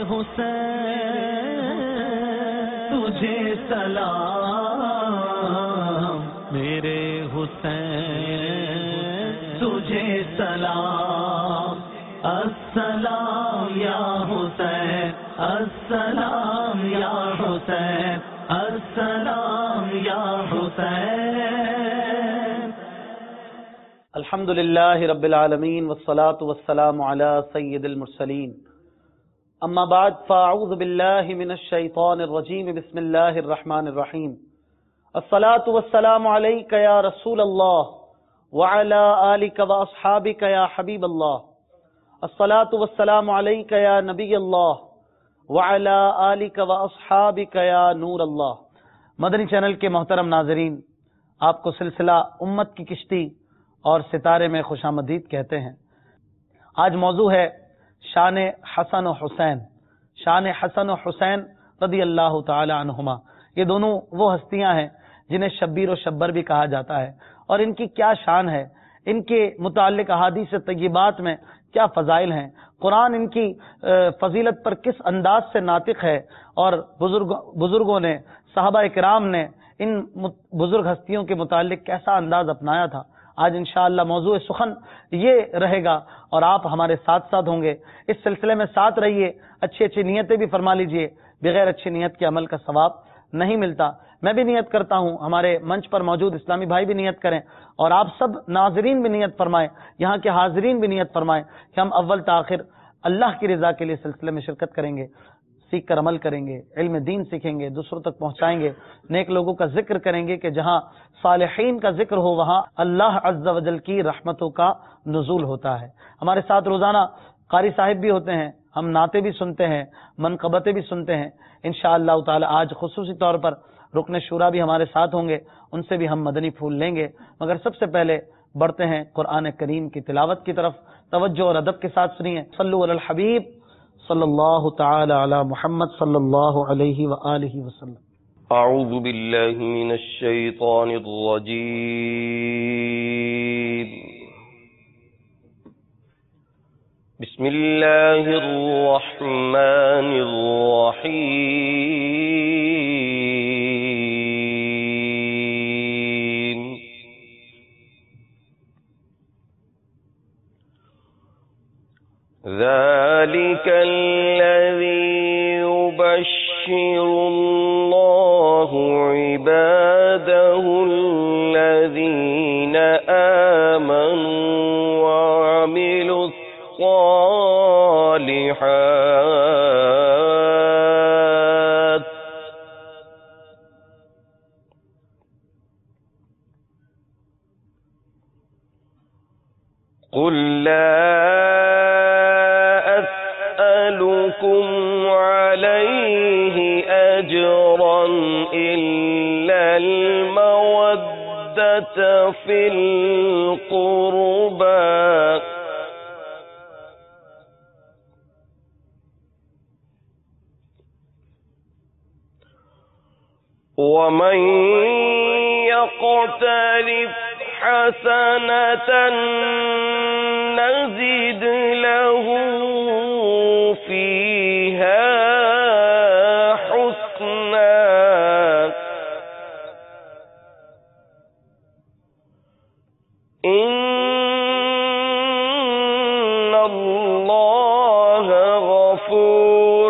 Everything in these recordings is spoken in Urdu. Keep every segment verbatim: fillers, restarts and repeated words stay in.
حسین تجھے سلام، میرے حسین تجھے سلام، السلام یا حسین، السلام یا حسین، السلام یا حسین۔ الحمد للہ رب العالمین والصلاة والسلام علی سید المرسلین، اما بعد فاعوذ باللہ من الشیطان الرجیم، بسم اللہ الرحمن الرحیم۔ الصلاة والسلام علیک یا رسول اللہ وعلی آلک واصحابک یا حبیب اللہ، الصلاة والسلام علیک یا نبی اللہ وعلی آلک واصحابک یا نور اللہ۔ مدنی چینل کے محترم ناظرین، آپ کو سلسلہ امت کی کشتی اور ستارے میں خوش آمدید کہتے ہیں۔ آج موضوع ہے شان حسن و حسین، شان حسن و حسین رضی اللہ تعالی عنہما۔ یہ دونوں وہ ہستیاں ہیں جنہیں شبیر و شبر بھی کہا جاتا ہے، اور ان کی کیا شان ہے، ان کے متعلق احادیث طیبات میں کیا فضائل ہیں، قرآن ان کی فضیلت پر کس انداز سے ناطق ہے، اور بزرگ بزرگوں نے، صحابہ کرام نے ان بزرگ ہستیوں کے متعلق کیسا انداز اپنایا تھا۔ آج انشاءاللہ موضوع سخن یہ رہے گا، اور آپ ہمارے ساتھ ساتھ ہوں گے۔ اس سلسلے میں ساتھ رہیے، اچھی اچھی نیتیں بھی فرما لیجئے، بغیر اچھی نیت کے عمل کا ثواب نہیں ملتا۔ میں بھی نیت کرتا ہوں، ہمارے منچ پر موجود اسلامی بھائی بھی نیت کریں، اور آپ سب ناظرین بھی نیت فرمائیں، یہاں کے حاضرین بھی نیت فرمائیں کہ ہم اول تاخر اللہ کی رضا کے لیے سلسلے میں شرکت کریں گے، سیکھ کر عمل کریں گے، علم دین سیکھیں گے، دوسروں تک پہنچائیں گے، نیک لوگوں کا ذکر کریں گے کہ جہاں صالحین کا ذکر ہو وہاں اللہ عز و جل کی رحمتوں کا نزول ہوتا ہے۔ ہمارے ساتھ روزانہ قاری صاحب بھی ہوتے ہیں، ہم نعتیں بھی سنتے ہیں، منقبتیں بھی سنتے ہیں۔ انشاءاللہ تعالی آج خصوصی طور پر رکن شورا بھی ہمارے ساتھ ہوں گے، ان سے بھی ہم مدنی پھول لیں گے، مگر سب سے پہلے بڑھتے ہیں قرآن کریم کی تلاوت کی طرف۔ توجہ اور ادب کے ساتھ سنیے، صلو علی الحبیب صلی اللہ تعالی علی محمد صلی اللہ علیہ وآلہ وسلم۔ اعوذ باللہ من الشیطان الرجیم، بسم اللہ الرحمن الرحیم۔ ذلك الذي يبشر الله عباده الذين آمنوا وعملوا الصالحات قل لا عليه أجرا إلا المودة في القربى ومن يقترف حسنة نزد له فيها حسنا إن الله غفور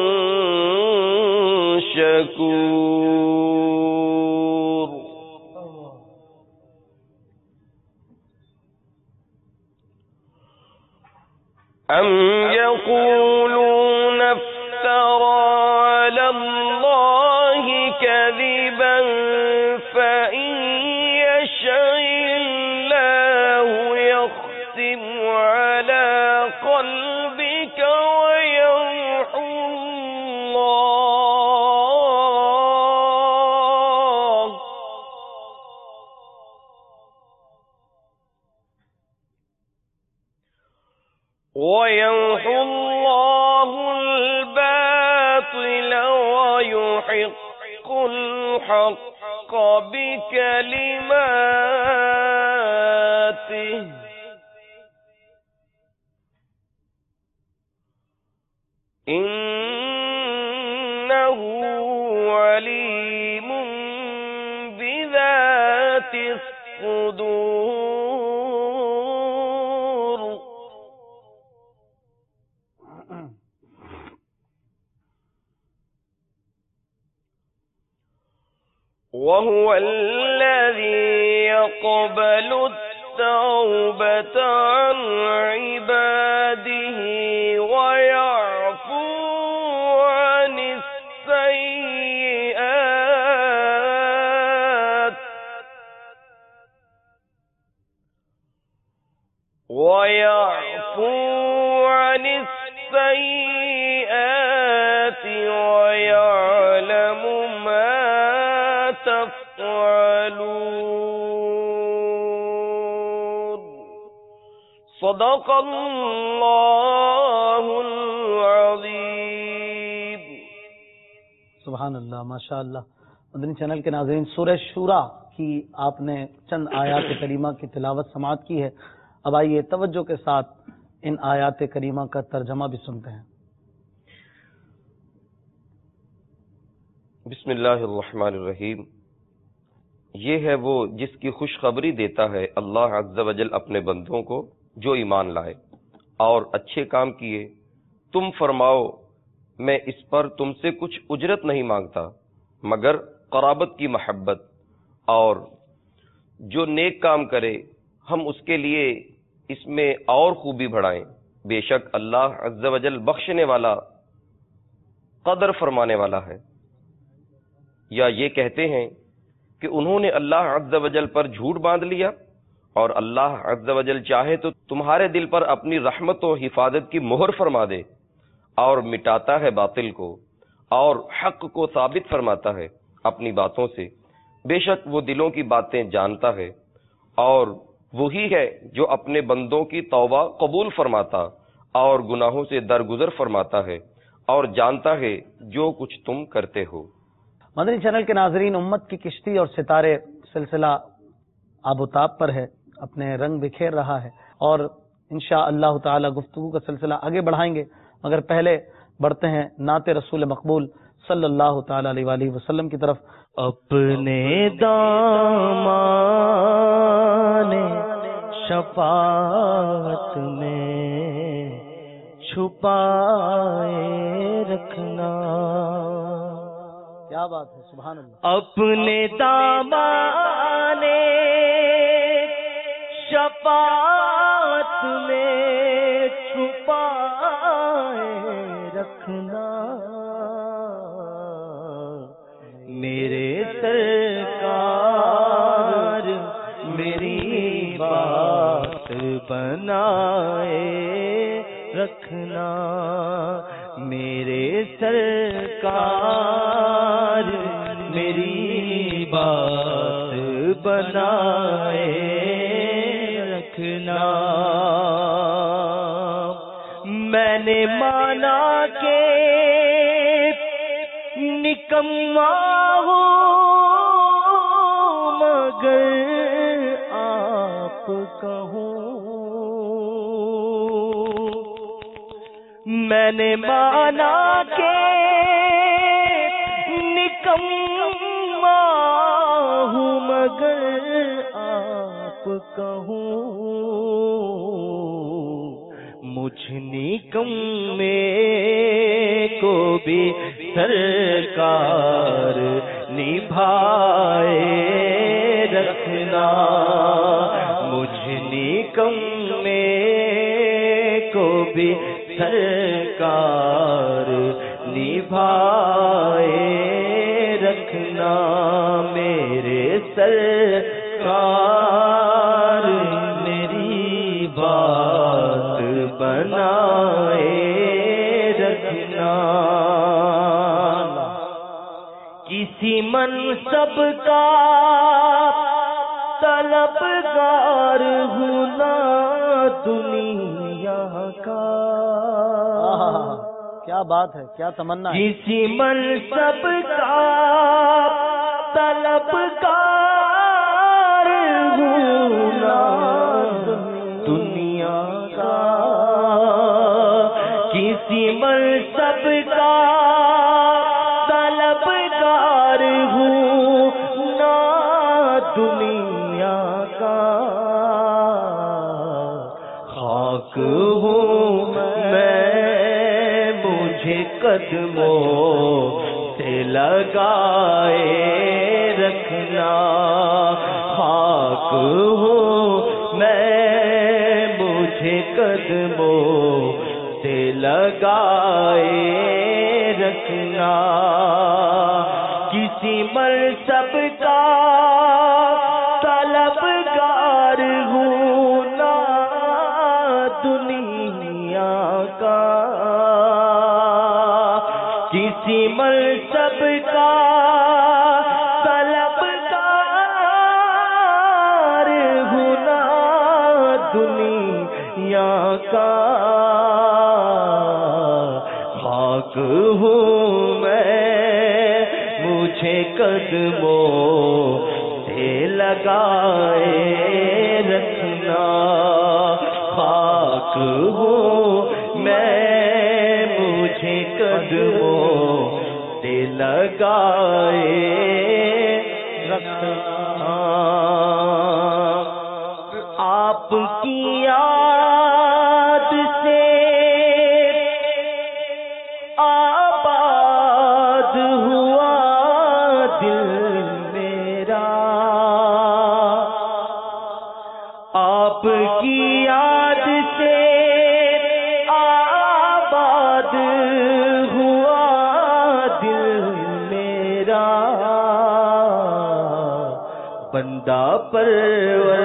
شكور۔ أم يقولون افترى على الله كذبا فإن يشاء الله يختم على قلبك ويمحو الله ويمحو الله الباطل ويحق الحق بكلماته إن إنه عليم بذات الصدور وهو الذي يقبل التوبة عن عباده ويعفو عن السيئات ويعفو عن السيئات ويعلم ما تفعلون صدق اللہ العظیم. سبحان اللہ، ماشاء اللہ. مدنی چینل کے ناظرین، سورہ شورا کی آپ نے چند آیات کریمہ کی تلاوت سماعت کی ہے. اب آئیے توجہ کے ساتھ ان آیات کریمہ کا ترجمہ بھی سنتے ہیں. بسم اللہ الرحمن الرحیم. یہ ہے وہ جس کی خوشخبری دیتا ہے اللہ عز و جل اپنے بندوں کو جو ایمان لائے اور اچھے کام کیے. تم فرماؤ میں اس پر تم سے کچھ اجرت نہیں مانگتا مگر قرابت کی محبت، اور جو نیک کام کرے ہم اس کے لیے اس میں اور خوبی بڑھائیں. بے شک اللہ عز و جل بخشنے والا قدر فرمانے والا ہے. یا یہ کہتے ہیں کہ انہوں نے اللہ عز و جل پر جھوٹ باندھ لیا، اور اللہ عز و جل چاہے تو تمہارے دل پر اپنی رحمت و حفاظت کی مہر فرما دے، اور مٹاتا ہے باطل کو اور حق کو ثابت فرماتا ہے اپنی باتوں سے. بے شک وہ دلوں کی باتیں جانتا ہے، اور وہی ہے جو اپنے بندوں کی توبہ قبول فرماتا اور گناہوں سے درگزر فرماتا ہے، اور جانتا ہے جو کچھ تم کرتے ہو. مدنی چینل کے ناظرین، امت کی کشتی اور ستارے سلسلہ آب و تاب پر ہے، اپنے رنگ بکھیر رہا ہے، اور انشاء اللہ تعالی گفتگو کا سلسلہ آگے بڑھائیں گے، مگر پہلے بڑھتے ہیں نعت رسول مقبول صلی اللہ تعالی علیہ وآلہ وسلم کی طرف. اپنے دامان شفاعت میں چھپائے رکھنا. کیا بات ہے، سبحان اللہ. اپنے دامان شفاعت میں چھپائے رکھنا. میرے سرکار میری بات بنائے رکھنا. میرے سرکار میری بات بنائے رکھنا. میں نے مانا کہ نکما ہوں مگر آپ کہوں. میں نے مانا کہ نکما ہوں مگر آپ کہوں. مجھ نکمے کو بھی سرکار نبھائے رکھنا. مجھ نکمے کو بھی سرکار نبھائے رکھنا. میرے سرکار میری بات بنائے رکھنا. کسی منصب کا طلبگار ہوں نہ دنیا کا. کیا بات ہے، کیا تمنا ہے. کسی منصب کا طلبگار ہوں نہ دنیا کا. کسی منصب کا مجھے قدموں سے لگائے رکھنا، خاک ہوں میں مجھے قدموں سے لگائے رکھنا، کسی منصب کا طلبگار ہوں نہ دنیا کا، کسی منصب کا طلبگار ہوں نہ دنیا کا، خاک ہوں میں مجھے قدموں سے لگائے رکھنا، خاک ہوں میں مجھے قدموں سے لگائے رکھنا، آپ کی یاد سے آباد ہوا دل میرا، آپ کی یاد سے آباد ہوا دل میرا، بندہ پرور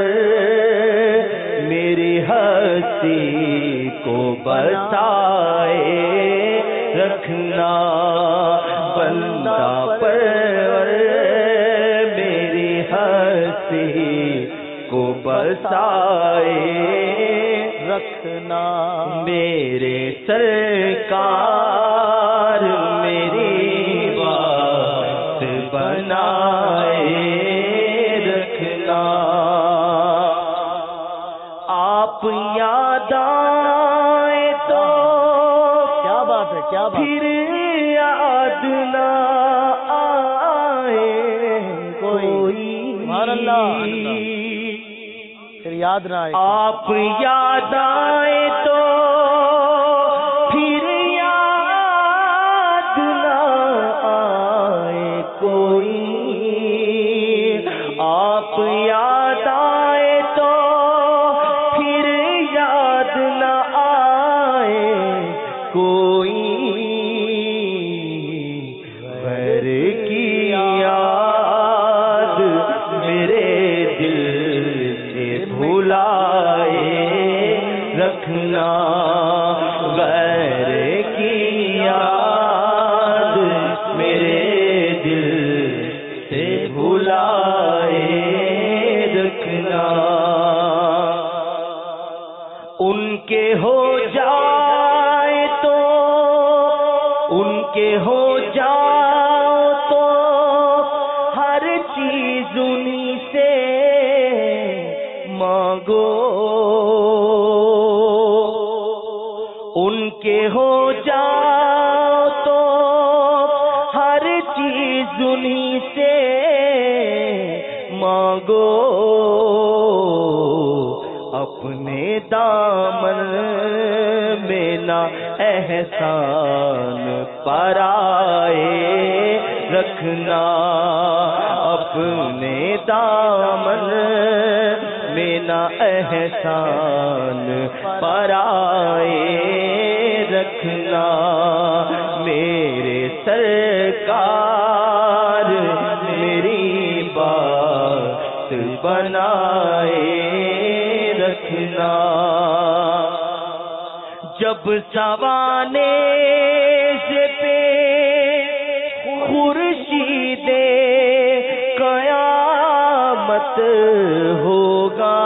میری ہستی کو بسائے رکھنا، بندہ پرور میری ہستی کو بسائے رکھنا، میرے سرکار میری بات بنائے رکھنا، آپ یاد آئے تو کیا بات ہے، کیا بات پھر یاد نہ آئے کوئی، سبحان اللہ، پھر یاد نہ آئے، آپ یاد آئے تو پھر یاد نہ آئے کوئی، آپ یاد آئے تو پھر یاد نہ آئے کوئی، غیر کی یاد میرے دل سے بھلائے رکھنا، غیر کی یاد میرے دل سے بھلائے رکھنا، ان کے ہو جائے تو ان کے ہو جاؤ تو ہر چیز انہی سے مانگو، ان کے ہو جاؤ تو ہر چیز انہی سے مانگو، اپنے دامن میں نہ احسان پرائے رکھنا، اپنے دامن میں نہ احسان پرائے رکھنا، میرے سرکار میری بات بنائے رکھنا، جب سوانے سے پہ خورشید قیامت ہوگا،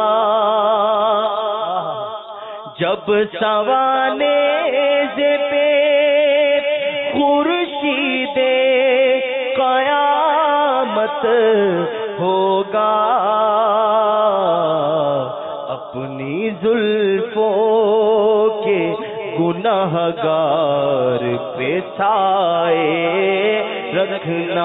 جب سوانے سے پہ خورشید قیامت ہوگا، اپنی زلفوں کے گناہ گار پہ سائے رکھنا،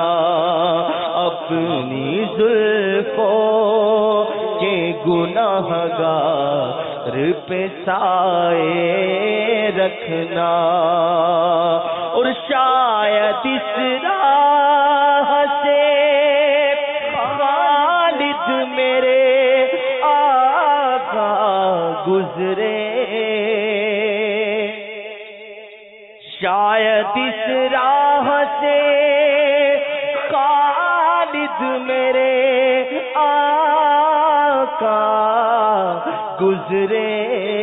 اپنی زلفوں کے گناہ گار پہ سائے رکھنا، شاید اس راہ سے خالد میرے آقا گزرے، شاید اس راہ سے خالد میرے آقا گزرے،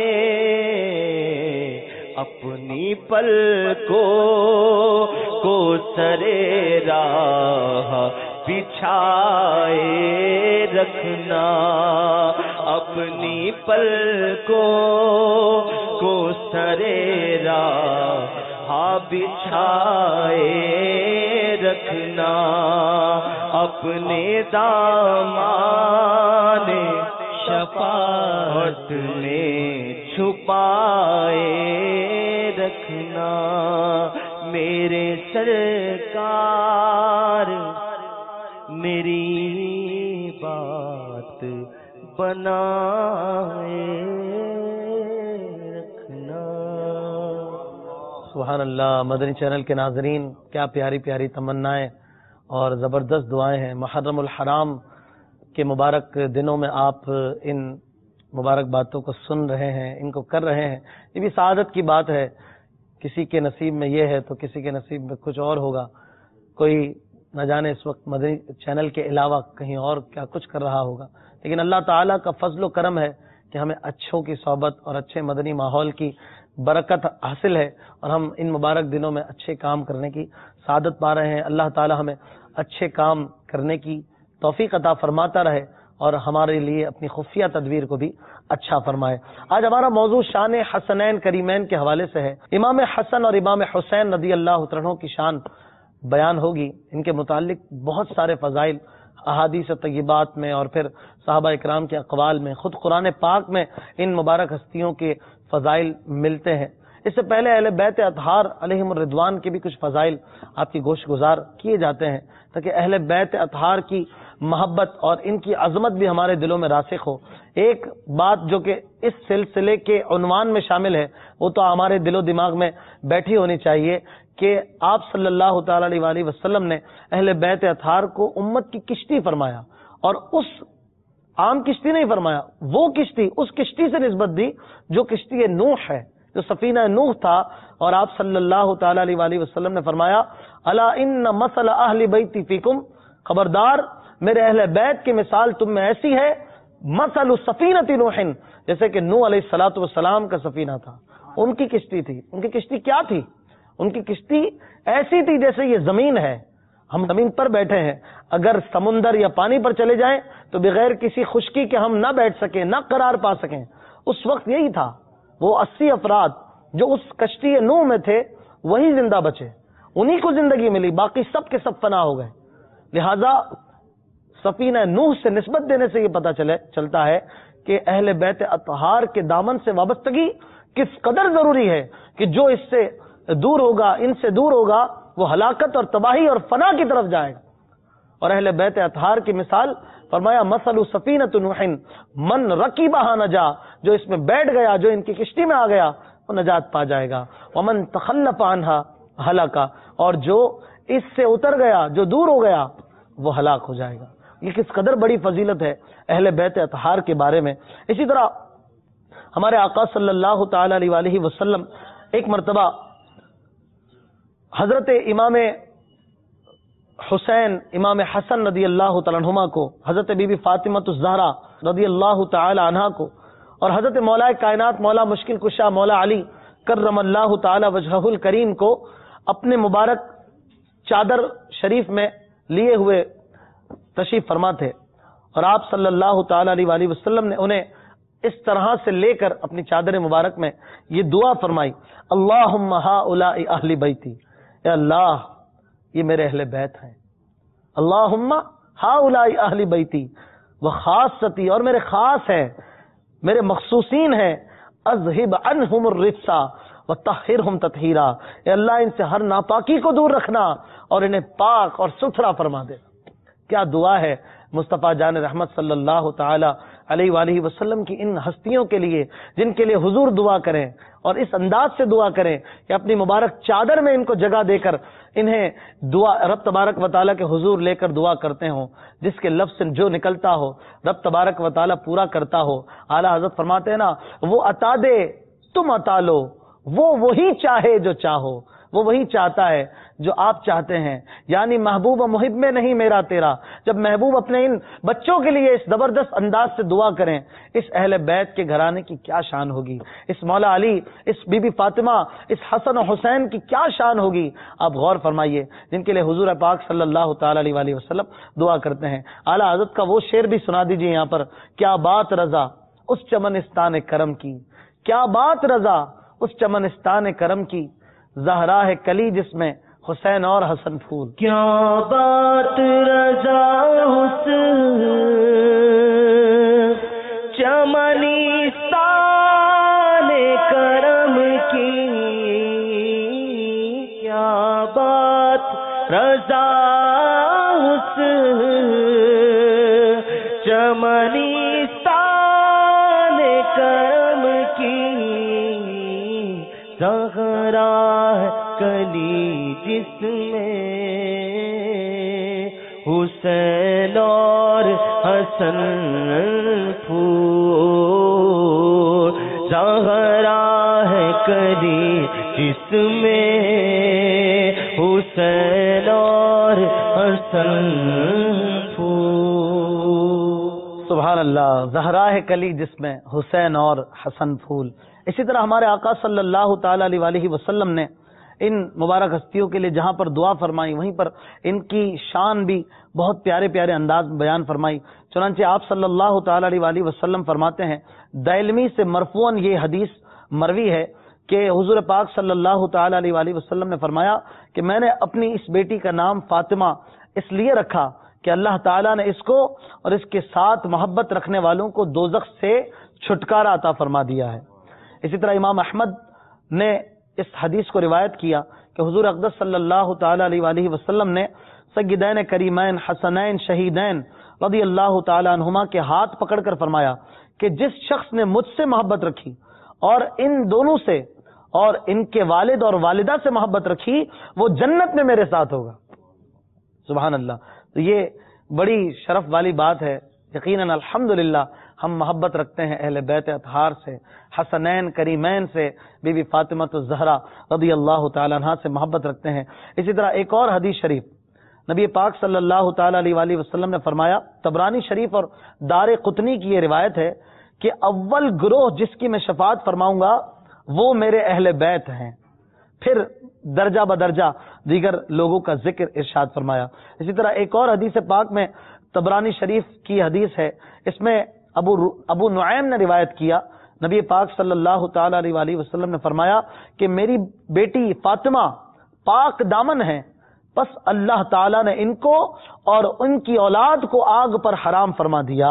اپنی پلکوں کو سرے راہ بچھائے رکھنا، اپنی پلکوں کو سرے راہ بچھائے رکھنا، اپنے دامان شفاعت میں چھپائے رکھنا، میرے سرکار میری بات بنائے رکھنا۔ سبحان اللہ۔ مدنی چینل کے ناظرین، کیا پیاری پیاری تمنائیں اور زبردست دعائیں ہیں۔ محرم الحرام کے مبارک دنوں میں آپ ان مبارک باتوں کو سن رہے ہیں، ان کو کر رہے ہیں، یہ بھی سعادت کی بات ہے۔ کسی کے نصیب میں یہ ہے تو کسی کے نصیب میں کچھ اور ہوگا، کوئی نہ جانے اس وقت مدنی چینل کے علاوہ کہیں اور کیا کچھ کر رہا ہوگا، لیکن اللہ تعالیٰ کا فضل و کرم ہے کہ ہمیں اچھوں کی صحبت اور اچھے مدنی ماحول کی برکت حاصل ہے، اور ہم ان مبارک دنوں میں اچھے کام کرنے کی سعادت پا رہے ہیں۔ اللہ تعالی ہمیں اچھے کام کرنے کی توفیق عطا فرماتا رہے اور ہمارے لیے اپنی خفیہ تدبیر کو بھی اچھا فرمائے۔ آج ہمارا موضوع شان حسنین کریمین کے حوالے سے ہے۔ امام حسن اور امام حسین رضی اللہ عنہ کی شان بیان ہوگی، ان کے متعلق بہت سارے فضائل احادیث طیبات میں اور پھر صحابہ اکرام کے اقوال میں، خود قرآن پاک میں ان مبارک ہستیوں کے فضائل ملتے ہیں۔ اس سے پہلے اہل بیت اطہار علیہم الرضوان کے بھی کچھ فضائل آپ کی گوش گزار کیے جاتے ہیں، تاکہ اہل بیت اطہار کی محبت اور ان کی عظمت بھی ہمارے دلوں میں راسخ ہو۔ ایک بات جو کہ اس سلسلے کے عنوان میں شامل ہے، وہ تو ہمارے دل و دماغ میں بیٹھی ہونی چاہیے کہ آپ صلی اللہ تعالی علیہ وآلہ وسلم نے اہل بیت اطہار کو امت کی کشتی فرمایا، اور اس عام کشتی نہیں فرمایا، وہ کشتی، اس کشتی سے نسبت دی جو کشتی نوح ہے، جو سفینہ نوح تھا، اور آپ صلی اللہ تعالی علیہ وآلہ وسلم نے فرمایا الا ان مثل اہل بیتی فیکم، خبردار میرے اہل بیت کی مثال تم میں ایسی ہے مثل سفینۃ نوح، جیسے کہ نوح علیہ الصلوۃ والسلام کا سفینہ تھا، ان کی کشتی تھی۔ ان کی کشتی کیا تھی؟ ان کی کشتی ایسی تھی جیسے یہ زمین ہے، ہم زمین پر بیٹھے ہیں، اگر سمندر یا پانی پر چلے جائیں تو بغیر کسی خشکی کے ہم نہ بیٹھ سکیں، نہ قرار پا سکیں۔ اس وقت یہی تھا، وہ اسی افراد جو اس کشتی نوح میں تھے وہی زندہ بچے، انہی کو زندگی ملی، باقی سب کے سب فنا ہو گئے۔ لہذا سفینہ نوح سے نسبت دینے سے یہ پتہ چلے چلتا ہے کہ اہل بیت اطہار کے دامن سے وابستگی کس قدر ضروری ہے، کہ جو اس سے دور ہوگا، ان سے دور ہوگا، وہ ہلاکت اور تباہی اور فنا کی طرف جائے گا۔ اور اہل بیت اطہار کی مثال فرمایا مثل سفینۃ نوح من رکبها نجا، جو اس میں بیٹھ گیا، جو ان کی کشتی میں آ گیا، وہ نجات پا جائے گا۔ ومن تخلف عنها ہلاک، اور جو اس سے اتر گیا، جو دور ہو گیا، وہ ہلاک ہو جائے گا۔ یہ کس قدر بڑی فضیلت ہے اہل بیت اطہار کے بارے میں۔ اسی طرح ہمارے آقا صلی اللہ تعالی علیہ وآلہ وسلم ایک مرتبہ حضرت امام حسین امام حسن رضی اللہ تعالی عنہما کو، حضرت بی بی فاطمہ الزہرا رضی اللہ تعالی عنہا کو، اور حضرت مولا کائنات مولا مشکل کشا مولا علی کرم اللہ تعالی وجہہ الکریم کو اپنے مبارک چادر شریف میں لیے ہوئے تشریف فرما تھے، اور آپ صلی اللہ تعالی علیہ وآلہ وسلم نے انہیں اس طرح سے لے کر اپنی چادر مبارک میں یہ دعا فرمائی، اللہم ہؤلاء اہل بیتی، اے اللہ یہ میرے اہل بیت ہیں، اللہم ہؤلاء اہل بیتی وخاصتی، اور میرے خاص ہیں، میرے مخصوصین ہیں، اذہب عنہم الرجس وطہرہم تطہیرا، اے اللہ ان سے ہر ناپاکی کو دور رکھنا اور انہیں پاک اور ستھرا فرما دے۔ کیا دعا ہے مصطفیٰ جان رحمت صلی اللہ تعالی علیہ وآلہ وسلم کی ان ہستیوں کے لیے جن کے لیے حضور دعا کریں اور اس انداز سے دعا کریں کہ اپنی مبارک چادر میں ان کو جگہ دے کر انہیں دعا رب تبارک و تعالیٰ کے حضور لے کر دعا کرتے ہوں، جس کے لفظ سے جو نکلتا ہو رب تبارک و تعالیٰ پورا کرتا ہو۔ اعلیٰ حضرت فرماتے ہیں نا، وہ عطا دے تم عطا لو، وہ وہی چاہے جو چاہو، وہ وہی چاہتا ہے جو آپ چاہتے ہیں، یعنی محبوب و محب میں نہیں میرا تیرا۔ جب محبوب اپنے ان بچوں کے لیے اس زبردست انداز سے دعا کریں، اس اہل بیت کے گھرانے کی کیا شان ہوگی، اس مولا علی، اس بی بی فاطمہ، اس حسن و حسین کی کیا شان ہوگی، آپ غور فرمائیے، جن کے لیے حضور پاک صلی اللہ تعالی علیہ وآلہ وسلم دعا کرتے ہیں۔ اعلیٰ حضرت کا وہ شعر بھی سنا دیجیے یہاں پر، کیا بات رضا اس چمنستان کرم کی، کیا بات رضا اس چمنستان کرم کی، زہرا ہے کلی جس میں حسین اور حسن پھول۔ کیا بات رضا اس چمنستان کرم کی، کیا بات رضا اس چمنستان کرم کی، زہرا ہے کلی جس میں حسین اور حسن پھول، زہرا ہے کلی جس میں حسین اور حسن پھول۔ سبحان اللہ، زہرا ہے کلی جس میں حسین اور حسن پھول۔ اسی طرح ہمارے آقا صلی اللہ تعالی علیہ وآلہ وسلم نے ان مبارک ہستیوں کے لیے جہاں پر دعا فرمائی، وہیں پر ان کی شان بھی بہت پیارے پیارے انداز میں بیان فرمائی۔ چنانچہ آپ صلی اللہ تعالی علیہ وآلہ وسلم فرماتے ہیں، دائلمی سے مرفوعاً یہ حدیث مروی ہے کہ حضور پاک صلی اللہ تعالی علیہ وآلہ وسلم نے فرمایا کہ میں نے اپنی اس بیٹی کا نام فاطمہ اس لیے رکھا کہ اللہ تعالیٰ نے اس کو اور اس کے ساتھ محبت رکھنے والوں کو دوزخ سے چھٹکارا عطا فرما دیا ہے۔ اسی طرح امام احمد نے اس حدیث کو روایت کیا کہ حضور اقدس صلی اللہ تعالی علیہ وآلہ وسلم نے سیدین کریمین حسنین شہیدین رضی اللہ تعالی عنہما کے ہاتھ پکڑ کر فرمایا کہ جس شخص نے مجھ سے محبت رکھی اور ان دونوں سے اور ان کے والد اور والدہ سے محبت رکھی، وہ جنت میں میرے ساتھ ہوگا۔ سبحان اللہ۔ تو یہ بڑی شرف والی بات ہے۔ یقیناً الحمدللہ ہم محبت رکھتے ہیں اہل بیت اطہار سے، حسنین کریمین سے، بی بی فاطمہ الزہرا رضی اللہ تعالی عنہا سے محبت رکھتے ہیں۔ اسی طرح ایک اور حدیث شریف نبی پاک صلی اللہ تعالی علیہ وآلہ وسلم نے فرمایا، طبرانی شریف اور دار قطنی کی یہ روایت ہے کہ اول گروہ جس کی میں شفاعت فرماؤں گا وہ میرے اہل بیت ہیں، پھر درجہ بدرجہ دیگر لوگوں کا ذکر ارشاد فرمایا۔ اسی طرح ایک اور حدیث پاک میں طبرانی شریف کی حدیث ہے، اس میں ابو ابو نعیم نے روایت کیا، نبی پاک صلی اللہ تعالی علیہ وآلہ وسلم نے فرمایا کہ میری بیٹی فاطمہ پاک دامن ہے، بس اللہ تعالیٰ نے ان کو اور ان کی اولاد کو آگ پر حرام فرما دیا۔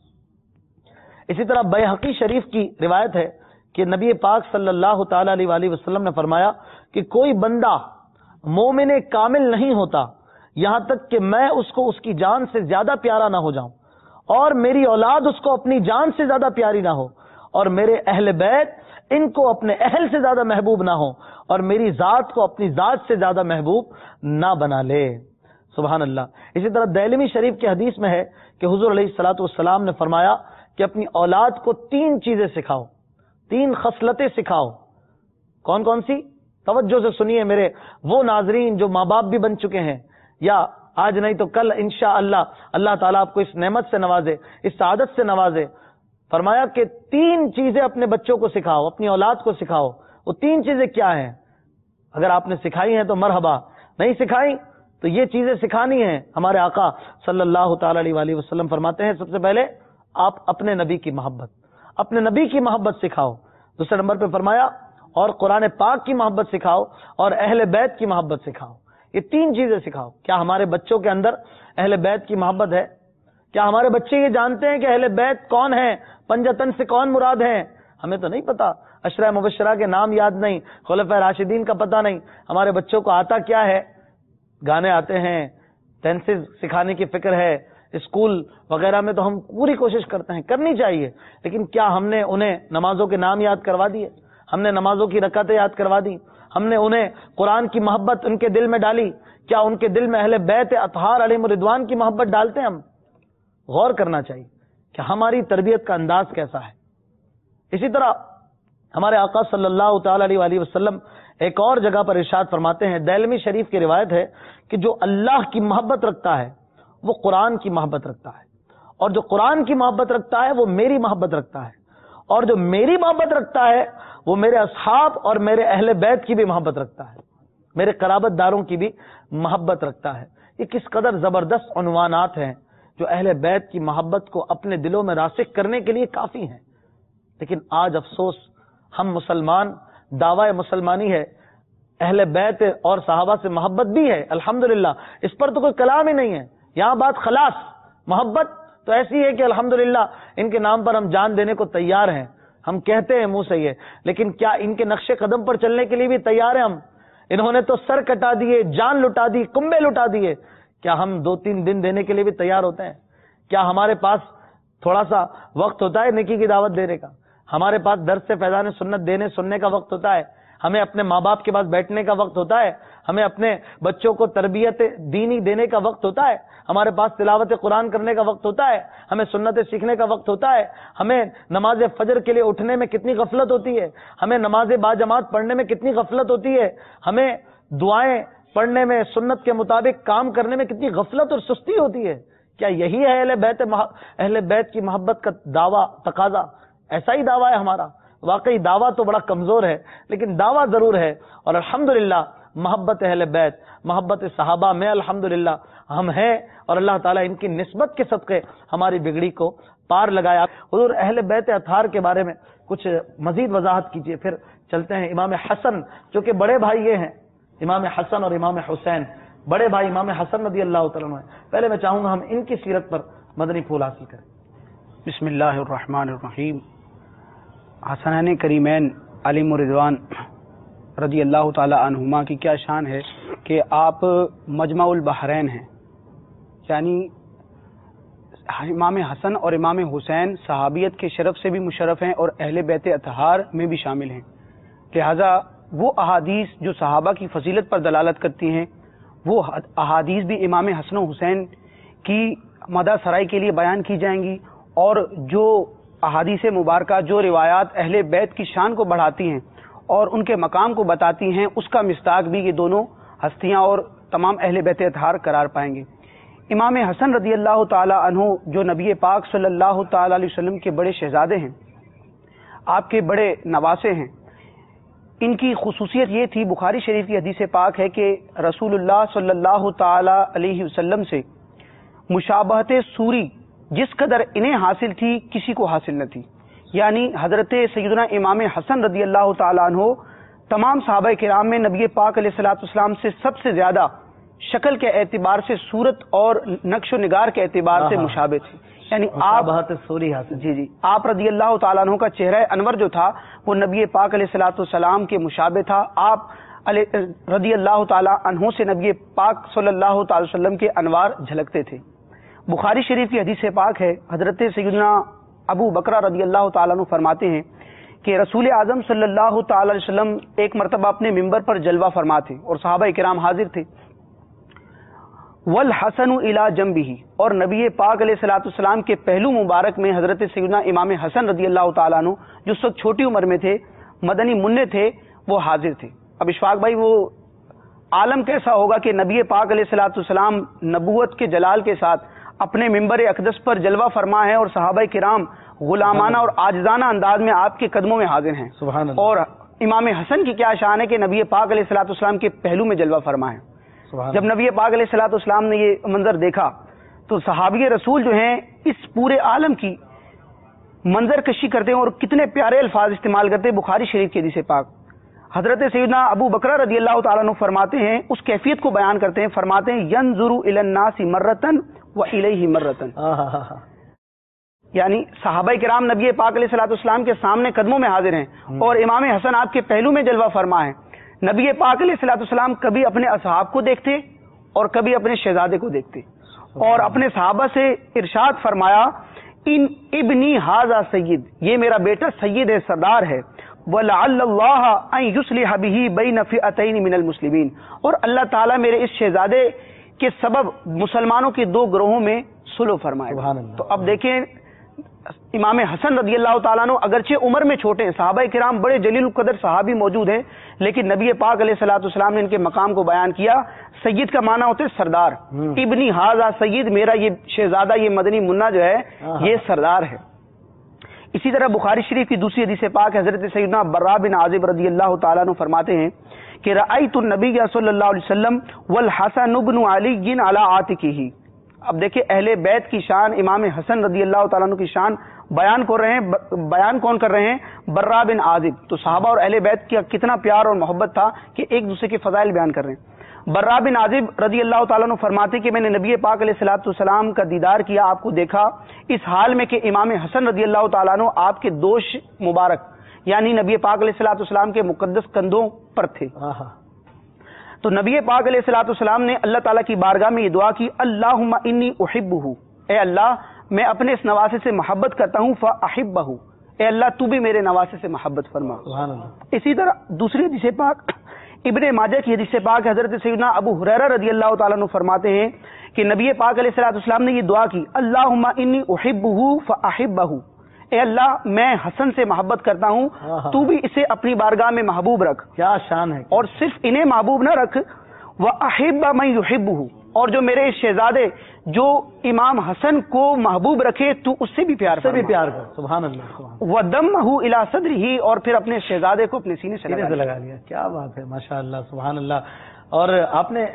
اسی طرح بیہقی شریف کی روایت ہے کہ نبی پاک صلی اللہ تعالی علیہ وآلہ وسلم نے فرمایا کہ کوئی بندہ مومن کامل نہیں ہوتا یہاں تک کہ میں اس کو اس کی جان سے زیادہ پیارا نہ ہو جاؤں، اور میری اولاد اس کو اپنی جان سے زیادہ پیاری نہ ہو، اور میرے اہل بیت ان کو اپنے اہل سے زیادہ محبوب نہ ہو، اور میری ذات کو اپنی ذات سے زیادہ محبوب نہ بنا لے۔ سبحان اللہ۔ اسی طرح دائلمی شریف کی حدیث میں ہے کہ حضور علیہ الصلوۃ والسلام نے فرمایا کہ اپنی اولاد کو تین چیزیں سکھاؤ، تین خصلتیں سکھاؤ۔ کون کون سی؟ توجہ سے سنیے میرے وہ ناظرین جو ماں باپ بھی بن چکے ہیں، یا آج نہیں تو کل انشاءاللہ اللہ تعالیٰ آپ کو اس نعمت سے نوازے، اس سعادت سے نوازے۔ فرمایا کہ تین چیزیں اپنے بچوں کو سکھاؤ، اپنی اولاد کو سکھاؤ۔ وہ تین چیزیں کیا ہیں؟ اگر آپ نے سکھائی ہیں تو مرحبا، نہیں سکھائی تو یہ چیزیں سکھانی ہیں۔ ہمارے آقا صلی اللہ تعالی علیہ وآلہ وسلم فرماتے ہیں، سب سے پہلے آپ اپنے نبی کی محبت اپنے نبی کی محبت سکھاؤ۔ دوسرے نمبر پہ فرمایا اور قرآن پاک کی محبت سکھاؤ، اور اہل بیت کی محبت سکھاؤ۔ یہ تین چیزیں سکھاؤ۔ کیا ہمارے بچوں کے اندر اہل بیت کی محبت ہے؟ کیا ہمارے بچے یہ جانتے ہیں کہ اہل بیت کون ہیں، پنجتن سے کون مراد ہیں؟ ہمیں تو نہیں پتا، عشرہ مبشرہ کے نام یاد نہیں، خلفائے راشدین کا پتہ نہیں۔ ہمارے بچوں کو آتا کیا ہے؟ گانے آتے ہیں، ٹینسز سکھانے کی فکر ہے، اسکول وغیرہ میں تو ہم پوری کوشش کرتے ہیں، کرنی چاہیے، لیکن کیا ہم نے انہیں نمازوں کے نام یاد کروا دیے؟ ہم نے نمازوں کی رکعتیں یاد کروا دی؟ ہم نے انہیں قرآن کی محبت ان کے دل میں ڈالی؟ کیا ان کے دل میں اہل بیت اطہار علیہم الرضوان کی محبت ڈالتے ہیں ہم؟ غور کرنا چاہیے کہ ہماری تربیت کا انداز کیسا ہے۔ اسی طرح ہمارے آقا صلی اللہ تعالی علیہ وآلہ وسلم ایک اور جگہ پر ارشاد فرماتے ہیں، دہلوی شریف کی روایت ہے کہ جو اللہ کی محبت رکھتا ہے وہ قرآن کی محبت رکھتا ہے، اور جو قرآن کی محبت رکھتا ہے وہ میری محبت رکھتا ہے، اور جو میری محبت رکھتا ہے وہ میرے اصحاب اور میرے اہل بیت کی بھی محبت رکھتا ہے، میرے قرابت داروں کی بھی محبت رکھتا ہے۔ یہ کس قدر زبردست عنوانات ہیں جو اہل بیت کی محبت کو اپنے دلوں میں راسخ کرنے کے لیے کافی ہیں۔ لیکن آج افسوس، ہم مسلمان، دعوی مسلمانی ہے، اہل بیت اور صحابہ سے محبت بھی ہے الحمدللہ، اس پر تو کوئی کلام ہی نہیں ہے، یہاں بات خلاص۔ محبت تو ایسی ہے کہ الحمدللہ ان کے نام پر ہم جان دینے کو تیار ہیں، ہم کہتے ہیں منہ سے یہ، لیکن کیا ان کے نقش قدم پر چلنے کے لیے بھی تیار ہیں ہم؟ انہوں نے تو سر کٹا دیے، جان لٹا دی، کنبے لٹا دیے، کیا ہم دو تین دن دینے کے لیے بھی تیار ہوتے ہیں؟ کیا ہمارے پاس تھوڑا سا وقت ہوتا ہے نیکی کی دعوت دینے کا؟ ہمارے پاس درس سے فیضان سنت دینے سننے کا وقت ہوتا ہے؟ ہمیں اپنے ماں باپ کے پاس بیٹھنے کا وقت ہوتا ہے؟ ہمیں اپنے بچوں کو تربیت دینی دینے کا وقت ہوتا ہے؟ ہمارے پاس تلاوت قرآن کرنے کا وقت ہوتا ہے؟ ہمیں سنتیں سیکھنے کا وقت ہوتا ہے؟ ہمیں نماز فجر کے لیے اٹھنے میں کتنی غفلت ہوتی ہے؟ ہمیں نماز باجماعت پڑھنے میں کتنی غفلت ہوتی ہے؟ ہمیں دعائیں پڑھنے میں سنت کے مطابق کام کرنے میں کتنی غفلت اور سستی ہوتی ہے؟ کیا یہی ہے اہل بیت اہل بیت کی محبت کا دعویٰ تقاضا؟ ایسا ہی دعویٰ ہے ہمارا؟ واقعی دعویٰ تو بڑا کمزور ہے، لیکن دعویٰ ضرور ہے، اور الحمدللہ محبت اہل بیت، محبت صحابہ میں الحمدللہ ہم ہیں، اور اللہ تعالیٰ ان کی نسبت کے صدقے ہماری بگڑی کو پار لگایا۔ حضور اہل بیت اطہار کے بارے میں کچھ مزید وضاحت کیجیے، پھر چلتے ہیں امام حسن، جو کہ بڑے بھائی یہ ہیں، امام حسن اور امام حسین، بڑے بھائی امام حسن رضی اللہ تعالیٰ عنہ۔ پہلے میں چاہوں گا ہم ان کی سیرت پر مدنی پھول حاصل کریں۔ بسم اللہ الرحمن الرحیم۔ حسنین کریمین علیہ رضوان رضی اللہ تعالی عنہما کی کیا شان ہے کہ آپ مجمع البحرین ہیں، یعنی امام حسن اور امام حسین صحابیت کے شرف سے بھی مشرف ہیں اور اہل بیت اطہار میں بھی شامل ہیں، لہذا وہ احادیث جو صحابہ کی فضیلت پر دلالت کرتی ہیں وہ احادیث بھی امام حسن و حسین کی مدح سرائی کے لیے بیان کی جائیں گی، اور جو احادیث مبارکہ جو روایات اہل بیت کی شان کو بڑھاتی ہیں اور ان کے مقام کو بتاتی ہیں، اس کا مصداق بھی یہ دونوں ہستیاں اور تمام اہل بیت اطہار قرار پائیں گے۔ امام حسن رضی اللہ تعالی عنہ جو نبی پاک صلی اللہ تعالی علیہ وسلم کے بڑے شہزادے ہیں، آپ کے بڑے نواسے ہیں، ان کی خصوصیت یہ تھی، بخاری شریف کی حدیث پاک ہے کہ رسول اللہ صلی اللہ تعالی علیہ وسلم سے مشابہت سوری جس قدر انہیں حاصل تھی کسی کو حاصل نہ تھی، یعنی حضرت سیدنا امام حسن رضی اللہ تعالیٰ عنہ تمام صحابہ کرام میں نبی پاک علیہ الصلوۃ والسلام سے سب سے زیادہ شکل کے اعتبار سے، صورت اور نقش و نگار کے اعتبار سے مشابہ تھی، یعنی آپ سوری حاصل جی جی آپ رضی اللہ تعالیٰ عنہ کا چہرہ انور جو تھا وہ نبی پاک علیہ الصلوۃ والسلام کے مشابہ تھا، آپ رضی اللہ تعالیٰ عنہ سے نبی پاک صلی اللہ تعالی وسلم کے انوار جھلکتے تھے۔ بخاری شریف کی حدیث پاک ہے، حضرت سیدنا ابو بکرہ رضی اللہ تعالیٰ عنہ فرماتے ہیں کہ رسول اعظم صلی اللہ تعالی علیہ وسلم ایک مرتبہ اپنے ممبر پر جلوہ فرما تھے اور صحابہ کرام حاضر تھے، والحسن الی جنبہ، اور نبی پاک علیہ الصلوۃ والسلام کے پہلو مبارک میں حضرت سیدنا امام حسن رضی اللہ تعالیٰ عنہ جو اس وقت چھوٹی عمر میں تھے، مدنی منع تھے، وہ حاضر تھے۔ اب اشفاق بھائی وہ عالم کیسا ہوگا کہ نبی پاک علیہ الصلوۃ والسلام نبوت کے جلال کے ساتھ اپنے ممبر اقدس پر جلوہ فرما ہے اور صحابہ کرام غلامانہ اور عاجزانہ انداز میں آپ کے قدموں میں حاضر ہیں، سبحان اللہ۔ اور امام حسن کی کیا شان ہے کہ نبی پاک علیہ الصلوۃ والسلام کے پہلو میں جلوہ فرما ہے۔ جب نبی پاک علیہ الصلوۃ والسلام نے یہ منظر دیکھا تو صحابی رسول جو ہیں اس پورے عالم کی منظر کشی کرتے ہیں اور کتنے پیارے الفاظ استعمال کرتے ہیں۔ بخاری شریف کی حدیث پاک حضرت سیدنا ابو بکرہ رضی اللہ تعالیٰ عنہ فرماتے ہیں، اس کیفیت کو بیان کرتے ہیں، فرماتے ہیں ینظر الی الناس مرتن و الیہ مرتن، یعنی صحابہ کرام نبی پاک علیہ الصلوۃ والسلام کے سامنے قدموں میں حاضر ہیں اور امام حسن آپ کے پہلو میں جلوہ فرما ہے۔ نبی پاک علیہ الصلوۃ والسلام کبھی اپنے اصحاب کو دیکھتے اور کبھی اپنے شہزادے کو دیکھتے، اور اپنے صحابہ سے ارشاد فرمایا ان ابنی ھذا سید، یہ میرا بیٹا سید ہے، سردار ہے، وَلَعَلَّ اللَّهَ أَن يُصْلِحَ بِهِ بَيْنَ فِئَتَيْنِ مِنَ الْمُسْلِمِينَ، اور اللہ تعالیٰ میرے اس شہزادے کے سبب مسلمانوں کے دو گروہوں میں صلح فرمائے گا۔ تو اب دیکھیں امام حسن رضی اللہ تعالیٰ عنہ اگرچہ عمر میں چھوٹے ہیں، صحابہ کرام بڑے جلیل القدر صحابی موجود ہیں، لیکن نبی پاک علیہ الصلوۃ والسلام نے ان کے مقام کو بیان کیا۔ سید کا معنی ہوتے سردار، ابنی ھذا سید، میرا یہ شہزادہ، یہ مدنی منا جو ہے یہ سردار ہے۔ اسی طرح بخاری شریف کی دوسری حدیث پاک حضرت سیدنا برا بن عازب رضی اللہ تعالیٰ عنہ فرماتے ہیں کہ رأیت النبی صلی اللہ علیہ وسلم والحسن بن علی علی عاتقہ۔ اب دیکھیں اہل بیت کی شان، امام حسن رضی اللہ تعالیٰ عنہ کی شان بیان کر رہے ہیں، بیان کون کر رہے ہیں؟ برا بن عازب۔ تو صحابہ اور اہل بیت کا کتنا پیار اور محبت تھا کہ ایک دوسرے کے فضائل بیان کر رہے ہیں۔ برا بن عازب رضی اللہ تعالیٰ عنہ فرماتے کہ میں نے نبی پاک علیہ الصلوۃ والسلام کا دیدار کیا، آپ کو دیکھا اس حال میں کہ امام حسن رضی اللہ تعالیٰ عنہ آپ کے دوش مبارک یعنی نبی پاک علیہ الصلوۃ والسلام کے مقدس کندھوں پر تھے۔ تو نبی پاک علیہ الصلوۃ والسلام نے اللہ تعالیٰ کی بارگاہ میں یہ دعا کی، اللہم انی احبہ، اے اللہ میں اپنے اس نواسے سے محبت کرتا ہوں، فاحبہ، اے اللہ تو بھی میرے نواسے سے محبت فرما۔ اسی طرح دوسری حدیث پاک ابن ماجہ کی حدیث پاک حضرت سیدنا ابو ہریرہ رضی اللہ تعالیٰ عنہ فرماتے ہیں کہ نبی پاک علیہ الصلوۃ والسلام نے یہ دعا کی، اللہم انی احبہ فاحبہ، اے اللہ میں حسن سے محبت کرتا ہوں، تو بھی اسے اپنی بارگاہ میں محبوب رکھ۔ کیا شان ہے! اور صرف انہیں محبوب نہ رکھ، وَأَحِبَّ مَن يُحِبُّهُ، اور جو میرے اس شہزادے جو امام حسن کو محبوب رکھے تو اس سے بھی پیار سے بھی پیار کر۔ سبحان اللہ۔ وَدَمَّهُ إِلَى صَدْرِهِ، اور پھر اپنے شہزادے کو اپنے سینے سے لگا لیا۔ کیا بات ہے، ماشاء اللہ، سبحان اللہ۔ اور آپ نے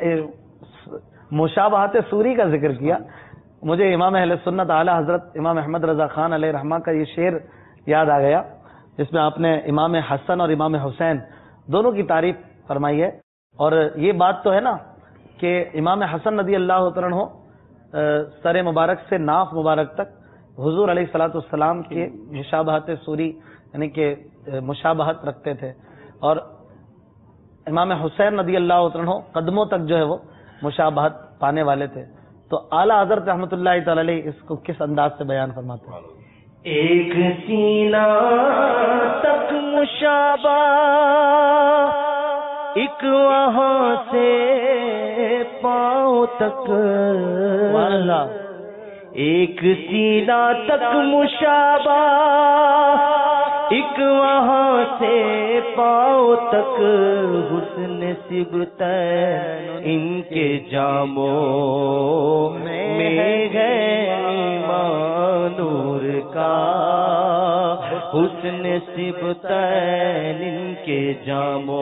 مشابہت سوری کا ذکر کیا، مجھے امام اہل سنت اعلی حضرت امام احمد رضا خان علیہ رحمہ کا یہ شعر یاد آ گیا، جس میں آپ نے امام حسن اور امام حسین دونوں کی تعریف فرمائی ہے۔ اور یہ بات تو ہے نا کہ امام حسن رضی اللہ تعالیٰ عنہ سر مبارک سے ناف مبارک تک حضور علیہ الصلوۃ والسلام کے مشابہت سوری یعنی کہ مشابہت رکھتے تھے، اور امام حسین رضی اللہ عنہ قدموں تک جو ہے وہ مشابہت پانے والے تھے۔ تو اعلیٰ حضرت رحمۃ اللہ تعالی علیہ اس کو کس انداز سے بیان فرماتے ہیں؟ ایک سینہ تک مشابہ، ایک وہاں سے پاؤں تک، ایک سینہ تک مشابہ، ایک وہاں سے پاؤں تک، حسن صبتین ان کے جاموں میں ہے ایمان نور کا، حسن صبتین ان کے جاموں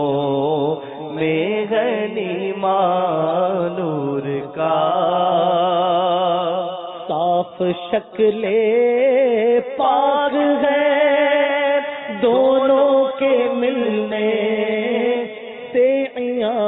میں ہے ایمان نور کا، صاف شکل پاک ہے دونوں کے ملنے سے عیاں،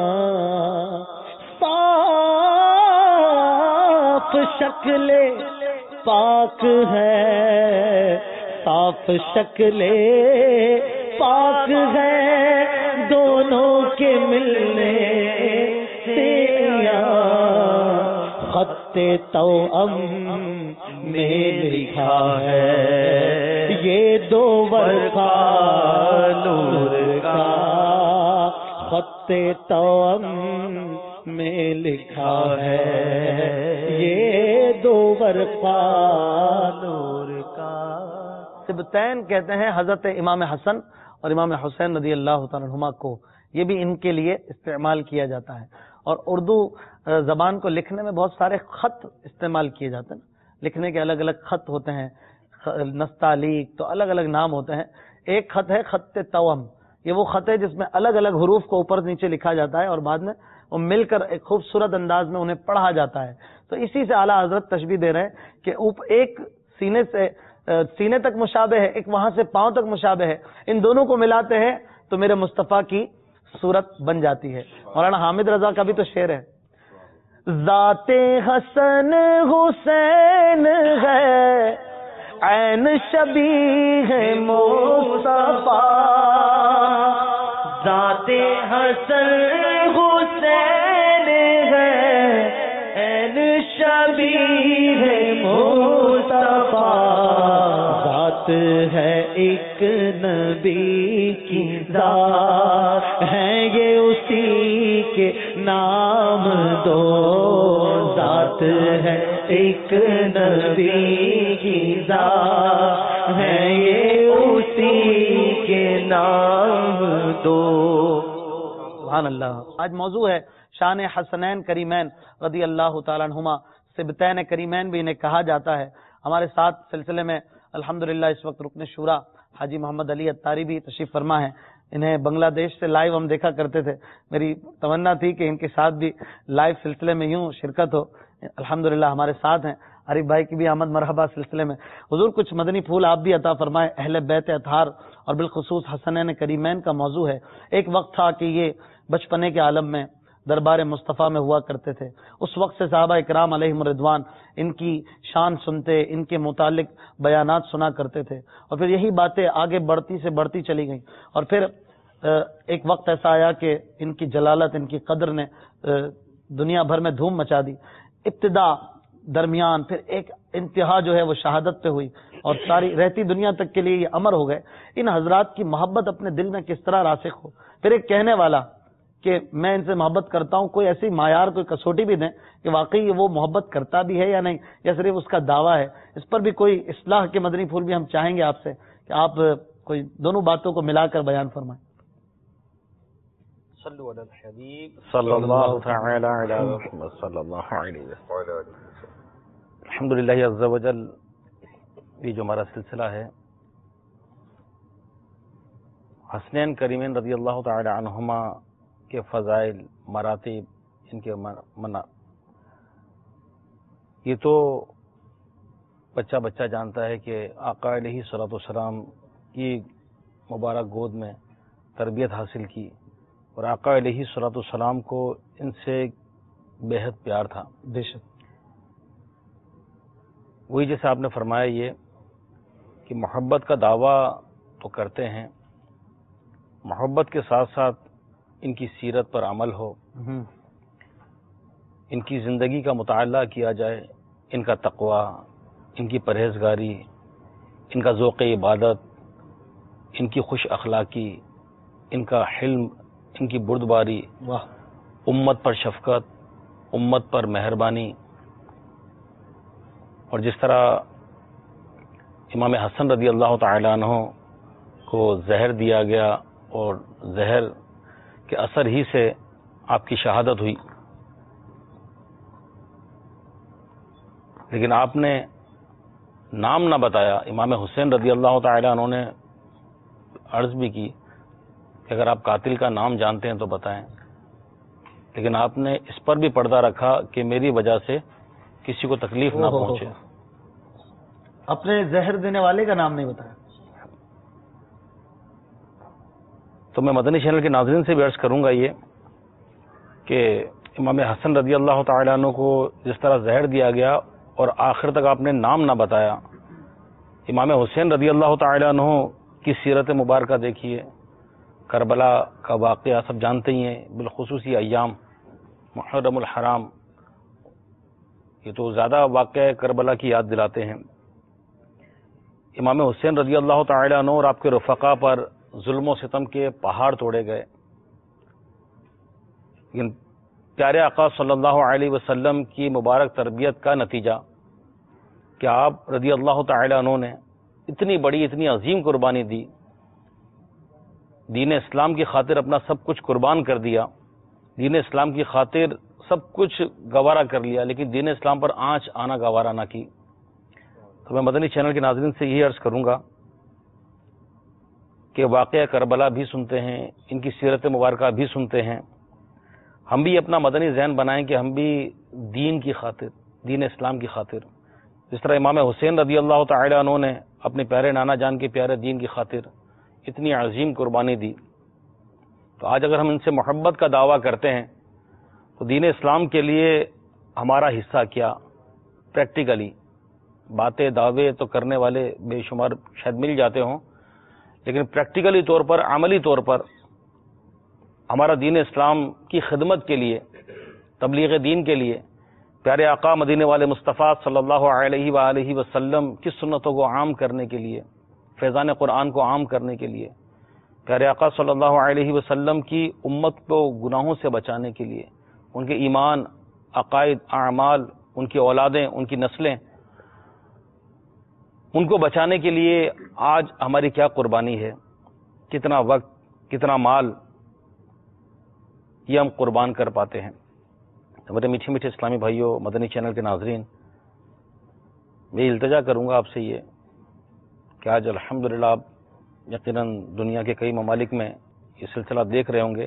صاف شکل پاک ہے، صاف شکل پاک ہے دونوں کے ملنے سے عیاں، خط توأم میں لکھا ہے یہ دو ورقہ نور کا، خط توأم میں لکھا ہے یہ دو ورقہ نور کا۔ سبتین کہتے ہیں حضرت امام حسن اور امام حسین رضی اللہ تعالیٰ عنہما کو، یہ بھی ان کے لیے استعمال کیا جاتا ہے۔ اور اردو زبان کو لکھنے میں بہت سارے خط استعمال کیے جاتے ہیں، لکھنے کے الگ الگ خط ہوتے ہیں، نستعلیق، تو الگ الگ نام ہوتے ہیں۔ ایک خط ہے خط توأم، یہ وہ خط ہے جس میں الگ الگ حروف کو اوپر نیچے لکھا جاتا ہے اور بعد میں وہ مل کر ایک خوبصورت انداز میں انہیں پڑھا جاتا ہے۔ تو اسی سے اعلیٰ حضرت تشبیہ دے رہے ہیں کہ ایک سینے سے سینے تک مشابہ ہے، ایک وہاں سے پاؤں تک مشابہ ہے، ان دونوں کو ملاتے ہیں تو میرے مصطفیٰ کی صورت بن جاتی ہے۔ مولانا حامد رضا کا بھی تو شعر ہے، ذات حسن حسین ہے عین شبیہ ہے مصطفیٰ، ذات حسن حسین ہے عین شبیہ مصطفیٰ، ذات ہے ایک نبی کی ذات ہے، یہ اسی کے نام دو، ذات ہے ایک نبی کی ذات ہے، یہ اسی کے نام دو۔ سبحان اللہ۔ آج موضوع ہے شان حسنین کریمین رضی اللہ تعالیٰ عنہما، سبتین کریمین بھی انہیں کہا جاتا ہے۔ ہمارے ساتھ سلسلے میں الحمدللہ اس وقت رکن شورا حاجی محمد علی اتاری بھی تشریف فرما ہے۔ انہیں بنگلہ دیش سے لائیو ہم دیکھا کرتے تھے، میری تمنا تھی کہ ان کے ساتھ بھی لائیو سلسلے میں یوں شرکت ہو۔ الحمدللہ ہمارے ساتھ ہیں، عارف بھائی کی بھی آمد مرحبا سلسلے میں۔ حضور کچھ مدنی پھول آپ بھی عطا فرمائے۔ اہل بیت اطہار اور بالخصوص حسنین کریمین کا موضوع ہے۔ ایک وقت تھا کہ یہ بچپنے کے عالم میں دربار مصطفیٰ میں ہوا کرتے تھے۔ اس وقت سے صحابہ اکرام علیہم الرضوان ان کی شان سنتے، ان کے متعلق بیانات سنا کرتے تھے، اور پھر یہی باتیں آگے بڑھتی سے بڑھتی چلی گئیں، اور پھر ایک وقت ایسا آیا کہ ان کی جلالت، ان کی قدر نے دنیا بھر میں دھوم مچا دی۔ ابتدا، درمیان، پھر ایک انتہا جو ہے وہ شہادت پہ ہوئی، اور ساری رہتی دنیا تک کے لیے یہ امر ہو گئے۔ ان حضرات کی محبت اپنے دل میں کس طرح راسخ ہو، پھر ایک کہنے والا کہ میں ان سے محبت کرتا ہوں، کوئی ایسی معیار، کوئی کسوٹی بھی دیں کہ واقعی وہ محبت کرتا بھی ہے یا نہیں، یا صرف اس کا دعویٰ ہے۔ اس پر بھی کوئی اصلاح کے مدنی پھول بھی ہم چاہیں گے آپ سے کہ آپ کوئی دونوں باتوں کو ملا کر بیان فرمائیں۔ صلو علی الحبیب صلی اللہ تعالی علی محمد صلی اللہ علیہ وسلم۔ الحمدللہ عز و جل، یہ جو ہمارا سلسلہ ہے حسنین کریمین رضی اللہ تعالی عنہما کے فضائل، مراتب، ان کے منع، یہ تو بچہ بچہ جانتا ہے کہ آقا علیہ الصلوۃ والسلام کی مبارک گود میں تربیت حاصل کی، اور آقا علیہ الصلوۃ والسلام کو ان سے بے حد پیار تھا۔ بے شک۔ وہی جیسے آپ نے فرمایا یہ کہ محبت کا دعویٰ تو کرتے ہیں، محبت کے ساتھ ساتھ ان کی سیرت پر عمل ہو، ان کی زندگی کا مطالعہ کیا جائے، ان کا تقوی، ان کی پرہیزگاری، ان کا ذوق عبادت، ان کی خوش اخلاقی، ان کا حلم، ان کی بردباری، امت پر شفقت، امت پر مہربانی، اور جس طرح امام حسن رضی اللہ تعالی عنہ کو زہر دیا گیا اور زہر کے اثر ہی سے آپ کی شہادت ہوئی، لیکن آپ نے نام نہ بتایا۔ امام حسین رضی اللہ تعالی عنہ نے عرض بھی کی کہ اگر آپ قاتل کا نام جانتے ہیں تو بتائیں، لیکن آپ نے اس پر بھی پردہ رکھا کہ میری وجہ سے کسی کو تکلیف نہ پہنچے۔ اپنے زہر دینے والے کا نام نہیں بتایا۔ تو میں مدنی چینل کے ناظرین سے بھی عرض کروں گا یہ کہ امام حسن رضی اللہ تعالی عنہ کو جس طرح زہر دیا گیا اور آخر تک آپ نے نام نہ بتایا، امام حسین رضی اللہ تعالی عنہ کی سیرت مبارکہ دیکھیے، کربلا کا واقعہ سب جانتے ہی ہیں، بالخصوص یہ ایام محرم الحرام، یہ تو زیادہ واقعہ کربلا کی یاد دلاتے ہیں۔ امام حسین رضی اللہ تعالی عنہ اور آپ کے رفقا پر ظلم و ستم کے پہاڑ توڑے گئے، لیکن پیارے آقا صلی اللہ علیہ وسلم کی مبارک تربیت کا نتیجہ کہ آپ رضی اللہ تعالی عنہ نے اتنی بڑی، اتنی عظیم قربانی دی، دین اسلام کی خاطر اپنا سب کچھ قربان کر دیا، دین اسلام کی خاطر سب کچھ گوارا کر لیا، لیکن دین اسلام پر آنچ آنا گوارا نہ کی۔ تو میں مدنی چینل کے ناظرین سے یہی عرض کروں گا کہ واقعہ کربلا بھی سنتے ہیں، ان کی سیرت مبارکہ بھی سنتے ہیں، ہم بھی اپنا مدنی ذہن بنائیں کہ ہم بھی دین کی خاطر، دین اسلام کی خاطر، جس طرح امام حسین رضی اللہ تعالی عنہ نے اپنے پیارے نانا جان کے پیارے دین کی خاطر اتنی عظیم قربانی دی، تو آج اگر ہم ان سے محبت کا دعویٰ کرتے ہیں تو دین اسلام کے لیے ہمارا حصہ کیا؟ پریکٹیکلی باتیں دعوے تو کرنے والے بے شمار شاید مل جاتے ہوں، لیکن پریکٹیکلی طور پر، عملی طور پر ہمارا دین اسلام کی خدمت کے لیے، تبلیغ دین کے لیے پیارے آقا مدینے والے مصطفیٰ صلی اللہ علیہ وآلہ وسلم کی سنتوں کو عام کرنے کے لیے، فیضان قرآن کو عام کرنے کے لیے، پیارے آقا صلی اللہ علیہ وسلم کی امت کو گناہوں سے بچانے کے لیے، ان کے ایمان، عقائد، اعمال، ان کی اولادیں، ان کی نسلیں، ان کو بچانے کے لیے آج ہماری کیا قربانی ہے، کتنا وقت، کتنا مال یہ ہم قربان کر پاتے ہیں۔ میرے میٹھے میٹھے اسلامی بھائیوں، مدنی چینل کے ناظرین، میں التجا کروں گا آپ سے یہ کہ آج الحمدللہ آپ یقیناً دنیا کے کئی ممالک میں یہ سلسلہ دیکھ رہے ہوں گے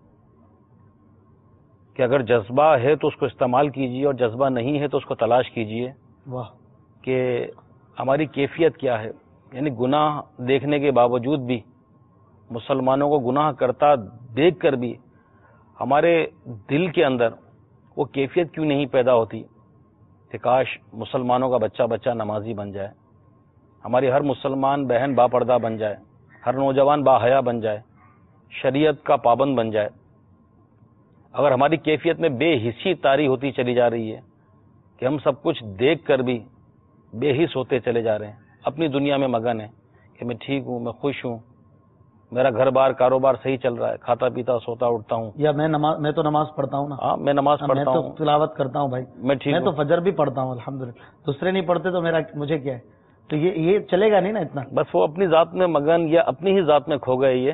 کہ اگر جذبہ ہے تو اس کو استعمال کیجیے اور جذبہ نہیں ہے تو اس کو تلاش کیجیے واہ کہ ہماری کیفیت کیا ہے۔ یعنی گناہ دیکھنے کے باوجود بھی، مسلمانوں کو گناہ کرتا دیکھ کر بھی ہمارے دل کے اندر وہ کیفیت کیوں نہیں پیدا ہوتی کہ کاش مسلمانوں کا بچہ بچہ نمازی بن جائے، ہماری ہر مسلمان بہن با پردہ بن جائے، ہر نوجوان با حیا بن جائے، شریعت کا پابند بن جائے۔ اگر ہماری کیفیت میں بے حسی طاری ہوتی چلی جا رہی ہے کہ ہم سب کچھ دیکھ کر بھی بے حس ہوتے چلے جا رہے ہیں، اپنی دنیا میں مگن ہیں کہ میں ٹھیک ہوں، میں خوش ہوں، میرا گھر بار کاروبار صحیح چل رہا ہے، کھاتا پیتا سوتا اٹھتا ہوں، یا میں نماز میں تو نماز پڑھتا ہوں نا، ہاں میں نماز پڑھتا میں تو ہوں، تلاوت کرتا ہوں بھائی، میں ٹھیک میں تو ہوں۔ فجر بھی پڑھتا ہوں الحمدللہ، دوسرے نہیں پڑھتے تو میرا مجھے کیا ہے؟ تو یہ یہ چلے گا نہیں نا اتنا۔ بس وہ اپنی ذات میں مگن یا اپنی ہی ذات میں کھو گئے یہ۔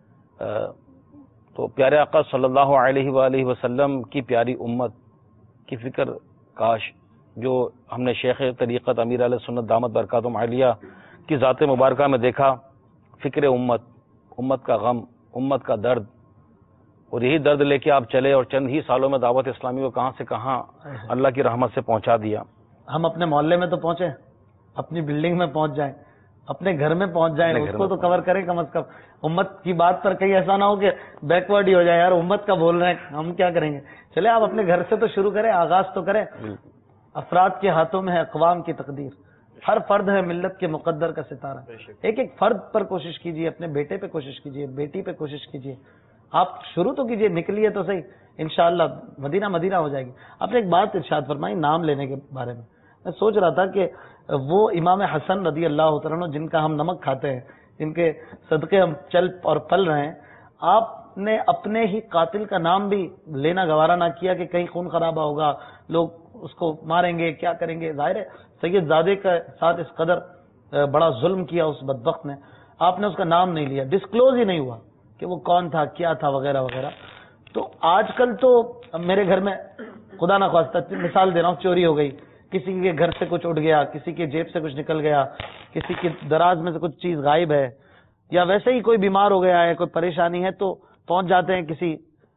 تو پیارے آقا صلی اللہ علیہ وآلہ وسلم کی پیاری امت کی فکر کاش جو ہم نے شیخ طریقت امیر علیہ سنت دامت برکاتہم عالیہ کی ذات مبارکہ میں دیکھا، فکر امت، امت کا غم، امت کا درد، اور یہی درد لے کے آپ چلے اور چند ہی سالوں میں دعوت اسلامی کو کہاں سے کہاں اللہ کی رحمت سے پہنچا دیا۔ ہم اپنے محلے میں تو پہنچے، اپنی بلڈنگ میں پہنچ جائیں، اپنے گھر میں پہنچ جائیں، اس کو تو کور کریں کم از کم۔ امت کی بات پر کہیں ایسا نہ ہو کہ بیکورڈ ہی ہو جائے، یار امت کا بول رہے ہیں ہم کیا کریں گے۔ چلے آپ اپنے گھر سے تو شروع کریں، آغاز تو کریں۔ افراد کے ہاتھوں میں ہے اقوام کی تقدیر، ہر فرد ہے ملت کے مقدر کا ستارہ۔ ایک ایک فرد پر کوشش کیجیے، اپنے بیٹے پہ کوشش کیجیے، بیٹی پہ کوشش کیجیے، آپ شروع تو کیجیے، نکلیے تو صحیح، انشاءاللہ مدینہ مدینہ ہو جائے گی۔ آپ نے ایک بات ارشاد فرمائی نام لینے کے بارے میں، میں سوچ رہا تھا کہ وہ امام حسن رضی اللہ تعالیٰ عنہ جن کا ہم نمک کھاتے ہیں، جن کے صدقے ہم چل اور پل رہے ہیں، آپ نے اپنے ہی قاتل کا نام بھی لینا گوارا نہ کیا کہ کہیں خون خرابہ ہوگا، لوگ اس کو ماریں گے، کیا کریں گے۔ ظاہر ہے سید زادے کے ساتھ اس قدر بڑا ظلم کیا اس بدبخت نے، آپ نے اس کا نام نہیں لیا، ڈسکلوز ہی نہیں ہوا کہ وہ کون تھا، کیا تھا، وغیرہ وغیرہ۔ تو آج کل تو میرے گھر میں خدا نہ خواستہ مثال دے رہا ہوں، چوری ہو گئی، کسی کے گھر سے کچھ اٹھ گیا، کسی کے جیب سے کچھ نکل گیا، کسی کے دراز میں سے کچھ چیز غائب ہے، یا ویسے ہی کوئی بیمار ہو گیا ہے، کوئی پریشانی ہے، تو پہنچ جاتے ہیں کسی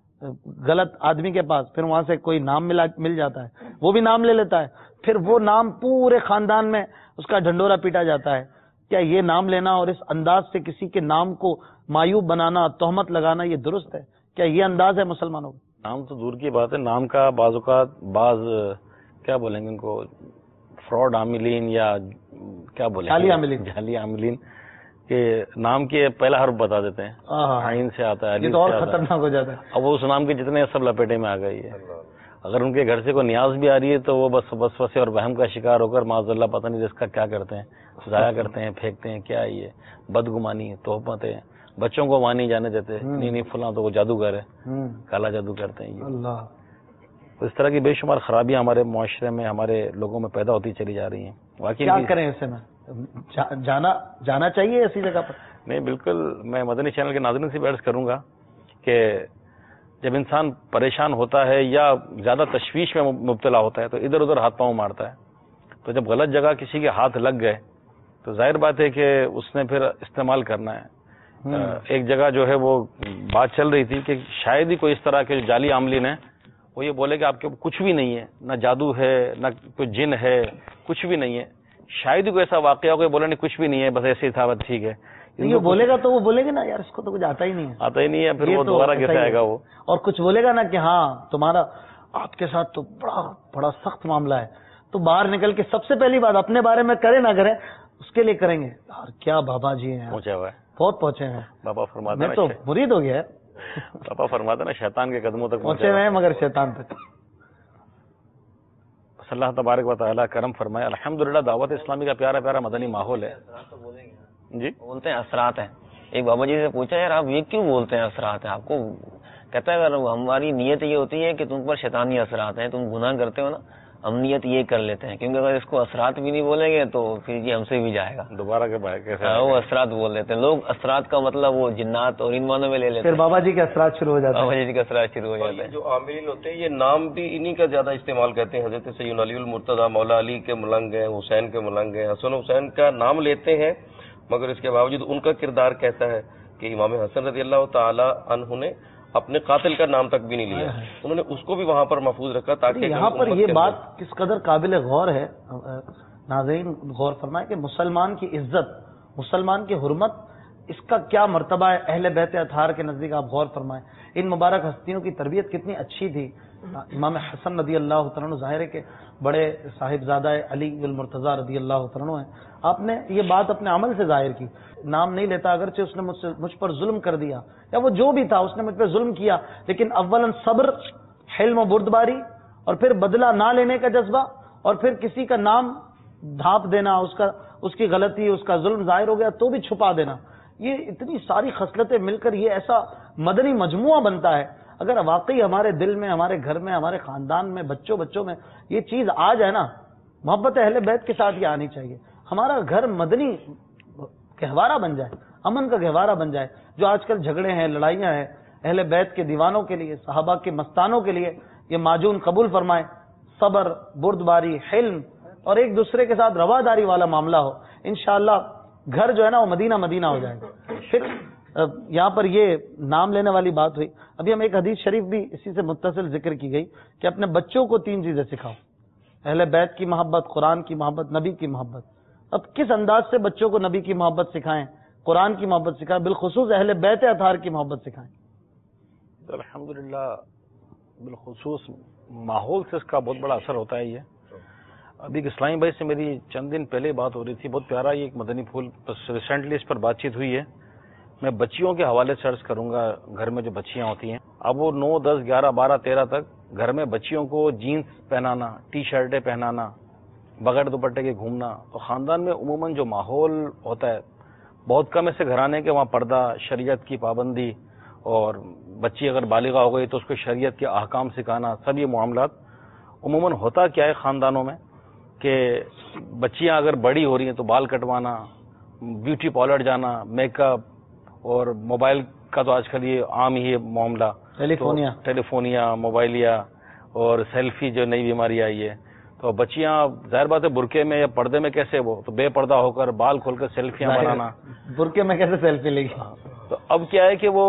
غلط آدمی کے پاس، پھر وہاں سے کوئی نام ملا مل جاتا ہے، وہ بھی نام لے لیتا ہے، پھر وہ نام پورے خاندان میں اس کا ڈھنڈورا پیٹا جاتا ہے۔ کیا یہ نام لینا اور اس انداز سے کسی کے نام کو معیوب بنانا، تہمت لگانا، یہ درست ہے؟ کیا یہ انداز ہے مسلمانوں کا؟ نام تو دور کی بات ہے، نام کا بعض اوقات بعض کیا بولیں گے ان کو، فراڈ عاملین یا کیا بولیں جعلی عاملین، جعلی عاملین کہ نام کے پہلا حرف بتا دیتے ہیں، عین سے آتا ہے، یہ تو اور خطرناک ہو جاتا ہے۔ اب وہ اس نام کے جتنے سب لپیٹے میں آ گئی ہے۔ اگر ان کے گھر سے کوئی نیاز بھی آ رہی ہے تو وہ بس وسوسے اور وہم کا شکار ہو کر معاذ اللہ پتہ نہیں اس کا کیا کرتے ہیں، ضائع کرتے ہیں، پھینکتے ہیں۔ کیا ہے یہ بدگمانی، تہمتیں، بچوں کو وہاں نہیں جانے دیتے، نہیں نہیں فلاں تو وہ جادوگر ہے، کالا جادو کرتے ہیں۔ اللہ، اس طرح کی بے شمار خرابیاں ہمارے معاشرے میں، ہمارے لوگوں میں پیدا ہوتی چلی جا رہی ہیں۔ واقعی کیا کریں ایسے میں؟ جانا جانا چاہیے ایسی جگہ پر؟ نہیں، بالکل میں مدنی چینل کے ناظرین سے بھی عرض کروں گا کہ جب انسان پریشان ہوتا ہے یا زیادہ تشویش میں مبتلا ہوتا ہے تو ادھر ادھر ہاتھ پاؤں مارتا ہے، تو جب غلط جگہ کسی کے ہاتھ لگ گئے تو ظاہر بات ہے کہ اس نے پھر استعمال کرنا ہے۔ ایک جگہ جو ہے وہ بات چل رہی تھی کہ شاید ہی کوئی اس طرح کے جو جعلی عاملین ہیں وہ یہ بولے کہ آپ کے کچھ بھی نہیں ہے، نہ جادو ہے، نہ کوئی جن ہے، کچھ بھی نہیں ہے، شاید ہی کوئی ایسا واقعہ ہو کہ بولے نہیں کچھ بھی نہیں ہے، بس ایسے ہی تھا، بس ٹھیک ہے۔ یہ بولے گا تو وہ بولے گا نا یار اس کو تو کچھ آتا ہی نہیں ہے، آتا ہی نہیں ہے، پھر وہ دوبارہ کیسے آئے گا وہ؟ اور کچھ بولے گا نا کہ ہاں تمہارا آپ کے ساتھ تو بڑا بڑا سخت معاملہ ہے، تو باہر نکل کے سب سے پہلی بات اپنے بارے میں کرے نہ کرے اس کے لیے کریں گے، یار کیا بابا جی ہیں، پہنچا ہوا ہے، بہت پہنچے ہیں بابا فرماتے میں ہیں تو مرید ہو گیا ہے، بابا فرماتے ہیں نا شیطان کے قدموں تک پہنچے ہوئے ہیں مگر شیطان تک۔ اللہ تبارک و تعالیٰ کرم فرمائے. الحمدللہ دعوت اسلامی کا پیارا پیارا مدنی ماحول ہے. جی بولتے ہیں اثرات ہیں. ایک بابا جی سے پوچھا یار آپ یہ کیوں بولتے ہیں اثرات ہیں آپ کو؟ کہتا ہے اگر ہماری نیت یہ ہوتی ہے کہ تم پر شیطانی اثرات ہیں، تم گناہ کرتے ہو نا، ہم نیت یہ کر لیتے ہیں، کیونکہ اگر اس کو اثرات بھی نہیں بولیں گے تو پھر یہ ہم سے بھی جائے گا. دوبارہ کے بعد کیسے وہ اثرات بول لیتے ہیں لوگ. اثرات کا مطلب وہ جنات اور ان معنوں میں لے لیتے پھر ہیں. بابا جی کے اثرات شروع ہو جاتے ہیں. بابا جی کے اثرات شروع ہو جاتے ہیں. جو عاملین ہوتے ہیں یہ نام بھی انہی کا زیادہ استعمال کرتے ہیں. حضرت سید علی المرتضیٰ مولا علی کے ملنگ ہیں، حسین کے ملنگ ہیں، حسن حسین کا نام لیتے ہیں، مگر اس کے باوجود ان کا کردار کیسا ہے کہ امام حسن رضی اللہ تعالی عنہ نے اپنے قاتل کا نام تک بھی نہیں لیا، انہوں نے اس کو بھی وہاں پر محفوظ رکھا تاکہ یہاں پر یہ بات کس قدر قابل غور ہے. ناظرین غور فرمائیں کہ مسلمان کی عزت، مسلمان کی حرمت، اس کا کیا مرتبہ ہے اہل بیت اطہار کے نزدیک. آپ غور فرمائیں ان مبارک ہستیوں کی تربیت کتنی اچھی تھی. امام حسن رضی اللہ تعالیٰ عنہ ظاہر ہے کہ بڑے صاحبزادہ علی المرتضیٰ رضی اللہ تعالیٰ عنہ ہیں. آپ نے یہ بات اپنے عمل سے ظاہر کی. نام نہیں لیتا اگرچہ اس نے مجھ سے مجھ پر ظلم کر دیا یا وہ جو بھی تھا اس نے مجھ پہ ظلم کیا، لیکن اولاً صبر، حلم و بردباری، اور پھر بدلہ نہ لینے کا جذبہ، اور پھر کسی کا نام ڈھانپ دینا، اس کا اس کی غلطی، اس کا ظلم ظاہر ہو گیا تو بھی چھپا دینا. یہ اتنی ساری خصلتیں مل کر یہ ایسا مدنی مجموعہ بنتا ہے. اگر واقعی ہمارے دل میں، ہمارے گھر میں، ہمارے خاندان میں، بچوں بچوں میں یہ چیز آ جائے نا، محبت اہل بیت کے ساتھ یہ آنی چاہیے. ہمارا گھر مدنی گہوارہ بن جائے، امن کا گہوارہ بن جائے. جو آج کل جھگڑے ہیں، لڑائیاں ہیں، اہل بیت کے دیوانوں کے لیے، صحابہ کے مستانوں کے لیے یہ معجون قبول فرمائے. صبر، بردباری، حلم اور ایک دوسرے کے ساتھ رواداری والا معاملہ ہو، انشاءاللہ گھر جو ہے نا وہ مدینہ مدینہ ہو جائے گا. پھر یہاں پر یہ نام لینے والی بات ہوئی. ابھی ہم ایک حدیث شریف بھی اسی سے متصل ذکر کی گئی کہ اپنے بچوں کو تین چیزیں سکھاؤ: اہل بیت کی محبت، قرآن کی محبت، نبی کی محبت. اب کس انداز سے بچوں کو نبی کی محبت سکھائیں، قرآن کی محبت سکھائیں، بالخصوص اہل بیت اطہار کی محبت سکھائیں؟ الحمدللہ بالخصوص ماحول سے اس کا بہت بڑا اثر ہوتا ہے. یہ ابھی ایک اسلامی بھائی سے میری چند دن پہلے بات ہو رہی تھی، بہت پیارا یہ ایک مدنی پھول، بس ریسنٹلی اس پر بات چیت ہوئی ہے. میں بچیوں کے حوالے سے عرض کروں گا. گھر میں جو بچیاں ہوتی ہیں، اب وہ نو دس گیارہ بارہ تیرہ تک گھر میں بچیوں کو جینس پہنانا، ٹی شرٹیں پہنانا، بغیر دوپٹے کے گھومنا، تو خاندان میں عموماً جو ماحول ہوتا ہے، بہت کم ایسے گھرانے کے وہاں پردہ، شریعت کی پابندی، اور بچی اگر بالغہ ہو گئی تو اس کو شریعت کے احکام سکھانا، سب یہ معاملات. عموماً ہوتا کیا ہے خاندانوں میں کہ بچیاں اگر بڑی ہو رہی ہیں تو بال کٹوانا، بیوٹی پارلر جانا، میک اپ، اور موبائل کا تو آج کل یہ عام ہی ہے معاملہ، ٹیلیفونیا ٹیلیفونیا موبائلیا اور سیلفی جو نئی بیماری آئی ہے. تو بچیاں ظاہر بات ہے برقعے میں یا پردے میں کیسے، وہ تو بے پردہ ہو کر بال کھول کر سیلفیاں بنانا، برقعے میں کیسے سیلفی لے گی. تو اب کیا ہے کہ وہ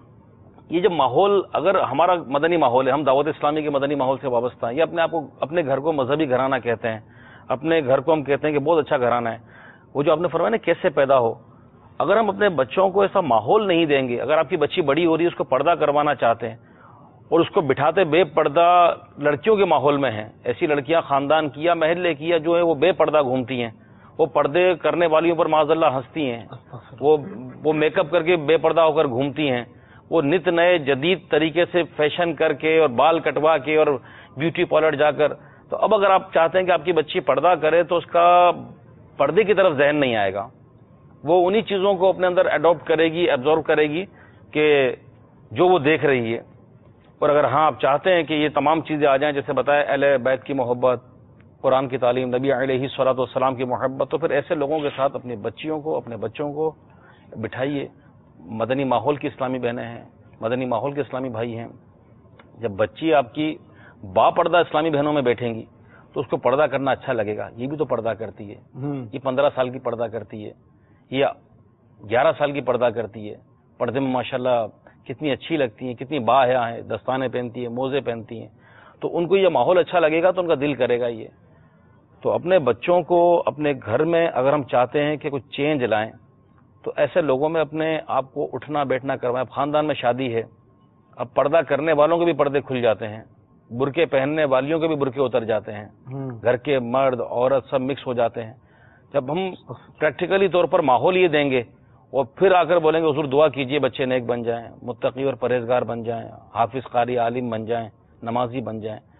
یہ جب ماحول، اگر ہمارا مدنی ماحول ہے، ہم دعوت اسلامی کے مدنی ماحول سے وابستہ ہیں، یہ اپنے آپ کو، اپنے گھر کو مذہبی گھرانہ کہتے ہیں، اپنے گھر کو ہم کہتے ہیں کہ بہت اچھا گھرانہ ہے. وہ جو آپ نے فرمایا نا کیسے پیدا ہو، اگر ہم اپنے بچوں کو ایسا ماحول نہیں دیں گے، اگر آپ کی بچی بڑی ہو رہی ہے، اس کو پردہ کروانا چاہتے ہیں اور اس کو بٹھاتے بے پردہ لڑکیوں کے ماحول میں ہیں، ایسی لڑکیاں خاندان کی یا محلے کی یا جو ہے وہ بے پردہ گھومتی ہیں، وہ پردے کرنے والیوں پر معاذ اللہ ہنستی ہیں، وہ وہ میک اپ کر کے بے پردہ ہو کر گھومتی ہیں، وہ نت نئے جدید طریقے سے فیشن کر کے اور بال کٹوا کے اور بیوٹی پارلر جا کر. تو اب اگر آپ چاہتے ہیں کہ آپ کی بچی پردہ کرے تو اس کا پردے کی طرف ذہن نہیں آئے گا، وہ انہی چیزوں کو اپنے اندر اڈاپٹ کرے گی، ایبزارو کرے گی کہ جو وہ دیکھ رہی ہے. اور اگر ہاں آپ چاہتے ہیں کہ یہ تمام چیزیں آ جائیں، جیسے بتایا اہل بیت کی محبت، قرآن کی تعلیم، نبی علیہ الصلوۃ والسلام کی محبت، تو پھر ایسے لوگوں کے ساتھ اپنی بچیوں کو، اپنے بچوں کو بٹھائیے. مدنی ماحول کی اسلامی بہنیں ہیں، مدنی ماحول کے اسلامی بھائی ہیں. جب بچی آپ کی با پردہ اسلامی بہنوں میں بیٹھیں گی تو اس کو پردہ کرنا اچھا لگے گا. یہ بھی تو پردہ کرتی ہے، یہ پندرہ سال کی پردہ کرتی ہے، یہ گیارہ سال کی پردہ کرتی ہے، پردے میں ماشاءاللہ کتنی اچھی لگتی ہیں، کتنی باحیا ہیں، دستانے پہنتی ہیں، موزے پہنتی ہیں. تو ان کو یہ ماحول اچھا لگے گا تو ان کا دل کرے گا. یہ تو اپنے بچوں کو اپنے گھر میں اگر ہم چاہتے ہیں کہ کچھ چینج لائیں تو ایسے لوگوں میں اپنے آپ کو اٹھنا بیٹھنا کروائیں. اب خاندان میں شادی ہے، اب پردہ کرنے والوں کے بھی پردے کھل جاتے ہیں، برقعے پہننے والیوں کے بھی برقعے اتر جاتے ہیں، گھر کے مرد عورت سب مکس ہو جاتے ہیں. جب ہم پریکٹیکلی طور پر ماحول یہ دیں گے اور پھر آ کر بولیں گے حضور دعا کیجئے بچے نیک بن جائیں، متقی اور پرہیزگار بن جائیں، حافظ قاری عالم بن جائیں، نمازی بن جائیں،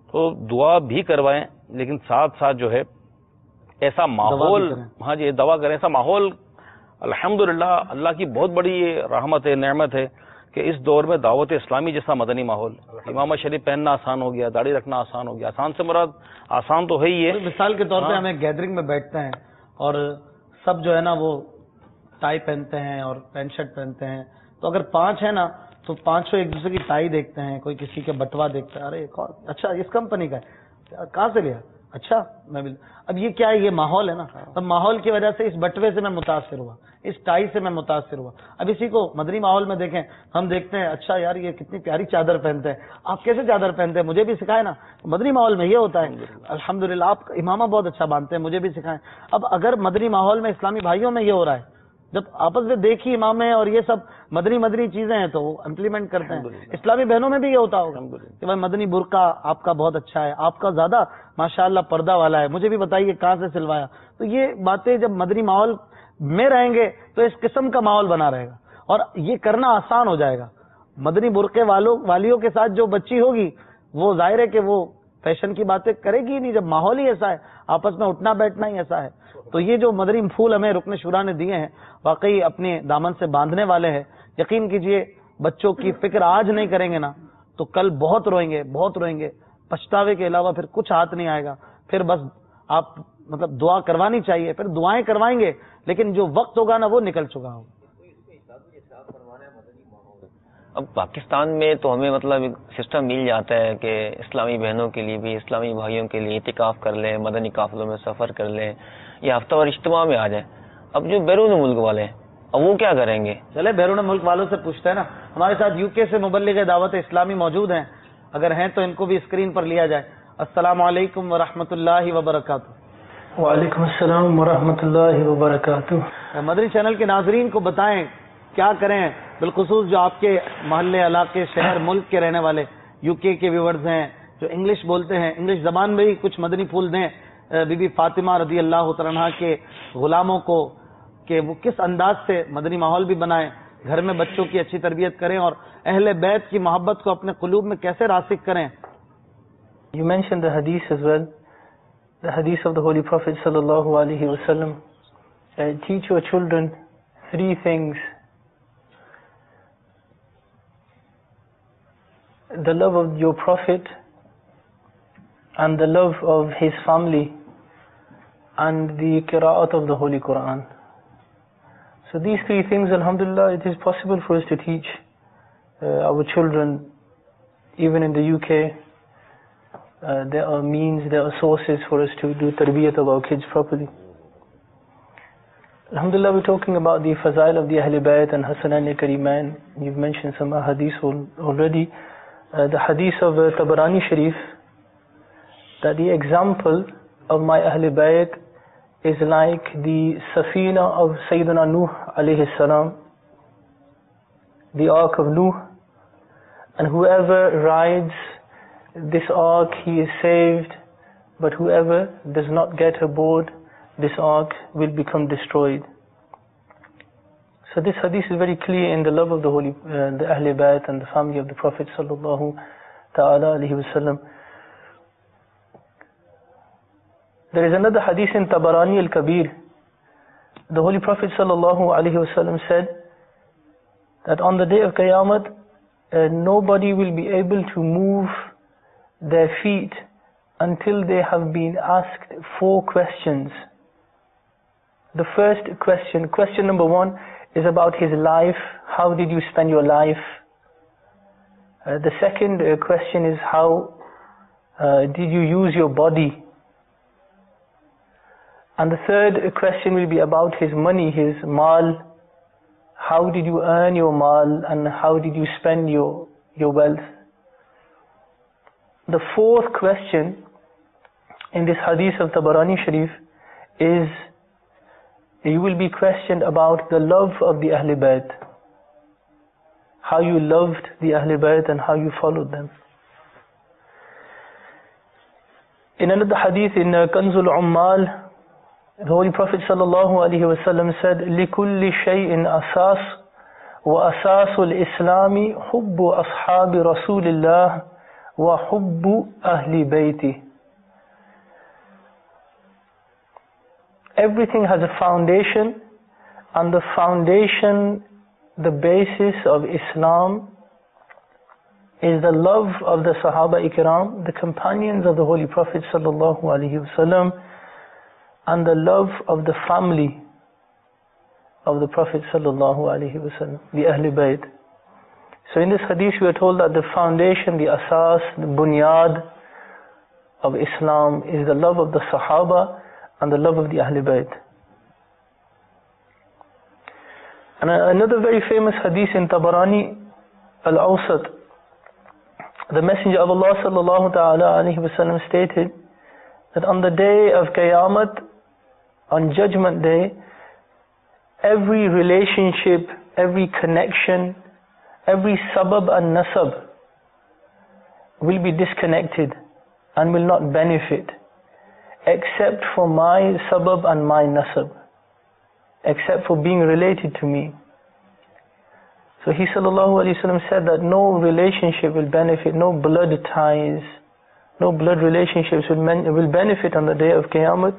تو دعا بھی کروائیں، لیکن ساتھ ساتھ جو ہے ایسا ماحول، ہاں جی دعا کریں، ایسا ماحول الحمدللہ اللہ کی بہت بڑی رحمت ہے، نعمت ہے کہ اس دور میں دعوت اسلامی جیسا مدنی ماحول، امامہ شریف پہننا آسان ہو گیا، داڑھی رکھنا آسان ہو گیا. آسان سے مراد آسان تو ہے ہی ہے. مثال کے طور پہ ہم ایک گیدرنگ میں بیٹھتے ہیں اور سب جو ہے نا وہ ٹائی پہنتے ہیں اور پینٹ شرٹ پہنتے ہیں، تو اگر پانچ ہے نا تو پانچوں ایک دوسرے کی ٹائی دیکھتے ہیں، کوئی کسی کے بٹوا دیکھتا ہے، ارے اچھا اس کمپنی کا ہے، کہاں سے لیا، اچھا میں بھی. اب یہ کیا ہے، یہ ماحول ہے نا. اب ماحول کی وجہ سے اس بٹوے سے میں متاثر ہوا، اس ٹائی سے میں متاثر ہوا. اب اسی کو مدنی ماحول میں دیکھیں، ہم دیکھتے ہیں اچھا یار یہ کتنی پیاری چادر پہنتے ہیں، آپ کیسے چادر پہنتے ہیں، مجھے بھی سکھائے نا. مدنی ماحول میں یہ ہوتا ہے الحمدللہ، آپ امامہ بہت اچھا باندھتے ہیں، مجھے بھی سکھائیں. اب اگر مدنی ماحول میں اسلامی بھائیوں میں یہ ہو رہا ہے، جب آپس میں دیکھی امامے اور یہ سب مدنی مدنی چیزیں ہیں تو وہ امپلیمنٹ کرتے ہیں. اسلامی بہنوں میں بھی یہ ہوتا ہوگا کہ بھائی مدنی برقع آپ کا بہت اچھا ہے، آپ کا زیادہ ماشاءاللہ پردہ والا ہے، مجھے بھی بتائیے کہاں سے سلوایا. تو یہ باتیں جب مدنی ماحول میں رہیں گے تو اس قسم کا ماحول بنا رہے گا اور یہ کرنا آسان ہو جائے گا. مدنی برقعے والوں والیوں کے ساتھ جو بچی ہوگی وہ ظاہر ہے کہ وہ فیشن کی باتیں کرے گی ہی نہیں، جب ماحول ہی ایسا ہے، آپس میں اٹھنا بیٹھنا ہی ایسا ہے. تو یہ جو مدنی پھول ہمیں رکن شورا نے دیے ہیں واقعی اپنے دامن سے باندھنے والے ہیں. یقین کیجئے بچوں کی فکر آج نہیں کریں گے نا تو کل بہت روئیں گے، بہت روئیں گے. پچھتاوے کے علاوہ پھر کچھ ہاتھ نہیں آئے گا. پھر بس آپ مطلب دعا کروانی چاہیے، پھر دعائیں کروائیں گے، لیکن جو وقت ہوگا نا وہ نکل چکا ہوگا. اب پاکستان میں تو ہمیں مطلب ایک سسٹم مل جاتا ہے کہ اسلامی بہنوں کے لیے بھی، اسلامی بھائیوں کے لیے اعتکاف کر لیں، مدنی قافلوں میں سفر کر لیں یا ہفتہ وار اجتماع میں آ جائیں. اب جو بیرون ملک والے ہیں اب وہ کیا کریں گے؟ چلے بیرون ملک والوں سے پوچھتے ہیں نا. ہمارے ساتھ یو کے سے مبلغ دعوت اسلامی موجود ہیں، اگر ہیں تو ان کو بھی اسکرین پر لیا جائے. السلام علیکم ورحمۃ اللہ وبرکاتہ. وعلیکم السلام ورحمۃ اللہ وبرکاتہ. مدنی چینل کے ناظرین کو بتائیں کیا کریں، بالخصوص جو آپ کے محلے، علاقے، شہر، ملک کے رہنے والے یو کے کے ویورز ہیں جو انگلش بولتے ہیں، انگلش زبان میں ہی کچھ مدنی پھول دیں بی بی فاطمہ رضی اللہ تعالیٰ عنہا کے غلاموں کو کہ وہ کس انداز سے مدنی ماحول بھی بنائیں، گھر میں بچوں کی اچھی تربیت کریں اور اہل بیت کی محبت کو اپنے قلوب میں کیسے راسخ کریں. You mentioned the hadith as well, the hadith of the Holy Prophet sallallahu alaihi wasallam. Uh, teach your children three things: the love of your Prophet and the love of his family and the qira'at of the Holy Quran. So these three things, alhamdulillah, it is possible for us to teach uh, our children even in the U K. Uh, there are means, there are sources for us to do tarbiyat of our kids properly. Alhamdulillah, we're talking about the fazail of the Ahl Bayt and Hasanain Karimain. You've mentioned some hadith already. Uh, the hadith of uh, Tabarani Sharif, that the example of my Ahl Bayt is like the Safina of Sayyidina Nuh alayhi salam, the ark of Nuh, and whoever rides this ark, he is saved, but whoever does not get aboard this ark will become destroyed. So this hadith is very clear in the love of the holy, uh, the Ahl Bayt and the family of the Prophet sallallahu ta'ala alayhi wasallam. There is another hadith in Tabarani al-Kabir. The Holy Prophet sallallahu alayhi wasallam said that on the day of Qiyamah, uh, nobody will be able to move their feet until they have been asked four questions. The first question, question number one, is about his life. How did you spend your life? Uh, the second uh, question is how uh, did you use your body? And the third uh, question will be about his money, his mal. How did you earn your mal and how did you spend your, your wealth? The fourth question in this hadith of Tabarani Sharif is you will be questioned about the love of the Ahl Bayt, how you loved the Ahl Bayt and how you followed them. In another hadith in uh, Kanzul Ummal, the Holy Prophet sallallahu alaihi wasallam said, لِكُلِّ شَيْءٍ أَسَاسٌ وَأَسَاسُ الْإِسْلَامِ حُبُّ أَصْحَابِ رَسُولِ اللَّهِ وحب أهل بيته. Everything has a foundation, and the foundation, the basis of Islam is the love of the Sahaba Ikram, the companions of the Holy Prophet sallallahu alaihi wasallam, and the love of the family of the Prophet sallallahu alaihi wasallam, the Ahl Bayt. So in this hadith we are told that the foundation, the asas, the bunyad of Islam is the love of the Sahaba and the love of the Ahl Bayt. And another very famous hadith in Tabarani al-Awsat, the Messenger of Allah sallallahu ta'ala alayhi wa sallam stated that on the day of Qiyamah, on Judgment Day, every relationship, every connection, every sabab and nasab will be disconnected and will not benefit except for my sabab and my nasab, except for being related to me. So he sallallahu alayhi wa sallam said that no relationship will benefit, no blood ties, no blood relationships will, men- will benefit on the day of Qiyamah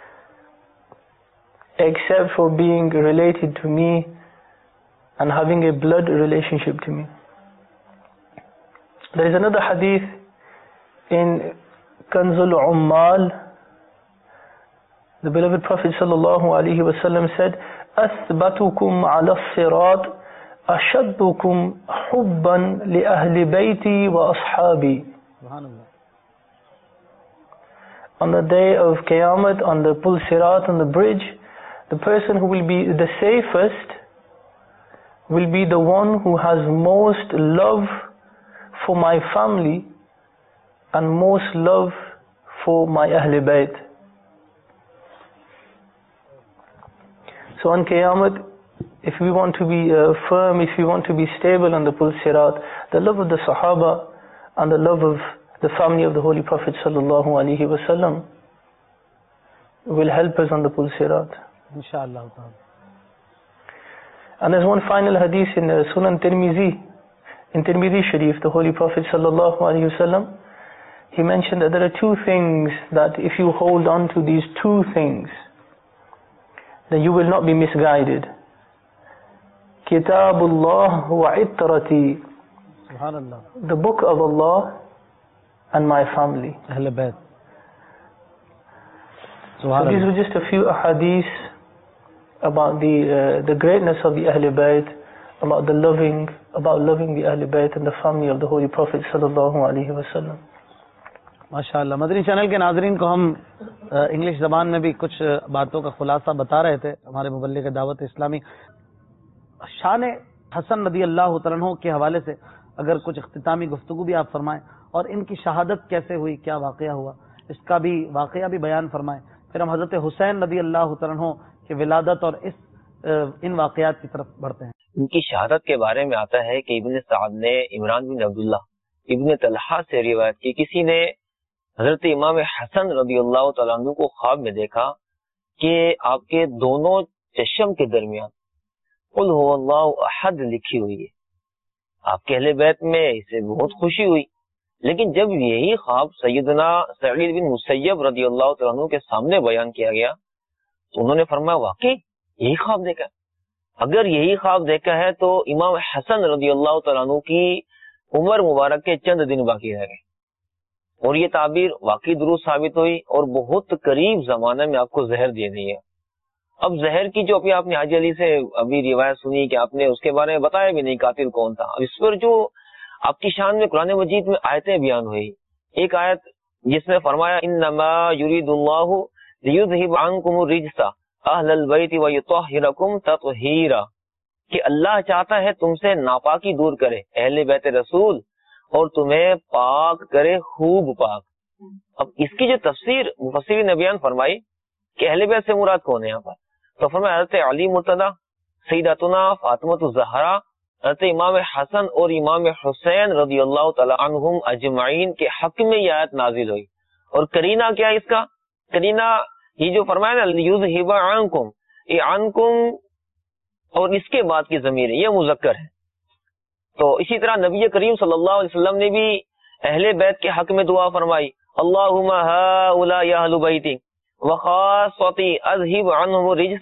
except for being related to me and having a blood relationship to me. There is another hadith in Kanzul Ummal. The beloved Prophet sallallahu alaihi wasallam said, "Athbatukum ala as-sirat ashaddukum hubban li ahli bayti wa ashabi." Subhanallah. On the day of Qiyamah, on the Pul Sirat, on the bridge, the person who will be the safest will be the one who has most love for my family and most love for my Ahl Bayt. So on Qiyamah, if we want to be uh, firm, if we want to be stable on the Pul Sirat, the love of the Sahaba and the love of the family of the Holy Prophet sallallahu alaihi wasallam will help us on the Pul Sirat. Inshallah. And there's one final hadith in uh, Sunan Tirmizi, in Tirmizi Sharif, the Holy Prophet sallallahu alaihi wasallam, he mentioned that there are two things that if you hold on to these two things, then you will not be misguided. Kitabullah wa itrati, the book of Allah and my family. Ahl Bayt. So these were just a few ahadith about the uh, the greatness of the Ahl Bayt, about the loving, about loving the Ahl Bayt and the family of the Holy Prophet sallallahu alaihi wasallam. ماشاء اللہ. مدنی چینل کے ناظرین کو ہم انگلش زبان میں بھی کچھ باتوں کا خلاصہ بتا رہے تھے ہمارے مبلغ دعوت اسلامی. شان حسن رضی اللہ تعالیٰ عنہ کے حوالے سے اگر کچھ اختتامی گفتگو بھی آپ فرمائیں, اور ان کی شہادت کیسے ہوئی, کیا واقعہ ہوا, اس کا بھی واقعہ بھی بیان فرمائیں. پھر ہم حضرت حسین رضی اللہ تعالیٰ عنہ کی ولادت اور اس ان واقعات کی طرف بڑھتے ہیں. ان کی شہادت کے بارے میں آتا ہے کہ ابن سعد نے عمران بن عبداللہ ابن طلحہ سے روایت کی, کسی نے حضرت امام حسن رضی اللہ تعالیٰ عنہ کو خواب میں دیکھا کہ آپ کے دونوں چشم کے درمیان قل هو اللہ احد لکھی ہوئی ہے. آپ کے اہل بیت میں اسے بہت خوشی ہوئی, لیکن جب یہی خواب سیدنا سعید بن مسیب رضی اللہ تعالیٰ عنہ کے سامنے بیان کیا گیا تو انہوں نے فرمایا واقعی یہی خواب دیکھا. اگر یہی خواب دیکھا ہے تو امام حسن رضی اللہ تعالیٰ عنہ کی عمر مبارک کے چند دن باقی رہ گئے, اور یہ تعبیر واقعی درست ثابت ہوئی, اور بہت قریب زمانے میں آپ کو زہر دے دی ہے. اب زہر کی جو ابھی آپ نے حاجی علی سے ابھی روایت سنی کہ آپ نے اس کے بارے میں بتایا بھی نہیں قاتل کون تھا, اب اس پر جو آپ کی شان میں قرآن مجید میں آیتیں بیان ہوئی, ایک آیت جس میں فرمایا انما یرید اللہ لیذھب عنکم الرجس اہل البیت ویطہرکم تطہیرا, کہ اللہ چاہتا ہے تم سے ناپاکی دور کرے اہل بیت رسول اور تمہیں پاک کرے خوب پاک. اب اس کی جو تفسیر مفسرین نے بیان فرمائی کہ اہل بیت سے مراد کون ہے یہاں پر, تو فرمایا حضرت علی مرتضی, سیدتنا فاطمۃ الزہرا, حضرت امام حسن اور امام حسین رضی اللہ تعالی عنہم اجمعین کے حق میں یہ آیت نازل ہوئی. اور کرینہ کیا اس کا, کرینہ یہ جو فرمایا نا لیذھب عنکم, یہ عنکم اور اس کے بعد کی ضمیر ہے, یہ مذکر ہے. تو اسی طرح نبی کریم صلی اللہ علیہ وسلم نے بھی اہل بیت کے حق میں دعا فرمائی، اللہم ہؤلاء اہل بیتی وخاصتی اذہب عنہم الرجس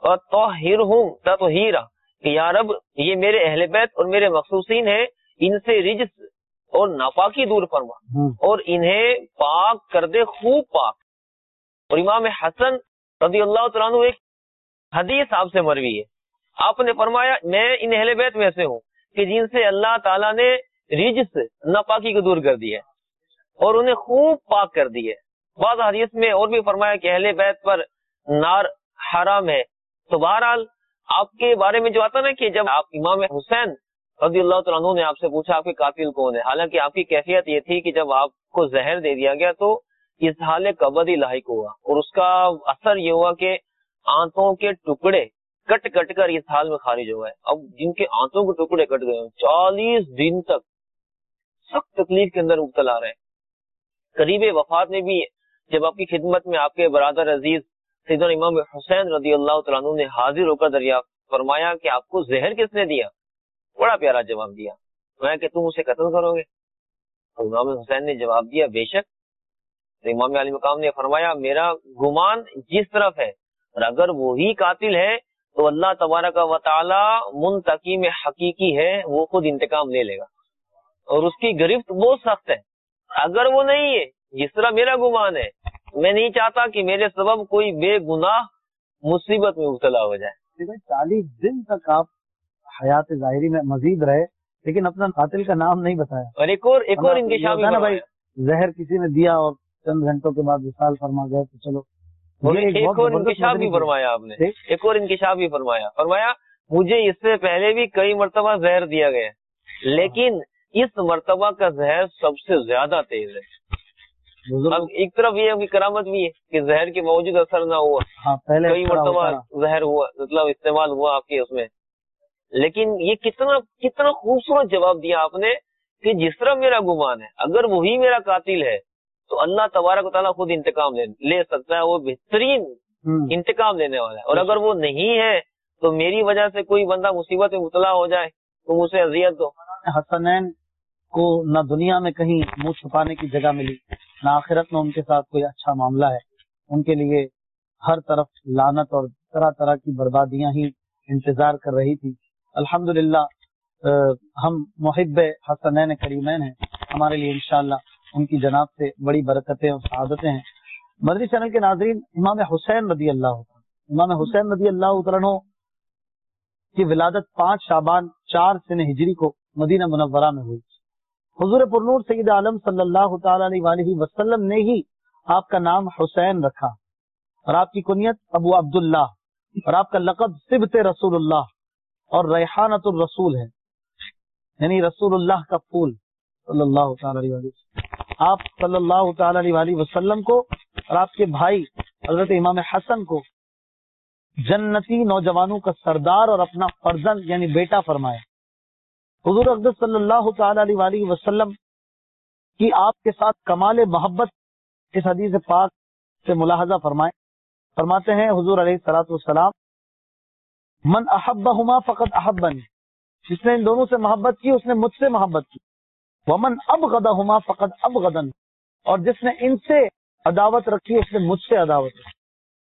وطہرہم تطہیرا، کہ یا رب یہ میرے اہل بیت اور میرے مخصوصین ہیں، ان سے رجس اور ناپاکی دور فرما اور انہیں پاک کر دے، خوب پاک۔ اور امام حسن رضی اللہ تعالیٰ عنہ ایک حدیث آپ سے مروی ہے، آپ نے فرمایا میں ان اہل بیت میں سے ہوں کہ جن سے اللہ تعالیٰ نے رجس ناپاکی کو دور کر دی ہے اور انہیں خوب پاک کر دی ہے۔ بعض حدیث میں اور بھی فرمایا کہ اہل بیت پر نار حرام ہے۔ تو بہرحال آپ کے بارے میں جو آتا نا کہ جب آپ امام حسین رضی اللہ تعالیٰ عنہ نے آپ سے پوچھا آپ کے قاتل کون ہے، حالانکہ آپ کی کیفیت یہ تھی کہ جب آپ کو زہر دے دیا گیا تو اسحال کبدی لاحق ہوا اور اس کا اثر یہ ہوا کہ آنتوں کے ٹکڑے کٹ کٹ کر اس حال میں خارج ہو گئے۔ اب جن کے آنتوں کے ٹکڑے کٹ گئے چالیس دن تک سخت تکلیف کے اندر مبتلا رہے۔ قریب وفات میں بھی جب آپ کی خدمت میں آپ کے برادر عزیز سیدنا امام حسین رضی اللہ تعالیٰ عنہ نے حاضر ہو کر دریافت فرمایا کہ آپ کو زہر کس نے دیا؟ بڑا پیارا جواب دیا، میں کہ تم اسے قتل کرو گے؟ امام حسین نے جواب دیا بے شک۔ تو امام علی مقام نے فرمایا میرا گمان جس طرف ہے اور اگر وہی قاتل ہے تو اللہ تبارک و تعالی منتقم حقیقی ہے، وہ خود انتقام لے لے گا اور اس کی گرفت بہت سخت ہے۔ اگر وہ نہیں ہے جس طرح میرا گمان ہے، میں نہیں چاہتا کہ میرے سبب کوئی بے گناہ مصیبت میں مبتلا ہو جائے۔ چالیس دن تک آپ حیات ظاہری میں مزید رہے لیکن اپنا قاتل کا نام نہیں بتایا، اور ایک اور ایک اور انکشاف نا بھائی، زہر کسی نے دیا اور چند گھنٹوں کے بعد وصال فرما گئے تو چلو ایک اور انکشاف بھی فرمایا آپ نے، ایک اور انکشاف بھی فرمایا فرمایا مجھے اس سے پہلے بھی کئی مرتبہ زہر دیا گیا لیکن اس مرتبہ کا زہر سب سے زیادہ تیز ہے۔ اب ایک طرف یہ بھی کرامت بھی ہے کہ زہر کے موجود اثر نہ ہوا، کئی مرتبہ زہر ہوا مطلب استعمال ہوا آپ کے اس میں، لیکن یہ کتنا کتنا خوبصورت جواب دیا آپ نے کہ جس طرح میرا گمان ہے اگر وہی میرا قاتل ہے تو اللہ تبارک و تعالیٰ خود انتقام لے سکتا ہے، وہ بہترین انتقام لینے والا ہے، اور اگر وہ نہیں ہے تو میری وجہ سے کوئی بندہ مصیبت میں مبتلا ہو جائے تو مجھے اذیت دو۔ حسنین کو نہ دنیا میں کہیں منہ چھپانے کی جگہ ملی نہ آخرت میں ان کے ساتھ کوئی اچھا معاملہ ہے، ان کے لیے ہر طرف لعنت اور طرح طرح کی بربادیاں ہی انتظار کر رہی تھی۔ الحمدللہ ہم محب حسنین کریمین ہیں، ہمارے لیے انشاءاللہ ان کی جناب سے بڑی برکتیں اور سعادتیں ہیں۔ مدنی چینل کے ناظرین، امام حسین رضی اللہ عنہ امام حسین رضی اللہ عنہ کی ولادت پانچ شعبان چار سن ہجری کو مدینہ منورہ میں ہوئی۔ حضور پرنور سید عالم صلی اللہ تعالی علیہ وآلہ وسلم نے ہی آپ کا نام حسین رکھا اور آپ کی کنیت ابو عبداللہ اور آپ کا لقب صبت رسول اللہ اور ریحانت الرسول ہے، یعنی رسول اللہ کا پھول صلی اللہ تعالی علیہ وسلم۔ آپ صلی اللہ تعالی علیہ وآلہ وسلم کو اور آپ کے بھائی حضرت امام حسن کو جنتی نوجوانوں کا سردار اور اپنا فرزند یعنی بیٹا فرمایا۔ حضور اقدس صلی اللہ تعالی علیہ وآلہ وسلم کی آپ کے ساتھ کمال محبت اس حدیث پاک سے ملاحظہ فرمائے فرماتے ہیں حضور علیہ الصلوۃ والسلام من احبہما فقد احبنی، جس نے ان دونوں سے محبت کی اس نے مجھ سے محبت کی، ومن ابغضہما فقد ابغضنی، اور جس نے ان سے عداوت رکھی اس نے مجھ سے عداوت رکھی۔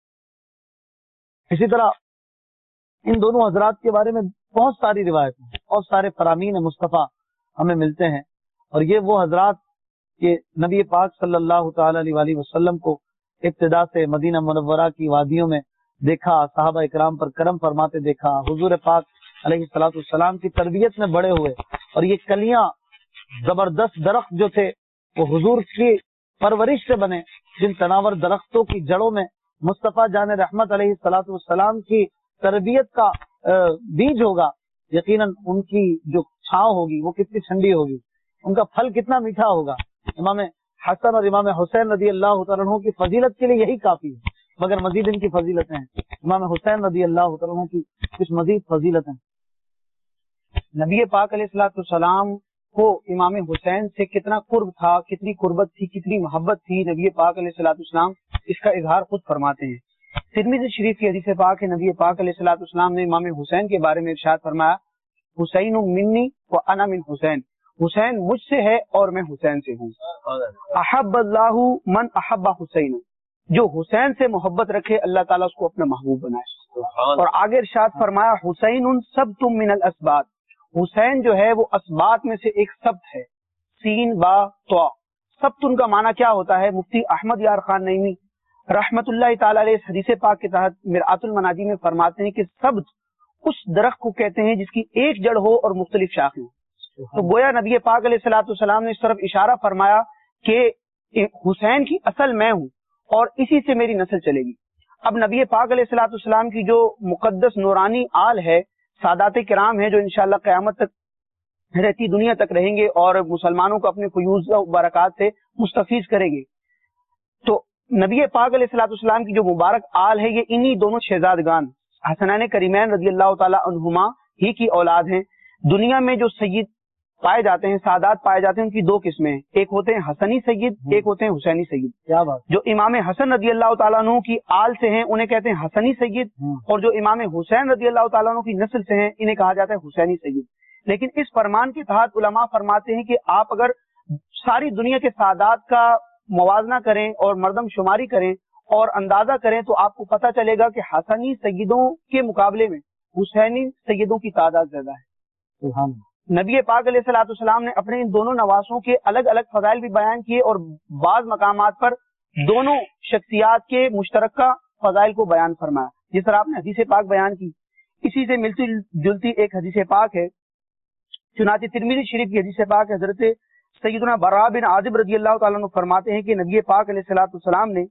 اسی طرح ان دونوں حضرات کے بارے میں بہت ساری روایتیں بہت سارے فرامین مصطفیٰ ہمیں ملتے ہیں، اور یہ وہ حضرات کہ نبی پاک صلی اللہ تعالی علیہ وآلہ وسلم کو ابتدا سے مدینہ منورہ کی وادیوں میں دیکھا، صحابہ اکرام پر کرم فرماتے دیکھا، حضور پاک علیہ الصلوۃ والسلام کی تربیت میں بڑے ہوئے، اور یہ کلیاں زبردست درخت جو تھے وہ حضور کی پرورش سے بنے، جن تناور درختوں کی جڑوں میں مصطفیٰ جان رحمت علیہ الصلوۃ والسلام کی تربیت کا بیج ہوگا، یقیناً ان کی جو چھاؤں ہوگی وہ کتنی ٹھنڈی ہوگی، ان کا پھل کتنا میٹھا ہوگا۔ امام حسن اور امام حسین رضی اللہ تعالیٰ عنہ کی فضیلت کے لیے یہی کافی ہے، مگر مزید ان کی فضیلتیں ہیں۔ امام حسین رضی اللہ تعالیٰ عنہ کی کچھ مزید فضیلتیں۔ نبی پاک علیہ الصلوۃ والسلام کو امام حسین سے کتنا قرب تھا، کتنی قربت تھی، کتنی محبت تھی، نبی پاک علیہ الصلوۃ والسلام اس کا اظہار خود فرماتے ہیں۔ ترمذی شریف کی حدیث پاک ہے، نبی پاک علیہ الصلوۃ والسلام نے امام حسین کے بارے میں ارشاد فرمایا، حسین منی و انا من حسین، حسین مجھ سے ہے اور میں حسین سے ہوں. احب اللہ من احب حسین، جو حسین سے محبت رکھے اللہ تعالیٰ اس کو اپنا محبوب بنائے. اور آگے ارشاد فرمایا حسین سب تم من الاسبات، حسین جو ہے وہ اسبات میں سے ایک سبت ہے. سین با تو سبت ان کا معنی کیا ہوتا ہے؟ مفتی احمد یار خان نعیمی رحمت اللہ تعالی علیہ اس حدیث پاک کے تحت مرآت المناجی میں فرماتے ہیں کہ سبت اس درخت کو کہتے ہیں جس کی ایک جڑ ہو اور مختلف شاخیں ہوں. تو گویا نبی پاک علیہ الصلوۃ والسلام نے اس طرف اشارہ فرمایا کہ حسین کی اصل میں ہوں اور اسی سے میری نسل چلے گی. اب نبی پاک علیہ الصلوۃ والسلام کی جو مقدس نورانی آل ہے، سادات کرام ہیں جو انشاءاللہ قیامت تک رہتی دنیا تک رہیں گے اور مسلمانوں کو اپنے فیوز و برکات سے مستفیض کریں گے، تو نبی پاک علیہ الصلوۃ والسلام کی جو مبارک آل ہے یہ انہی دونوں شہزادگان حسنین کریمین رضی اللہ تعالی عنہما ہی کی اولاد ہیں. دنیا میں جو سید پائے جاتے ہیں، سادات پائے جاتے ہیں، ان کی دو قسمیں ہیں، ایک ہوتے ہیں حسنی سید، ایک ہوتے ہیں حسینی سید. کیا بات. جو امام حسن رضی اللہ تعالیٰ عنہ کی آل سے ہیں انہیں کہتے ہیں حسنی سید، اور جو امام حسین رضی اللہ تعالیٰ عنہ کی نسل سے ہیں انہیں کہا جاتا ہے حسینی سید. لیکن اس فرمان کے تحت علماء فرماتے ہیں کہ آپ اگر ساری دنیا کے سادات کا موازنہ کریں اور مردم شماری کریں اور اندازہ کریں تو آپ کو پتہ چلے گا کہ حسنی سیدوں کے مقابلے میں حسینی سیدوں کی تعداد زیادہ ہے. سبحان اللہ. نبی پاک علیہ الصلوۃ والسلام نے اپنے ان دونوں نواسوں کے الگ الگ فضائل بھی بیان کیے اور بعض مقامات پر دونوں شخصیات کے مشترکہ فضائل کو بیان فرمایا. جس طرح آپ نے حدیث پاک بیان کی، اسی سے ملتی جلتی ایک حدیث پاک ہے، چنانچہ ترمذی شریف کی حدیث پاک حضرت سیدنا براء بن عازب رضی اللہ تعالیٰ عنہ فرماتے ہیں کہ نبی پاک علیہ الصلوۃ والسلام نے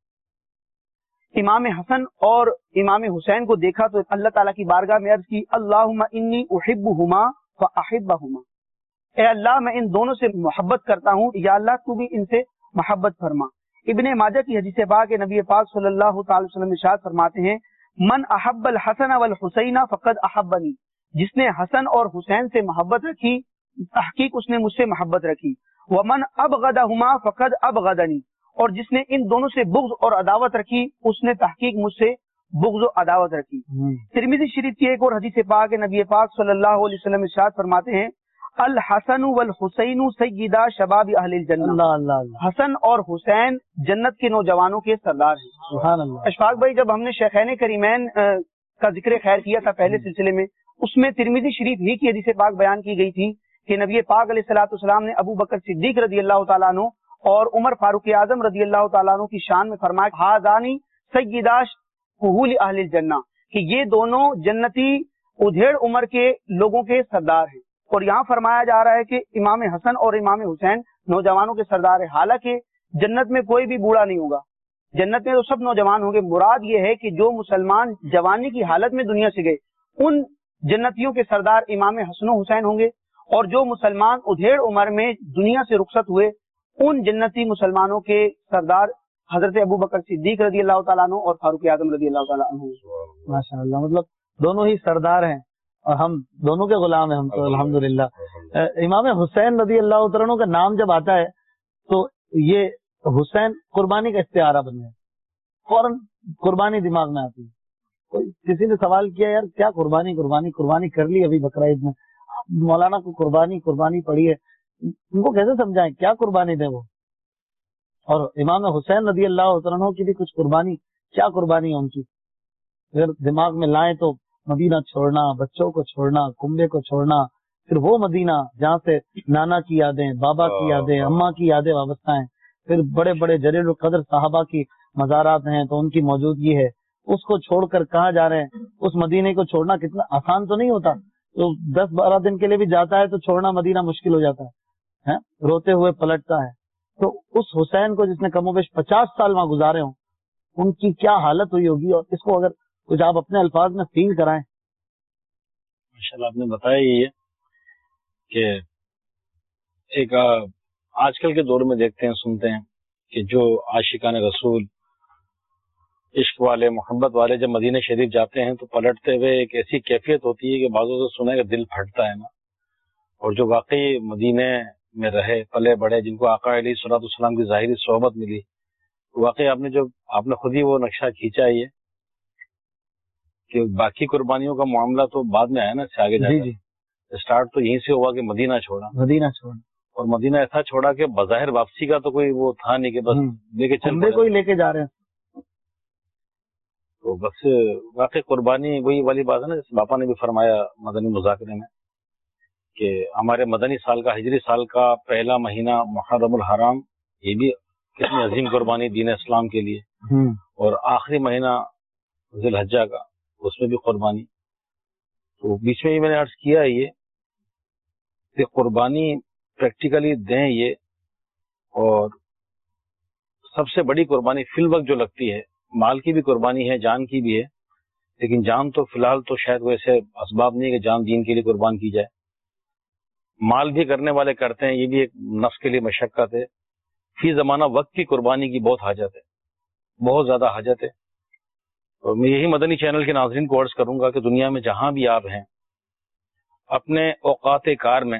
امام حسن اور امام حسین کو دیکھا تو اللہ تعالیٰ کی بارگاہ میں عرض کی اللہم انی احبہما فاحبہما، اے اللہ میں ان دونوں سے محبت کرتا ہوں، یا اللہ تو بھی ان سے محبت فرما. ابن ماجہ کی حدیث پاک نبی پاک صلی اللہ تعالی وسلم ارشاد فرماتے ہیں من احب الحسن والحسین فقد احبنی، جس نے حسن اور حسین سے محبت رکھی تحقیق اس نے مجھ سے محبت رکھی. ومن ابغضہما فقد ابغضنی، اور جس نے ان دونوں سے بغض اور عداوت رکھی اس نے تحقیق مجھ سے بغض و عداوت رکھی. ترمذی شریف کی ایک اور حدیث پاک نبی پاک صلی اللہ علیہ وسلم ارشاد فرماتے ہیں الحسن والحسین سیدا شباب اہل الجنہ، اللہ اللہ اللہ. حسن اور حسین جنت کے نوجوانوں کے سردار ہیں. سبحان اللہ. اشفاق بھائی، جب ہم نے شیخین کریمین کا ذکر خیر کیا تھا پہلے سلسلے میں، اس میں ترمذی شریف ہی کی حدیث پاک بیان کی گئی تھی کہ نبی پاک علیہ الصلوۃ والسلام نے ابو بکر صدیق رضی اللہ تعالیٰ عنہ اور عمر فاروق اعظم رضی اللہ تعالیٰ عنہ کی شان میں فرمایا ہذانی سیدا کہول اہل الجنہ، کہ یہ دونوں جنتی ادھیڑ عمر کے لوگوں کے سردار ہیں. اور یہاں فرمایا جا رہا ہے کہ امام حسن اور امام حسین نوجوانوں کے سردار ہیں. حالانکہ جنت میں کوئی بھی بوڑھا نہیں ہوگا، جنت میں تو سب نوجوان ہوں گے. مراد یہ ہے کہ جو مسلمان جوانی کی حالت میں دنیا سے گئے ان جنتیوں کے سردار امام حسن و حسین ہوں گے، اور جو مسلمان ادھیڑ عمر میں دنیا سے رخصت ہوئے ان جنتی مسلمانوں کے سردار حضرت ابو بکر صدیق رضی اللہ تعالیٰ عنہ اور فاروق اعظم رضی اللہ تعالیٰ عنہ. ماشاء اللہ. مطلب دونوں ہی سردار ہیں اور ہم دونوں کے غلام ہیں ہم تو الحمدللہ. امام حسین رضی اللہ تعالیٰ عنہ کا نام جب آتا ہے تو یہ حسین قربانی کا استعارہ بن ہے، فوراً قربانی دماغ میں آتی ہے. کوئی کسی نے سوال کیا یار کیا قربانی قربانی قربانی کر لی ابھی بقرہ عید میں، مولانا کو قربانی قربانی پڑی ہے، ان کو کیسے سمجھائیں کیا قربانی دے وہ. اور امام حسین رضی اللہ عنہ کی بھی کچھ قربانی، کیا قربانی ہے ان کی، اگر دماغ میں لائیں تو مدینہ چھوڑنا، بچوں کو چھوڑنا، کنبے کو چھوڑنا، پھر وہ مدینہ جہاں سے نانا کی یادیں، بابا کی یادیں، اماں کی یادیں وابستہ ہیں، پھر بڑے بڑے جلیل القدر صحابہ کی مزارات ہیں تو ان کی موجودگی ہے، اس کو چھوڑ کر کہاں جا رہے ہیں. اس مدینے کو چھوڑنا کتنا آسان تو نہیں ہوتا، تو دس بارہ دن کے لیے بھی جاتا ہے تو چھوڑنا مدینہ مشکل ہو جاتا ہے، روتے ہوئے پلٹتا ہے. تو اس حسین کو جس نے کم و بیش پچاس سال وہاں گزارے ہوں ان کی کیا حالت ہوئی ہوگی، اور اس کو اگر کچھ آپ اپنے الفاظ میں فیل کرائیں. ماشاءاللہ آپ نے بتایا یہ ہے کہ ایک آج کل کے دور میں دیکھتے ہیں سنتے ہیں کہ جو عاشقان رسول عشق والے محبت والے جب مدینہ شریف جاتے ہیں تو پلٹتے ہوئے ایک ایسی کیفیت ہوتی ہے کہ بعضوں سے سنا کہ دل پھٹتا ہے نا. اور جو واقعی مدینہ میں رہے پلے بڑے، جن کو آقا علیہ الصلوۃ والسلام کی ظاہری صحبت ملی، واقعی آپ نے جو آپ نے خود ہی وہ نقشہ کھینچا ہے کہ باقی قربانیوں کا معاملہ تو بعد میں آیا نا، اس سے آگے جا جی کر جی اسٹارٹ تو یہیں سے ہوا کہ مدینہ چھوڑا، مدینہ چھوڑ اور مدینہ ایسا چھوڑا کہ بظاہر واپسی کا تو کوئی وہ تھا نہیں کہ بس لے کے چل کوئی لے کے جا رہے ہیں. تو بس واقعی قربانی وہی والی بات ہے نا، جیسے باپا نے بھی فرمایا مدنی مذاکرے میں کہ ہمارے مدنی سال کا ہجری سال کا پہلا مہینہ محرم الحرام، یہ بھی کتنی عظیم قربانی دین اسلام کے لیے، اور آخری مہینہ ذی الحجہ کا اس میں بھی قربانی. تو بیچ میں ہی میں نے عرض کیا ہے یہ کہ قربانی پریکٹیکلی دیں یہ، اور سب سے بڑی قربانی فی الوقت جو لگتی ہے، مال کی بھی قربانی ہے، جان کی بھی ہے، لیکن جان تو فی الحال تو شاید ویسے اسباب نہیں کہ جان دین کے لیے قربان کی جائے. مال بھی کرنے والے کرتے ہیں، یہ بھی ایک نفس کے لیے مشقت ہے. فی زمانہ وقت کی قربانی کی بہت حاجت ہے، بہت زیادہ حاجت ہے. اور میں یہی مدنی چینل کے ناظرین کو عرض کروں گا کہ دنیا میں جہاں بھی آپ ہیں، اپنے اوقات کار میں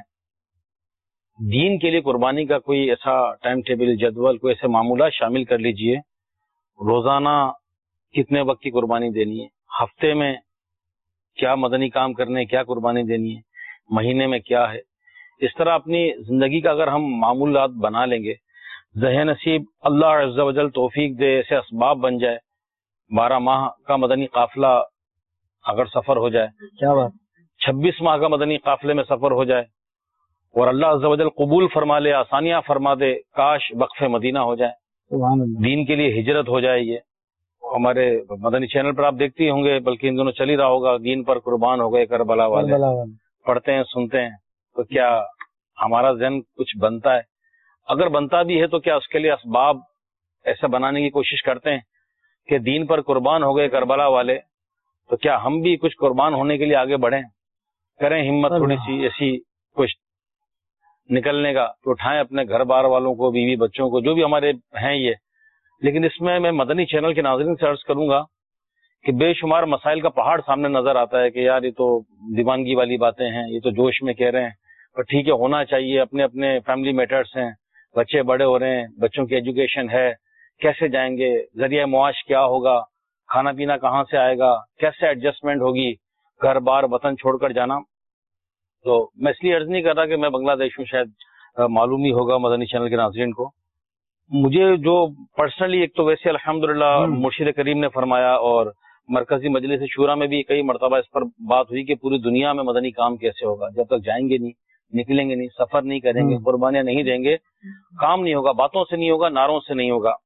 دین کے لیے قربانی کا کوئی ایسا ٹائم ٹیبل، جدول، کوئی ایسے معمولات شامل کر لیجئے. روزانہ کتنے وقت کی قربانی دینی ہے، ہفتے میں کیا مدنی کام کرنے، کیا قربانی دینی ہے، مہینے میں کیا ہے. اس طرح اپنی زندگی کا اگر ہم معمولات بنا لیں گے، ذہن نصیب اللہ عز و جل توفیق دے، ایسے اسباب بن جائے، بارہ ماہ کا مدنی قافلہ اگر سفر ہو جائے، کیا بات، چھبیس ماہ کا مدنی قافلے میں سفر ہو جائے، اور اللہ عز و جل قبول فرما لے، آسانیاں فرما دے، کاش وقف مدینہ ہو جائے، سبحان اللہ، دین کے لیے ہجرت ہو جائے. یہ ہمارے مدنی چینل پر آپ دیکھتے ہی ہوں گے، بلکہ ان دونوں چل ہی رہا ہوگا، دین پر قربان ہو گئے کربلا والے، کربلا والے. پڑھتے ہیں، سنتے ہیں. تو کیا ہمارا ذہن کچھ بنتا ہے؟ اگر بنتا بھی ہے تو کیا اس کے لیے اسباب ایسا بنانے کی کوشش کرتے ہیں کہ دین پر قربان ہو گئے کربلا والے، تو کیا ہم بھی کچھ قربان ہونے کے لیے آگے بڑھیں، کریں ہمت تھوڑی سی ایسی کچھ نکلنے کا، تو اٹھائیں اپنے گھر بار والوں کو، بیوی بچوں کو، جو بھی ہمارے ہیں یہ. لیکن اس میں میں مدنی چینل کے ناظرین سے عرض کروں گا کہ بے شمار مسائل کا پہاڑ سامنے نظر آتا ہے کہ یار یہ تو دیوانگی والی باتیں ہیں، یہ تو جوش میں کہہ رہے ہیں، پر ٹھیک ہے، ہونا چاہیے، اپنے اپنے فیملی میٹرز ہیں، بچے بڑے ہو رہے ہیں، بچوں کی ایجوکیشن ہے، کیسے جائیں گے، ذریعہ معاش کیا ہوگا، کھانا پینا کہاں سے آئے گا، کیسے ایڈجسٹمنٹ ہوگی، گھر بار وطن چھوڑ کر جانا. تو میں اس لیے عرض نہیں کر رہا کہ میں بنگلہ دیش ہوں، شاید معلوم ہی ہوگا مدنی چینل کے ناظرین کو. مجھے جو پرسنلی، ایک تو ویسے الحمدللہ مرشد کریم نے فرمایا، اور مرکزی مجلس شورا میں بھی کئی مرتبہ اس پر بات ہوئی کہ پوری دنیا میں مدنی کام کیسے ہوگا، جب تک جائیں گے نہیں، نکلیں گے نہیں، سفر نہیں کریں گے، قربانیاں نہیں دیں گے، کام نہیں ہوگا، باتوں سے نہیں ہوگا، نعروں سے نہیں ہوگا.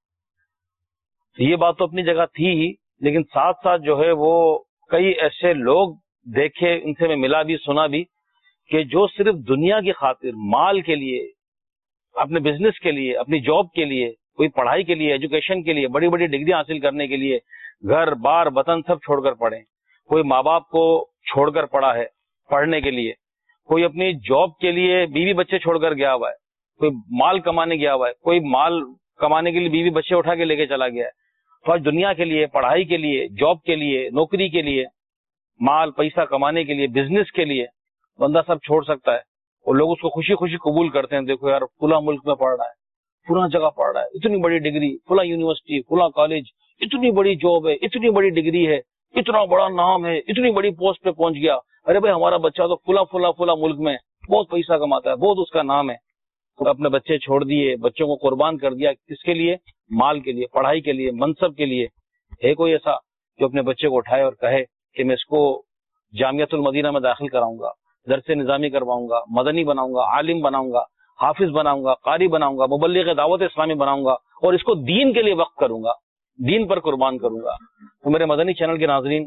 یہ بات تو اپنی جگہ تھی ہی، لیکن ساتھ ساتھ جو ہے وہ کئی ایسے لوگ دیکھے، ان سے میں ملا بھی، سنا بھی، کہ جو صرف دنیا کی خاطر، مال کے لیے، اپنے بزنس کے لیے، اپنی جاب کے لیے، کوئی پڑھائی کے لیے، ایجوکیشن کے لیے، بڑی بڑی ڈگریاں حاصل کرنے کے لیے گھر بار وطن سب چھوڑ کر پڑھے. کوئی ماں باپ کو چھوڑ کر پڑھا ہے پڑھنے کے لیے، کوئی اپنی جاب کے لیے بیوی بچے چھوڑ کر گیا ہوا ہے، کوئی مال کمانے گیا ہوا ہے، کوئی مال کمانے کے لیے بیوی بچے اٹھا کے لے کے چلا گیا ہے. تو آج دنیا کے لیے، پڑھائی کے لیے، جاب کے لیے، نوکری کے لیے، مال پیسہ کمانے کے لیے، بزنس کے لیے بندہ سب چھوڑ سکتا ہے، اور لوگ اس کو خوشی خوشی قبول کرتے ہیں. دیکھو یار، فلاں ملک میں پڑھ رہا ہے، فلاں جگہ پڑھ رہا ہے، اتنی بڑی ڈگری، فلاں یونیورسٹی، فلاں کالج، اتنی بڑی جاب ہے، اتنی بڑی ڈگری ہے، اتنا بڑا نام ہے، اتنی بڑی پوسٹ پہ پہنچ گیا. ارے بھائی، ہمارا بچہ تو فلاں فلاں فلاں ملک میں بہت پیسہ کماتا ہے، بہت اس کا نام ہے. اپنے بچے چھوڑ دیے، بچوں کو قربان کر دیا، کس کے لیے؟ مال کے لیے، پڑھائی کے لیے، منصب کے لیے. ہے کوئی ایسا جو اپنے بچے کو اٹھائے اور کہے کہ میں اس کو جامعۃ المدینہ میں داخل کراؤں گا، درس نظامی کرواؤں گا، مدنی بناؤں گا، عالم بناؤں گا، حافظ بناؤں گا، قاری بناؤں گا، مبلغ دعوت اسلامی بناؤں گا، اور اس کو دین کے لیے وقف کروں گا، دین پر قربان کروں گا؟ تو میرے مدنی چینل کے ناظرین،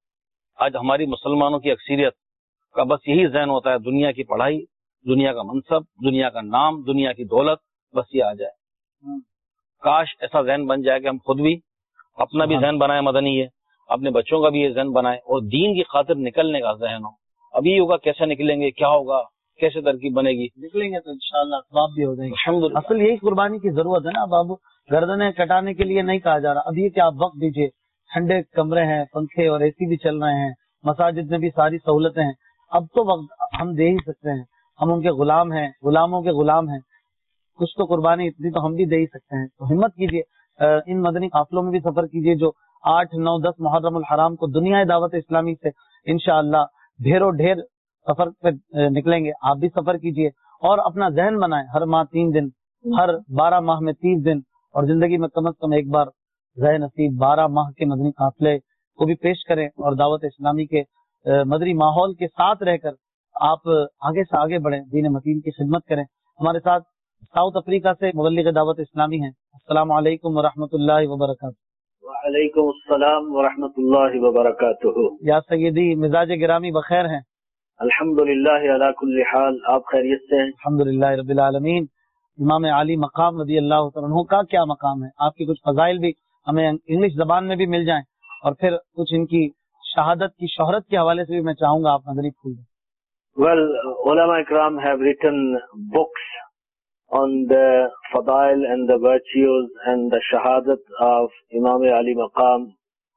آج ہماری مسلمانوں کی اکثریت کا بس یہی ذہن ہوتا ہے، دنیا کی پڑھائی، دنیا کا منصب، دنیا کا نام، دنیا کی دولت، بس یہ آ جائے. کاش ایسا ذہن بن جائے کہ ہم خود بھی اپنا بھی ذہن بنائے مدنی ہے، اپنے بچوں کا بھی یہ ذہن بنائے، اور دین کی خاطر نکلنے کا ذہن ہو. ابھی ہوگا کیسے نکلیں گے، کیا ہوگا، کیسے ترکیب بنے گی، نکلیں گے تو انشاءاللہ اسباب بھی ہو جائیں گے. الحمدللہ. اصل یہی قربانی کی ضرورت ہے نا. اب اب گردنیں کٹانے کے لیے نہیں کہا جا رہا. اب یہ کہ آپ وقت دیجیے، ٹھنڈے کمرے ہیں، پنکھے اور اے سی بھی چل رہے ہیں، مساجد میں بھی ساری سہولتیں ہیں. اب تو وقت ہم دے ہی سکتے ہیں، ہم ان کے غلام ہیں، غلاموں کے غلام ہیں. کچھ تو قربانی اتنی تو ہم بھی دے ہی سکتے ہیں. تو ہمت کیجیے، ان مدنی قافلوں میں بھی سفر کیجیے جو آٹھ نو دس محرم الحرام کو دنیا دعوت اسلامی سے انشاءاللہ ڈھیروں ڈھیر सफर पे निकलेंगे, आप भी सफर कीजिए और अपना जहन बनाएं, हर माह तीन दिन, हर बारह माह में तीस दिन, और जिंदगी में कम से कम एक बार ज़ाय नसीब बारह माह के मदनी काफिले को भी पेश करें और दावत इस्लामी के मदनी माहौल के साथ रहकर आप आगे से आगे बढ़ें, दीन मतीन की खिदमत करें। हमारे साथ साउथ अफ्रीका से मुबल्लिग दावत इस्लामी हैं। अस्सलामु अलैकुम व रहमतुल्लाहि व बरकातुहू। वालेकुम अस्सलाम व रहमतुल्लाहि व बरकातुहू। या सय्यदी, मिजाज गिरामी बखैर हैं? अल्हम्दुलिल्लाह अला कुल्ली हाल, आप खैरियत से हैं? अल्हम्दुलिल्लाह रब्बिल आलमीन। इमाम अली मकाम रज़ी अल्लाह तआला अन्हु का क्या मकाम है, आपकी कुछ फजाइल भी हमें इंग्लिश जबान में भी मिल जाएं और फिर कुछ इनकी शहादत की शोहरत के हवाले से भी मैं चाहूंगा आप नजरी खोल दें। Well, ulama ikram have written books on the fadail and the virtues and the shahadat of Imam Ali Maqam,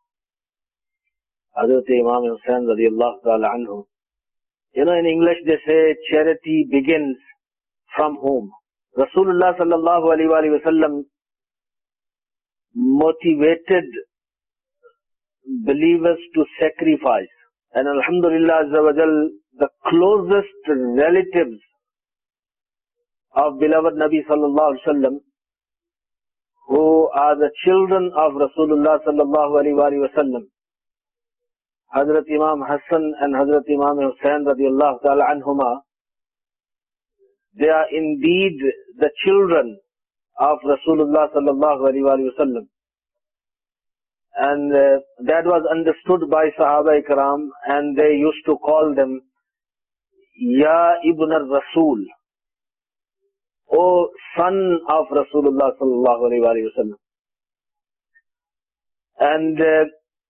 Hazrat Imam Hussain radiyallahu ta'ala anhu. You know, in English they say charity begins from home. Rasulullah sallallahu alaihi wa sallam motivated believers to sacrifice. And alhamdulillah azza wa jal, the closest relatives of beloved Nabi sallallahu alaihi wasallam, who are the children of Rasulullah sallallahu alaihi wasallam, Hazrat Imam Hassan and Hazrat Imam Hussain radiyallahu ta'ala anhuma, they are indeed the children of Rasulullah sallallahu alaihi wasallam. And uh, that was understood by Sahaba Ikram, and they used to call them Ya Ibn al-Rasul, O son of Rasulullah sallallahu alaihi wasallam. And uh,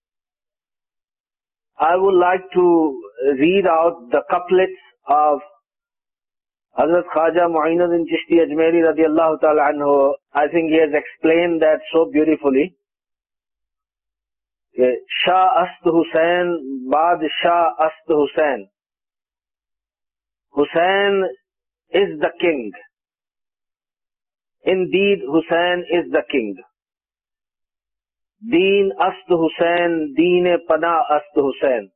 I would like to read out the couplets of Hazrat Khaja Mu'inuddin Chishti Ajmeri radiyallahu ta'ala anhu. I think he has explained that so beautifully. Shah Ast Hussain, Bad Shah Ast Hussain. Hussain is the king. Indeed, Hussain is the king. Deen Ast Hussain, Deen Pana Ast Hussain.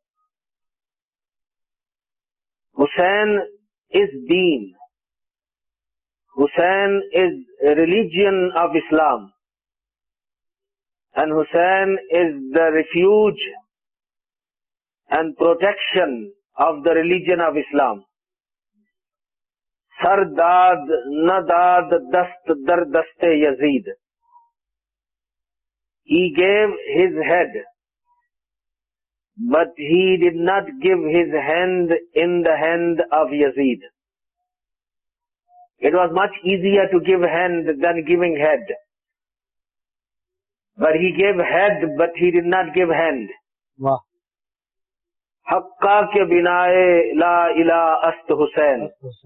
Hussain is Deen. Hussain is religion of Islam. And Hussain is the refuge and protection of the religion of Islam. Sar dad na dad dast dar daste Yazid. He gave his head, but he did not give his hand in the hand of Yazid. It was much easier to give hand than giving head. But he gave head, but he did not give hand. Wow. Haqqa ke binae la ilaha ast Hussain.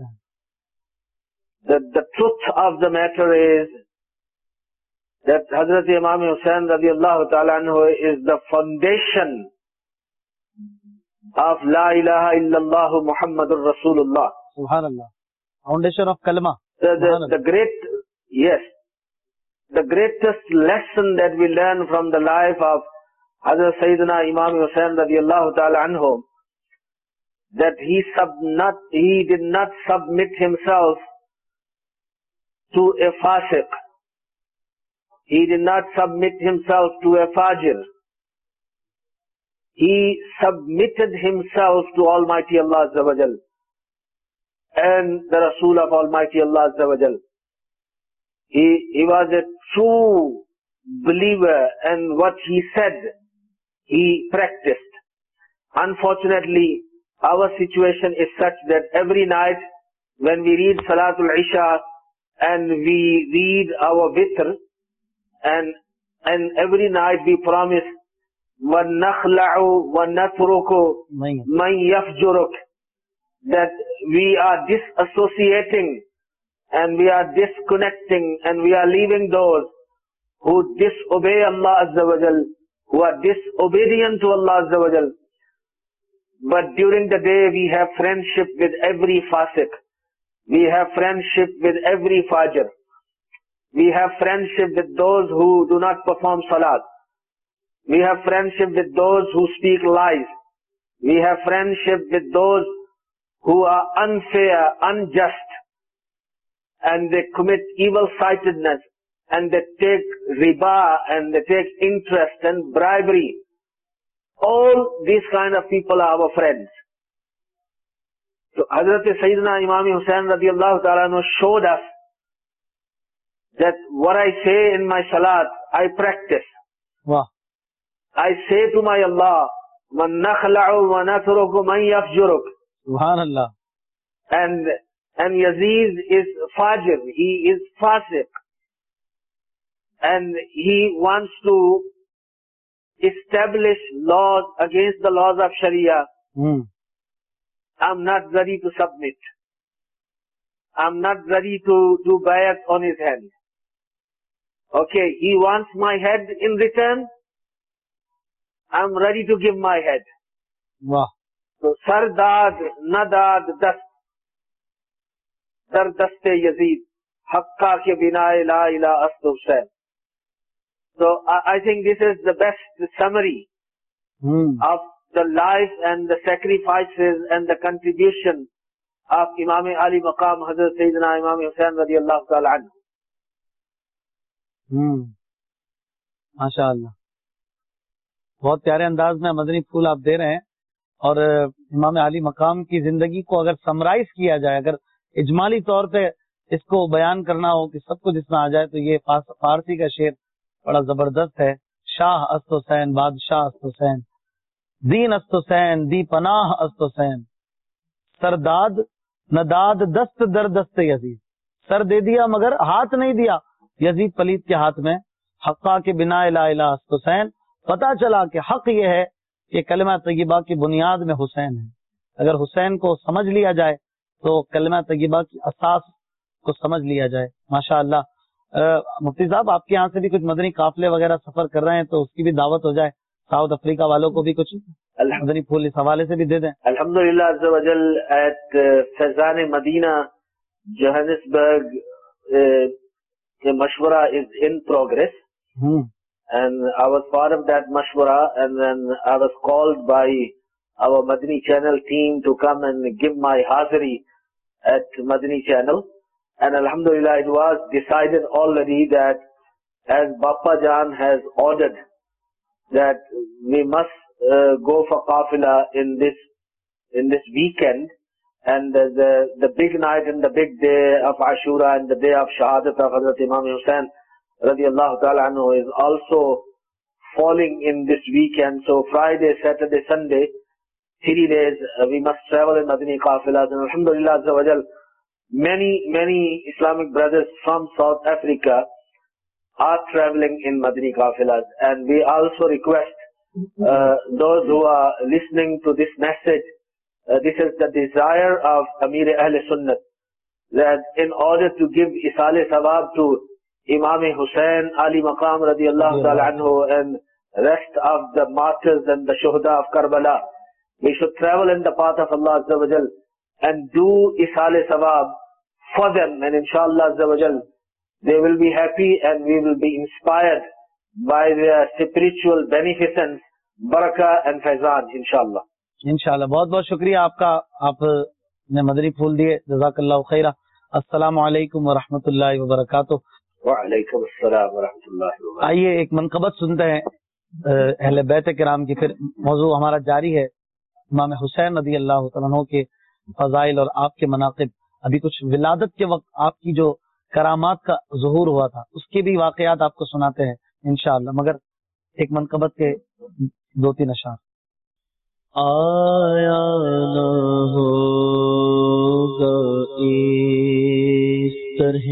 The, the truth of the matter is that Hazrat Imam Hussain radiyallahu ta'ala anhu is the foundation of La ilaha illallah Muhammadur Rasulullah. Subhanallah. Foundation of Kalma. The, the, the great, yes. The greatest lesson that we learn from the life of Hazrat Sayyidina Imam Hussain radiyallahu ta'ala anhu, that he sub not, he did not submit himself to a fasiq. He did not submit himself to a fajir. He submitted himself to Almighty Allah Azza wa Jal and the Rasul of Almighty Allah Azza wa Jal. He, he was a true believer, and what he said, he practiced. Unfortunately, our situation is such that every night when we read Salatul Isha and we read our witr, and and every night we promise وَنَخْلَعُ وَنَتْرُكُ مَنْ يَفْجُرُكَ, that we are disassociating and we are disconnecting and we are leaving those who disobey Allah Azza wa Jal, who are disobedient to Allah Azza wa Jal. But during the day we have friendship with every fasiq. We have friendship with every fajr. We have friendship with those who do not perform salat. We have friendship with those who speak lies. We have friendship with those who are unfair, unjust, and they commit evil-sightedness, and they take riba, and they take interest and bribery. All these kind of people are our friends. So Hazrat Sayyidina Imam Hussain radiallahu ta'ala anhu showed us that what I say in my salat, I practice. Wow. I say to my Allah, man nakhla'u wa natruku man yafjuruk. Subhanallah. And, and Yazid is fajir, he is fasiq. And he wants to establish laws against the laws of Sharia. Mm. I'm not ready to submit. I'm not ready to do bayat on his hand. Okay, he wants my head in return. I'm ready to give my head. Wow. So, Sardad, Nadad, Dast. Dar Daste Yazid. Haqqa ke binae la ila astu Hussain. So, I, I think this is the best summary Mm. of the life and the sacrifices and the contribution of Imam Ali Maqam Hazrat Sayyidina Imam Hussain radiyallahu ta'ala anhu. ہوں ماشاء اللہ بہت پیارے انداز میں مدنی پھول آپ دے رہے ہیں. اور امام علی مقام کی زندگی کو اگر سمرائز کیا جائے, اگر اجمالی طور پہ اس کو بیان کرنا ہو کہ سب کچھ اس میں آ جائے, تو یہ فارسی کا شعر بڑا زبردست ہے. شاہ است حسین, بادشاہ است حسین, دین است حسین, دی پناہ است حسین, سرداد نداد دست در دست یزید. سر دے دیا مگر ہاتھ نہیں دیا یزید پلیت کے ہاتھ میں. حقا کے بنا لا الہ است حسین. پتا چلا کہ حق یہ ہے کہ کلمہ طیبہ کی بنیاد میں حسین ہے. اگر حسین کو سمجھ لیا جائے تو کلمہ طیبہ کی اساس کو سمجھ لیا جائے. ماشاء اللہ. مفتی صاحب, آپ کے یہاں سے بھی کچھ مدنی قافلے وغیرہ سفر کر رہے ہیں تو اس کی بھی دعوت ہو جائے. ساؤتھ افریقہ والوں کو بھی کچھ مدنی پھول اس حوالے سے بھی دے دیں. الحمدللہ عز و جل at فیضان مدینہ جوہانسبرگ مشورہ is in progress. Hmm. And I was part of that mashwara, and then I was called by our Madani Channel team to come and give my hazari at Madani Channel. And alhamdulillah, it was decided already that as Bappa Jan has ordered that we must uh, go for qafila in this in this weekend, and the, the the big night and the big day of Ashura and the day of Shahadat of Hazrat Imam Hussain radiyallahu ta'ala anhu is also falling in this weekend. So Friday, Saturday, Sunday, three days uh, we must travel in Madani Qafilas. And alhamdulillah azza wa jal, many, many Islamic brothers from South Africa are traveling in Madani Qafilas. And we also request uh, those who are listening to this message, uh, this is the desire of Amir Ahl Sunnat, that in order to give Isale Sawab to Imam Hussain, Ali Maqam radiallahu ta'ala anhu, and rest of the martyrs and the shuhada of Karbala, we should travel in the path of Allah Azza wa Jal and do Isale Sawab for them, and inshallah Azza wa Jal, they will be happy and we will be inspired by their spiritual beneficence, barakah and faizan, inshallah. انشاءاللہ. بہت بہت شکریہ آپ کا, آپ نے مدنی پھول دیے. جزاک اللہ خیرہ. السلام علیکم ورحمۃ اللہ وبرکاتہ. وعلیکم السلام ورحمۃ اللہ وبرکاتہ. آئیے ایک منقبت سنتے ہیں اہل بیت کرام کی. پھر موضوع ہمارا جاری ہے امام حسین رضی اللہ تعالیٰ عنہ کے فضائل اور آپ کے مناقب. ابھی کچھ ولادت کے وقت آپ کی جو کرامات کا ظہور ہوا تھا اس کے بھی واقعات آپ کو سناتے ہیں انشاءاللہ, مگر ایک منقبت کے دو تین اشعار. آیا نہ ہوگا اس طرح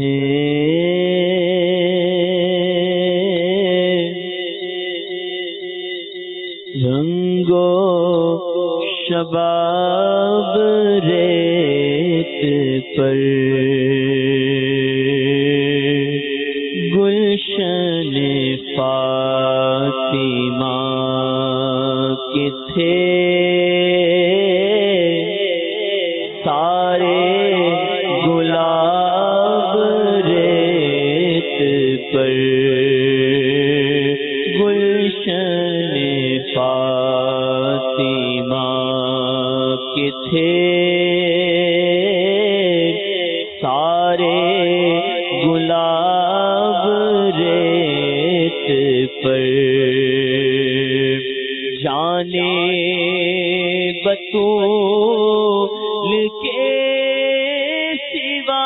رنگو شباب ریت پر گلشن فاطمہ کے تھے فاطمہ کے تھے ریت پر جانے بطول کے سوا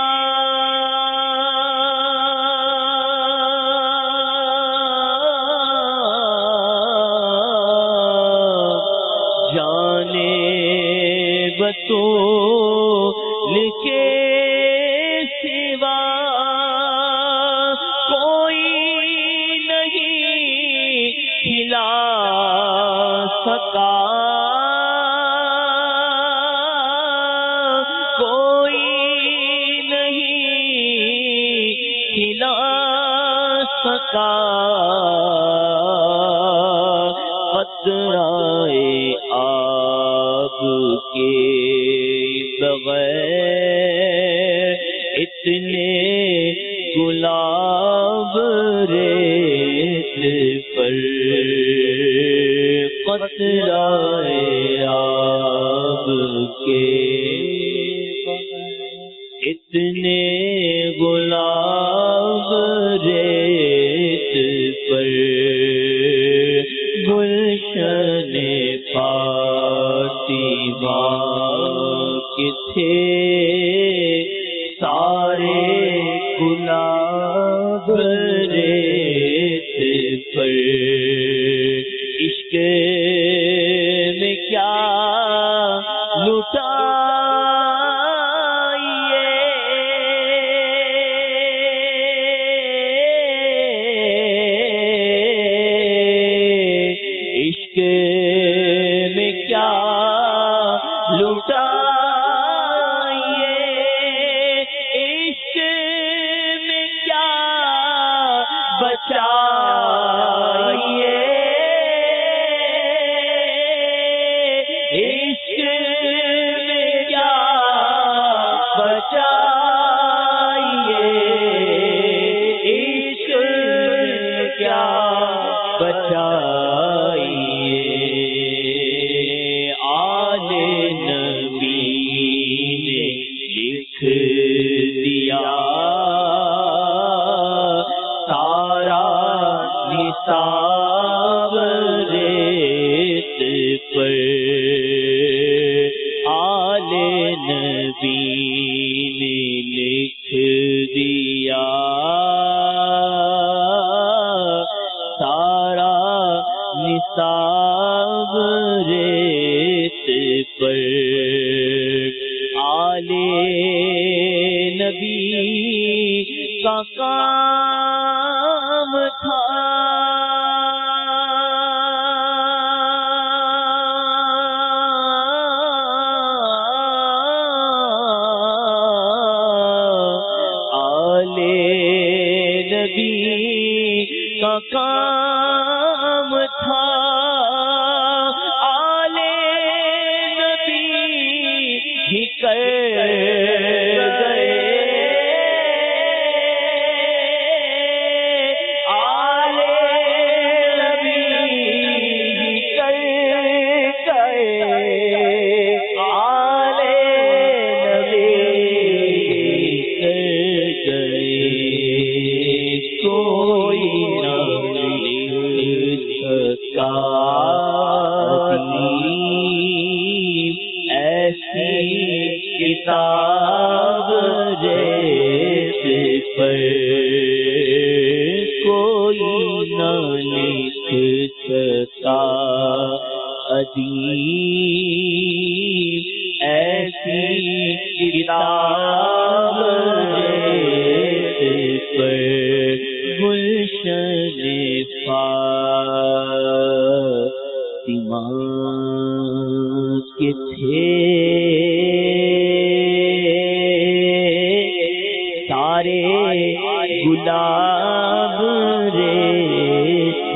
بطول کے سوا کوئی نہیں کھلا سکا، کوئی نہیں کھلا سکا، قطرائے آب کے بغیر اتنے گلاب ریت پر، قطرائے آب کے اتنے گلاب ریت پر، گلشن فاطمہ کے تھے سارے گلاب ریت پر، عشق میں کیا لٹائیے، عشق میں کیا لٹائیے، عشق میں کیا بچائیے، عشق میں کیا بچائیے، عشق میں کیا بچائیے، آل نبی نے لکھ دیا سارا نثار ریت پر، آل نبی نے لکھ دیا سارا نثار ریت پر، آل نبی کا کام تھا آل نبی کا کام تھا، آل نبی ہی کر گئے، آل نبی ہی کر گئے، آل نبی کر گئے، کوئی نہ لکھ سکا ایسی کتاب ریت پر، کوئی نہ لکھ سکا ادیب ایسی کتاب ریت پر، گلشن فاطمہ کے تھے سارے گلاب ریت۔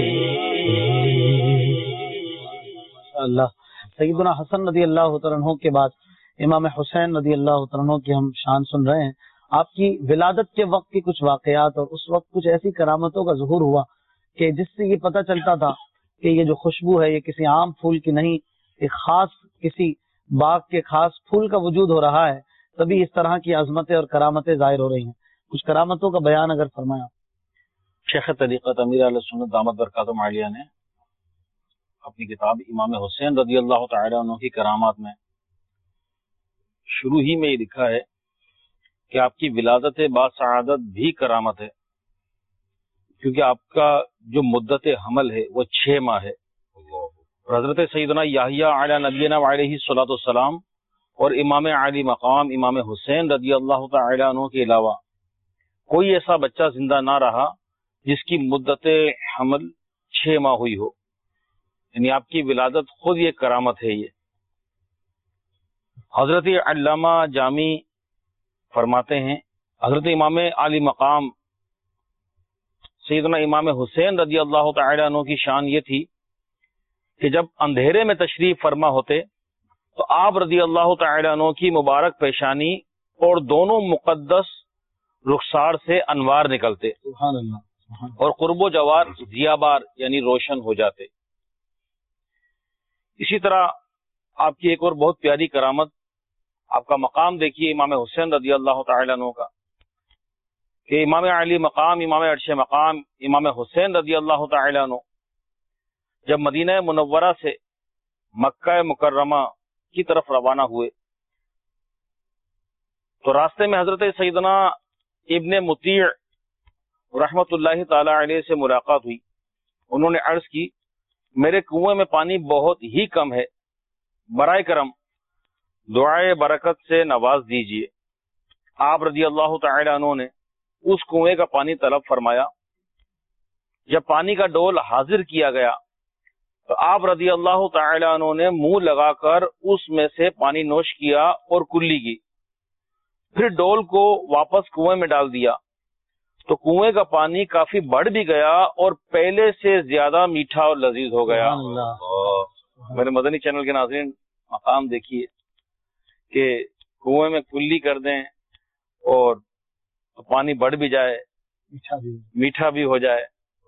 اللہ سیدنا حسن رضی اللہ تعالیٰ عنہ کے بعد امام حسین رضی اللہ تعالیٰ عنہ کی ہم شان سن رہے ہیں۔ آپ کی ولادت کے وقت کی کچھ واقعات اور اس وقت کچھ ایسی کرامتوں کا ظہور ہوا کہ جس سے یہ پتہ چلتا تھا کہ یہ جو خوشبو ہے یہ کسی عام پھول کی نہیں، ایک خاص کسی باغ کے خاص پھول کا وجود ہو رہا ہے، تبھی اس طرح کی عظمتیں اور کرامتیں ظاہر ہو رہی ہیں۔ کچھ کرامتوں کا بیان اگر فرمایا۔ شیخ طریقت امیر اہل سنت دامت برکاتہم عالیہ نے اپنی کتاب امام حسین رضی اللہ تعالی عنہ کی کرامات میں شروع ہی میں یہ لکھا ہے کہ آپ کی ولادت باسعادت بھی کرامت ہے، کیونکہ آپ کا جو مدت حمل ہے وہ چھ ماہ ہے. اور حضرت سیدنا یحییٰ علی نبینا علیہ الصلوۃ والسلام اور امام عالی مقام امام حسین رضی اللہ تعالی عنہ کے علاوہ کوئی ایسا بچہ زندہ نہ رہا جس کی مدت حمل چھ ماہ ہوئی ہو. یعنی آپ کی ولادت خود یہ کرامت ہے. یہ حضرت علامہ جامی فرماتے ہیں حضرت امام عالی مقام سیدنا امام حسین رضی اللہ تعالی عنہ کی شان یہ تھی کہ جب اندھیرے میں تشریف فرما ہوتے تو آپ رضی اللہ تعالی عنہ کی مبارک پیشانی اور دونوں مقدس رخسار سے انوار نکلتے سبحان اللہ، اور قرب و جوار ضیابار یعنی روشن ہو جاتے. اسی طرح آپ کی ایک اور بہت پیاری کرامت، آپ کا مقام دیکھیے امام حسین رضی اللہ تعالی عنہ کا، کہ امام علی مقام امام عرش مقام امام حسین رضی اللہ تعالی عنہ جب مدینہ منورہ سے مکہ مکرمہ کی طرف روانہ ہوئے تو راستے میں حضرت سیدنا ابن مطیع رحمت اللہ تعالی علیہ سے ملاقات ہوئی. انہوں نے عرض کی میرے کنویں میں پانی بہت ہی کم ہے، برائے کرم دعائے برکت سے نواز دیجیے. آپ رضی اللہ تعالی عنہ نے اس کنویں کا پانی طلب فرمایا. جب پانی کا ڈول حاضر کیا گیا تو آپ رضی اللہ تعالی عنہ نے منہ لگا کر اس میں سے پانی نوش کیا اور کلی کی، پھر ڈول کو واپس کنویں میں ڈال دیا تو کنویں کا پانی کافی بڑھ بھی گیا اور پہلے سے زیادہ میٹھا اور لذیذ ہو گیا. میرے مدنی چینل کے ناظرین مقام دیکھیے کہ کنویں میں کلی کر دیں اور پانی بڑھ بھی جائے، میٹھا بھی میٹھا بھی ہو جائے،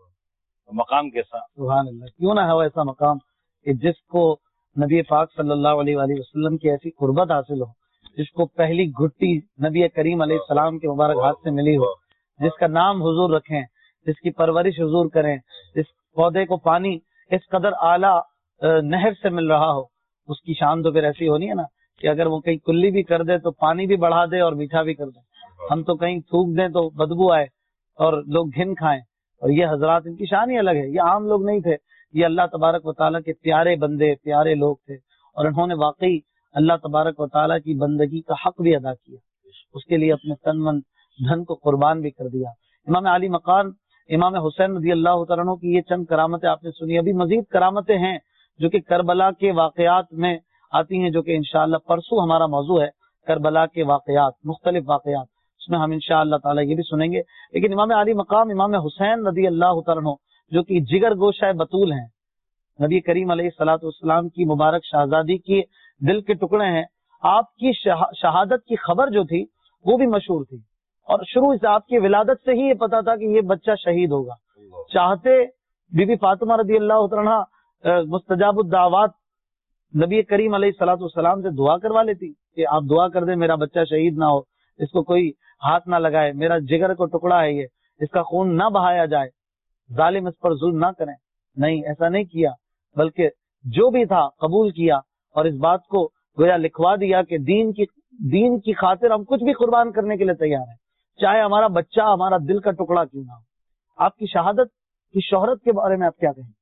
مقام کیسا. سبحان اللہ، کیوں نہ ہو ایسا مقام کہ جس کو نبی پاک صلی اللہ علیہ وآلہ وسلم کی ایسی قربت حاصل ہو، جس کو پہلی گھٹی نبی کریم علیہ السلام کے مبارک ہاتھ سے ملی ہو، جس کا نام حضور رکھیں، جس کی پرورش حضور کریں، جس پودے کو پانی اس قدر اعلیٰ نہر سے مل رہا ہو، اس کی شان تو پھر ایسی ہونی ہے نا کہ اگر وہ کہیں کلی بھی کر دے تو پانی بھی بڑھا دے اور میٹھا بھی کر دے. ہم تو کہیں تھوک دیں تو بدبو آئے اور لوگ گھن کھائیں، اور یہ حضرات ان کی شان ہی الگ ہے. یہ عام لوگ نہیں تھے، یہ اللہ تبارک و تعالیٰ کے پیارے بندے پیارے لوگ تھے، اور انہوں نے واقعی اللہ تبارک و تعالیٰ کی بندگی کا حق بھی ادا کیا، اس کے لیے اپنے تن من دھن کو قربان بھی کر دیا. امام علی مقام امام حسین رضی اللہ تعالیٰ عنہ کی یہ چند کرامتیں آپ نے سنی. ابھی مزید کرامتیں ہیں جو کہ کربلا کے واقعات میں آتی ہیں، جو کہ انشاءاللہ پرسوں ہمارا موضوع ہے، کربلا کے واقعات، مختلف واقعات، اس میں ہم انشاءاللہ تعالیٰ یہ بھی سنیں گے. لیکن امام علی مقام امام حسین رضی اللہ تعالیٰ عنہ جو کہ جگر گوشہ بطول ہیں، نبی کریم علیہ الصلوۃ والسلام کی مبارک شہزادی کی دل کے ٹکڑے ہیں، آپ کی شہادت کی خبر جو تھی وہ بھی مشہور تھی، اور شروع سے آپ کی ولادت سے ہی یہ پتا تھا کہ یہ بچہ شہید ہوگا. چاہتے بی بی فاطمہ رضی اللہ تعالیٰ مستجاب الدعوات نبی کریم علیہ الصلوۃ والسلام سے دعا کروا لیتی کہ آپ دعا کر دیں میرا بچہ شہید نہ ہو، اس کو کوئی ہاتھ نہ لگائے، میرا جگر کو ٹکڑا ہے، یہ اس کا خون نہ بہایا جائے، ظالم اس پر ظلم نہ کریں. نہیں، ایسا نہیں کیا، بلکہ جو بھی تھا قبول کیا اور اس بات کو گویا لکھوا دیا کہ دین کی دین کی خاطر ہم کچھ بھی قربان کرنے کے لیے تیار ہیں، چاہے ہمارا بچہ ہمارا دل کا ٹکڑا کیوں نہ ہو. آپ کی شہادت کی شہرت کے بارے میں آپ کیا کہیں؟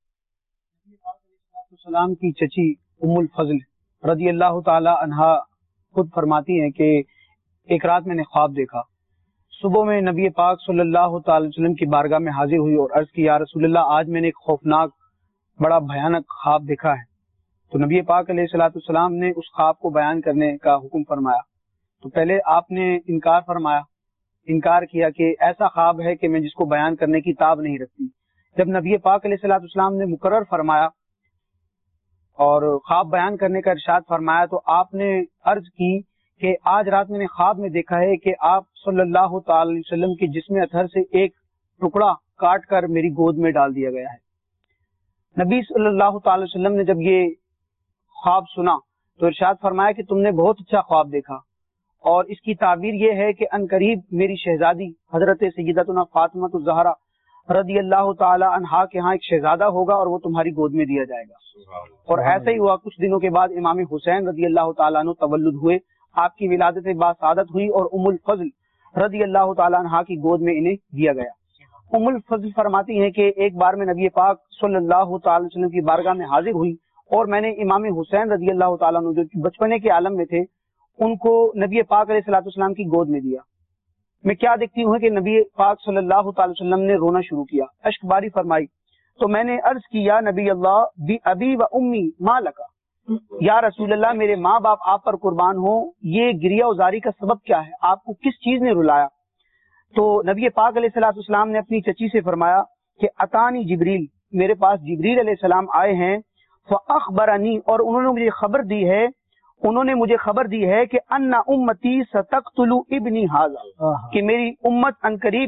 السلام کی چچی ام الفضل رضی اللہ تعالی عنہا خود فرماتی ہیں کہ ایک رات میں نے خواب دیکھا. صبح میں نبی پاک صلی اللہ تعالی وسلم کی بارگاہ میں حاضر ہوئی اور عرض کی یا رسول اللہ آج میں نے ایک خوفناک بڑا بھیانک خواب دیکھا ہے. تو نبی پاک علیہ الصلوۃ والسلام نے اس خواب کو بیان کرنے کا حکم فرمایا. تو پہلے آپ نے انکار فرمایا، انکار کیا کہ ایسا خواب ہے کہ میں جس کو بیان کرنے کی تاب نہیں رکھتی. جب نبی پاک علیہ الصلوۃ والسلام نے مقرر فرمایا اور خواب بیان کرنے کا ارشاد فرمایا تو آپ نے عرض کی کہ آج رات میں نے خواب میں دیکھا ہے کہ آپ صلی اللہ تعالی وسلم کے جسم اطہر سے ایک ٹکڑا کاٹ کر میری گود میں ڈال دیا گیا ہے. نبی صلی اللہ تعالی وسلم نے جب یہ خواب سنا تو ارشاد فرمایا کہ تم نے بہت اچھا خواب دیکھا، اور اس کی تعبیر یہ ہے کہ ان قریب میری شہزادی حضرت سیدتنا فاطمہ الزہرا رضی اللہ تعالی عنہا کے ہاں ایک شہزادہ ہوگا اور وہ تمہاری گود میں دیا جائے گا. اور ایسا ہی ہوا. کچھ دنوں کے بعد امام حسین رضی اللہ تعالیٰ عنہ تولد ہوئے, آپ کی ولادت باسعادت ہوئی اور ام الفضل رضی اللہ تعالیٰ عنہا کی گود میں انہیں دیا گیا. ام الفضل فرماتی ہیں کہ ایک بار میں نبی پاک صلی اللہ تعالی وسلم کی بارگاہ میں حاضر ہوئی اور میں نے امام حسین رضی اللہ تعالیٰ عنہ جو بچپنے کے عالم میں تھے ان کو نبی پاک علیہ الصلوۃ والسلام کی گود میں دیا. میں کیا دیکھتی ہوں کہ نبی پاک صلی اللہ تعالی وسلم نے رونا شروع کیا, اشک باری فرمائی. تو میں نے عرض کی یا نبی اللہ بی ابی و امی ما لکا, یا رسول اللہ میرے ماں باپ آپ پر قربان ہوں, یہ گریہ ازاری کا سبب کیا ہے, آپ کو کس چیز نے رلایا؟ تو نبی پاک علیہ الصلوۃ والسلام نے اپنی چچی سے فرمایا کہ اتانی جبریل, میرے پاس جبریل علیہ السلام آئے ہیں, فاخبرنی, اور انہوں نے مجھے خبر دی ہے انہوں نے مجھے خبر دی ہے کہ ان امتی ستقتل ابنی ھذا, کہ میری امت عنقریب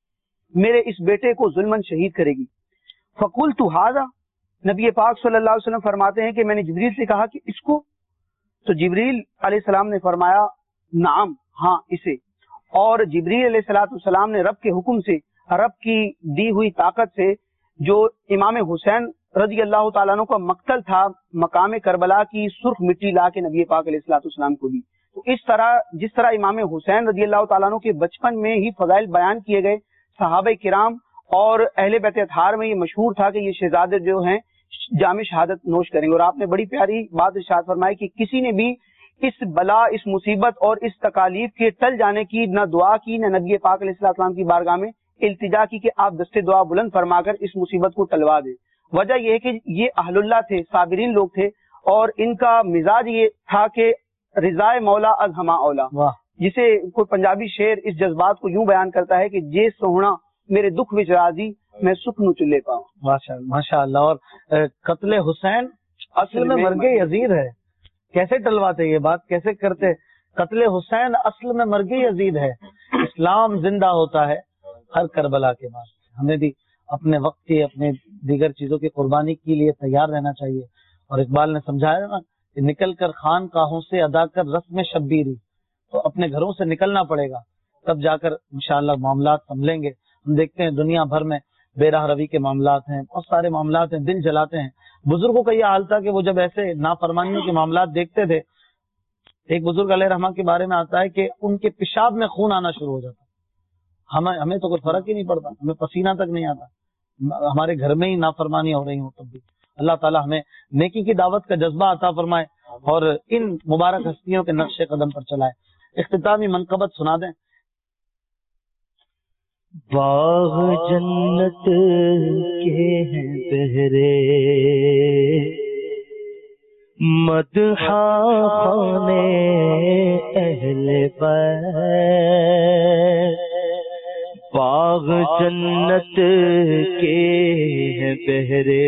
میرے اس بیٹے کو ظلمن شہید کرے گی. فقلت ھذا, نبی پاک صلی اللہ علیہ وسلم فرماتے ہیں کہ میں نے جبریل سے کہا کہ اس کو, تو جبریل علیہ السلام نے فرمایا نعم, ہاں اسے. اور جبریل علیہ الصلوۃ والسلام نے رب کے حکم سے, رب کی دی ہوئی طاقت سے, جو امام حسین رضی اللہ تعالیٰ عنہ کا مقتل تھا, مقام کربلا کی سرخ مٹی لا کے نبی پاک علیہ الصلوۃ والسلام کو دی. تو اس طرح جس طرح امام حسین رضی اللہ تعالیٰ عنہ کے بچپن میں ہی فضائل بیان کیے گئے, صحابہ کرام اور اہل بیت اطہار میں یہ مشہور تھا کہ یہ شہزادے جو ہیں جام شہادت نوش کریں گے. اور آپ نے بڑی پیاری بات ارشاد فرمائی کہ کسی نے بھی اس بلا, اس مصیبت اور اس تکالیف کے ٹل جانے کی نہ دعا کی, نہ نبی پاک علیہ الصلوۃ والسلام کی بارگاہ میں التجا کی کہ آپ دستے دعا بلند فرما کر اس مصیبت کو ٹلوا دیں. وجہ یہ ہے کہ یہ اہل اللہ تھے, صابرین لوگ تھے, اور ان کا مزاج یہ تھا کہ رضائے مولا از ہما اولا, جسے کوئی پنجابی شعر اس جذبات کو یوں بیان کرتا ہے کہ جے سوہنا میرے دکھ وچ راضی میں سکھ نو چلے پاؤں. ماشاء اللہ. اور قتل حسین اصل میں مرگ یزید ہے, کیسے ٹلواتے یہ بات, کیسے کرتے؟ قتل حسین اصل میں مرگ یزید ہے. اسلام زندہ ہوتا ہے ہر کربلا کے بعد. ہمیں بھی اپنے وقت کی, اپنے دیگر چیزوں کی قربانی کے لیے تیار رہنا چاہیے. اور اقبال نے سمجھایا نا کہ نکل کر خان کاہوں سے ادا کر رسم شبیری, تو اپنے گھروں سے نکلنا پڑے گا, تب جا کر انشاءاللہ معاملات سنبھلیں گے. ہم دیکھتے ہیں دنیا بھر میں بے راہ روی کے معاملات ہیں, بہت سارے معاملات ہیں, دل جلاتے ہیں. بزرگوں کا یہ حال تھا کہ وہ جب ایسے نافرمانیوں کے معاملات دیکھتے تھے, ایک بزرگ علیہ رحمہ کے بارے میں آتا ہے کہ ان کے پیشاب میں خون آنا شروع ہو جاتا. ہمیں ہمیں تو کوئی فرق ہی نہیں پڑتا, ہمیں پسینہ تک نہیں آتا, ہمارے گھر میں ہی نافرمانی ہو رہی ہوں تب بھی. اللہ تعالیٰ ہمیں نیکی کی دعوت کا جذبہ عطا فرمائے اور ان مبارک ہستیوں کے نقش قدم پر چلائے. اختتامی منقبت سنا دیں. باغ جنت کے ہیں بہرے, مدحا خانے اہل بیت. باغ جنت کے ہیں بہرے,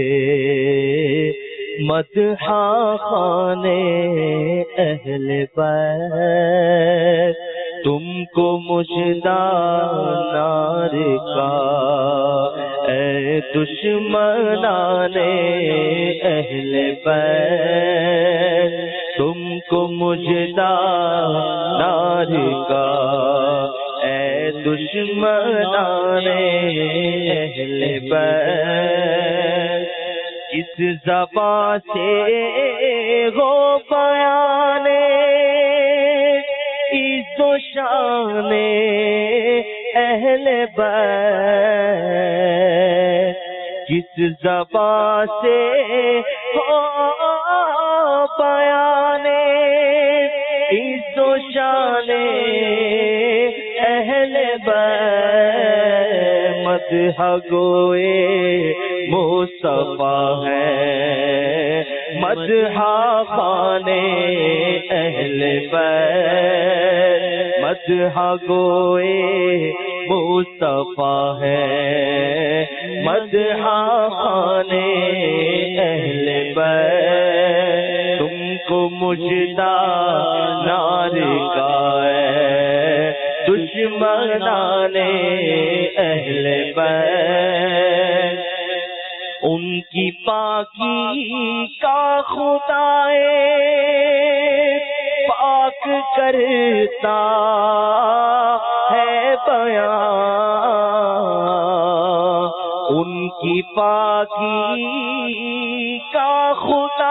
مدحا خانے اہل بیت. تم کو مجدہ نار کا اے دشمنان اہل بیت. تم کو مجدہ نار کا اے دشمنان اہل بیت. کس زبان سے ہو بیان عز و شان اہل بیت. کس زبان سے ہو بیان عز و شان اہل بیت. مدح گوئے مصطفیٰ ہے, مدح خانے اہل بیت. مدح گوئے مصطفیٰ ہے, مدح خانے اہل بیت. تم کو مجدہ نار کا ہے دشمنان اہل بیت. ان کی پاکی کا خدائے پاک کرتا ہے بیان. کی پاکی کا خدا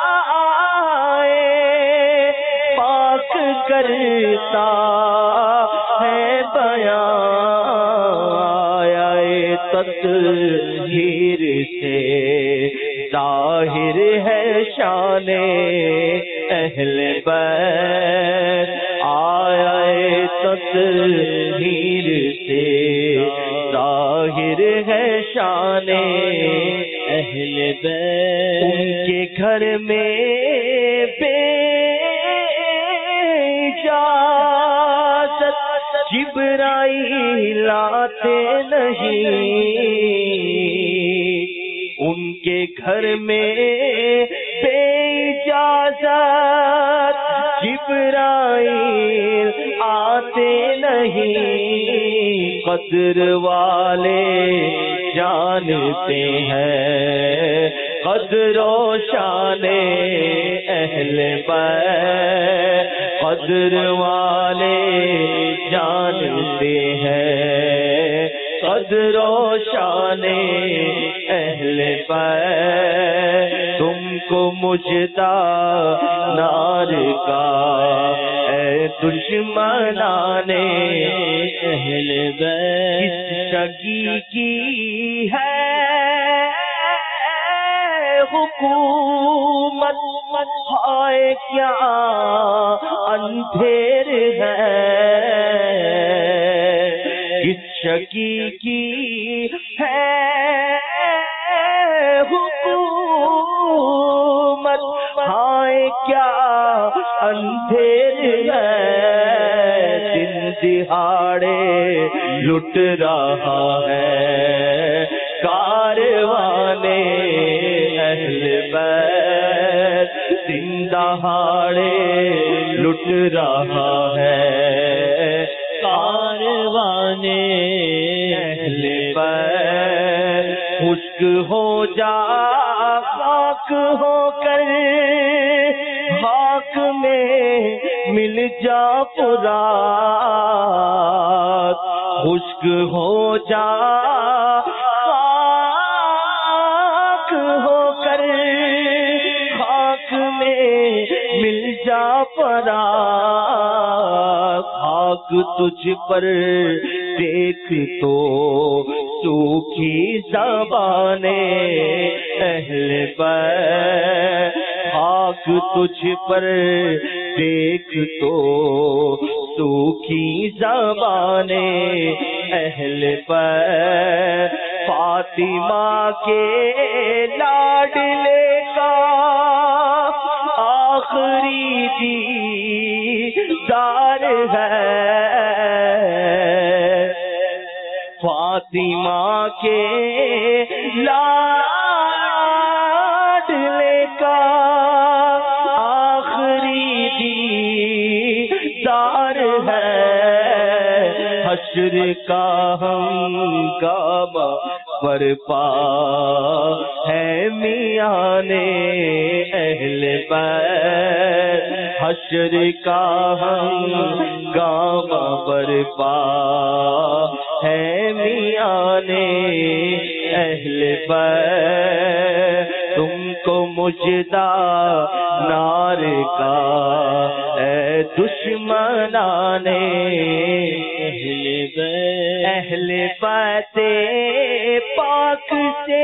پاک کرتا ہے بیان تطہیر سے ظاہر ہے شان اہل بیت آیا تطہیر سے ظاہر ہے شان اہل بیت ان کے گھر میں بے اجازت جبرائیل آتے نہیں ان کے گھر میں بے اجازت جبرائیل آتے نہیں قدر والے جانتے ہیں قدر و شان اہل بیت قدر والے جانتے ہیں قدر و شان اہل بیت تم کو مجدہ نار کا اے دشمنان اہل بیت کس شقی کی ہے حکومت ہائے کیا اندھیر ہے کس شقی کی ہے حکومت ہائے کیا اندھیر ہے دن دہاڑے لٹ رہا ہے کاروانے اہل بیت دن دہاڑے لٹ رہا ہے کاروانے اہل بیت خشک ہو جا خاک ہو کر خاک میں مل جا پرات خشک ہو جا خاک ہو کر خاک میں مل جا پرات خاک تجھ پر دیکھ تو سوکھی زبانیں اہل بیت خاک تجھ پر دیکھ تو سوکھی زبانیں اہل بیت فاطمہ کے لاڈلے کا آخری دیدار ہے فاطمہ کے لاڈلے کا آخری دیدار ہے حشر کا ہنگامہ برپا ہے میانے اہل بیت حشر کا ہنگامہ برپا ہے میانے اہل بیت تم کو مجدہ نار کا اے دشمنان اہل بیت اہل بیت پاک سے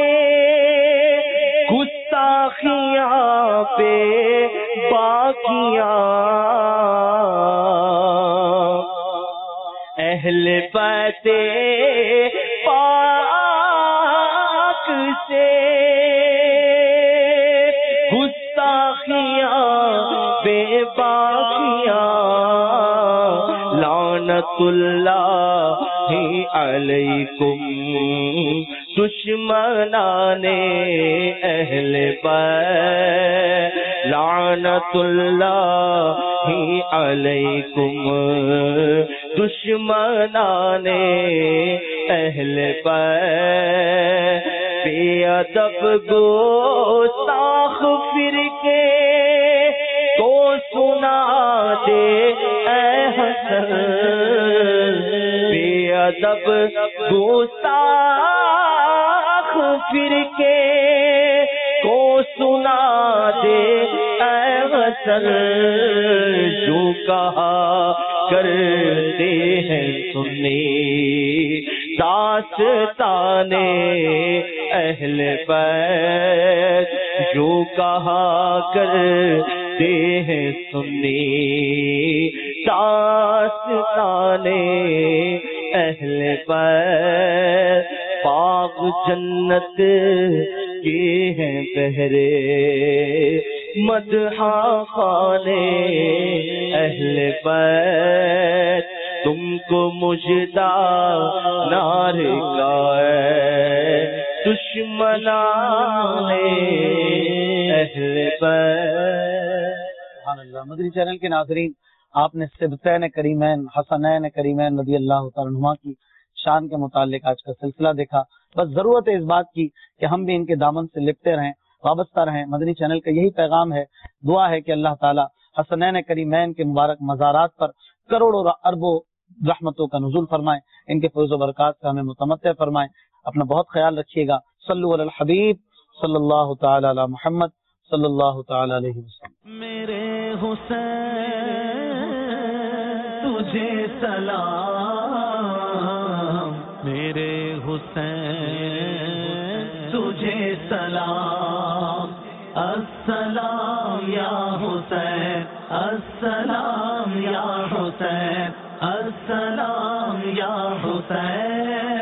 گستاخیاں پہ باقیاں اہل بیت پاک سے گستاخیاں بے باقیاں لعنت اللہ علیکم دشمنان اہل بیت لعنت اللہ علیکم دشمنان اہل بیت بے ادب گستاخ فرقے کو سنا دے اے حسن بے ادب گستاخ فرقے کو سنا دے اے وطن، جو کہا کرتے ہیں سنی داستان اہل بیت، جو کہا کرتے ہیں سنی داستان اہل بیت، باغ جنت کے ہیں بہرے مدحہ خانے اہل بیت، تم کو مجدہ نار کا ہے دشمنان اہل بیت۔ سبحان اللہ۔ مدنی چینل کے ناظرین، آپ نے سبتین کریمین حسنین کریمین رضی اللہ تعالیٰ عنہما کی شان کے متعلق آج کا سلسلہ دیکھا۔ بس ضرورت ہے اس بات کی کہ ہم بھی ان کے دامن سے لپٹے رہیں، وابستہ رہیں۔ مدنی چینل کا یہی پیغام ہے۔ دعا ہے کہ اللہ تعالیٰ حسنین کریمین کے مبارک مزارات پر کروڑوں اربوں رحمتوں کا نزول فرمائے، ان کے فیض و برکات سے ہمیں متمتع فرمائے۔ اپنا بہت خیال رکھیے گا۔ صلو علی الحبیب صلی اللہ تعالی علی محمد صلی اللہ تعالی علیہ وسلم۔ میرے حسین تجھے سلام، میرے حسین تجھے سلام، السلام یا حسین، السلام یا حسین، السلام یا حسین۔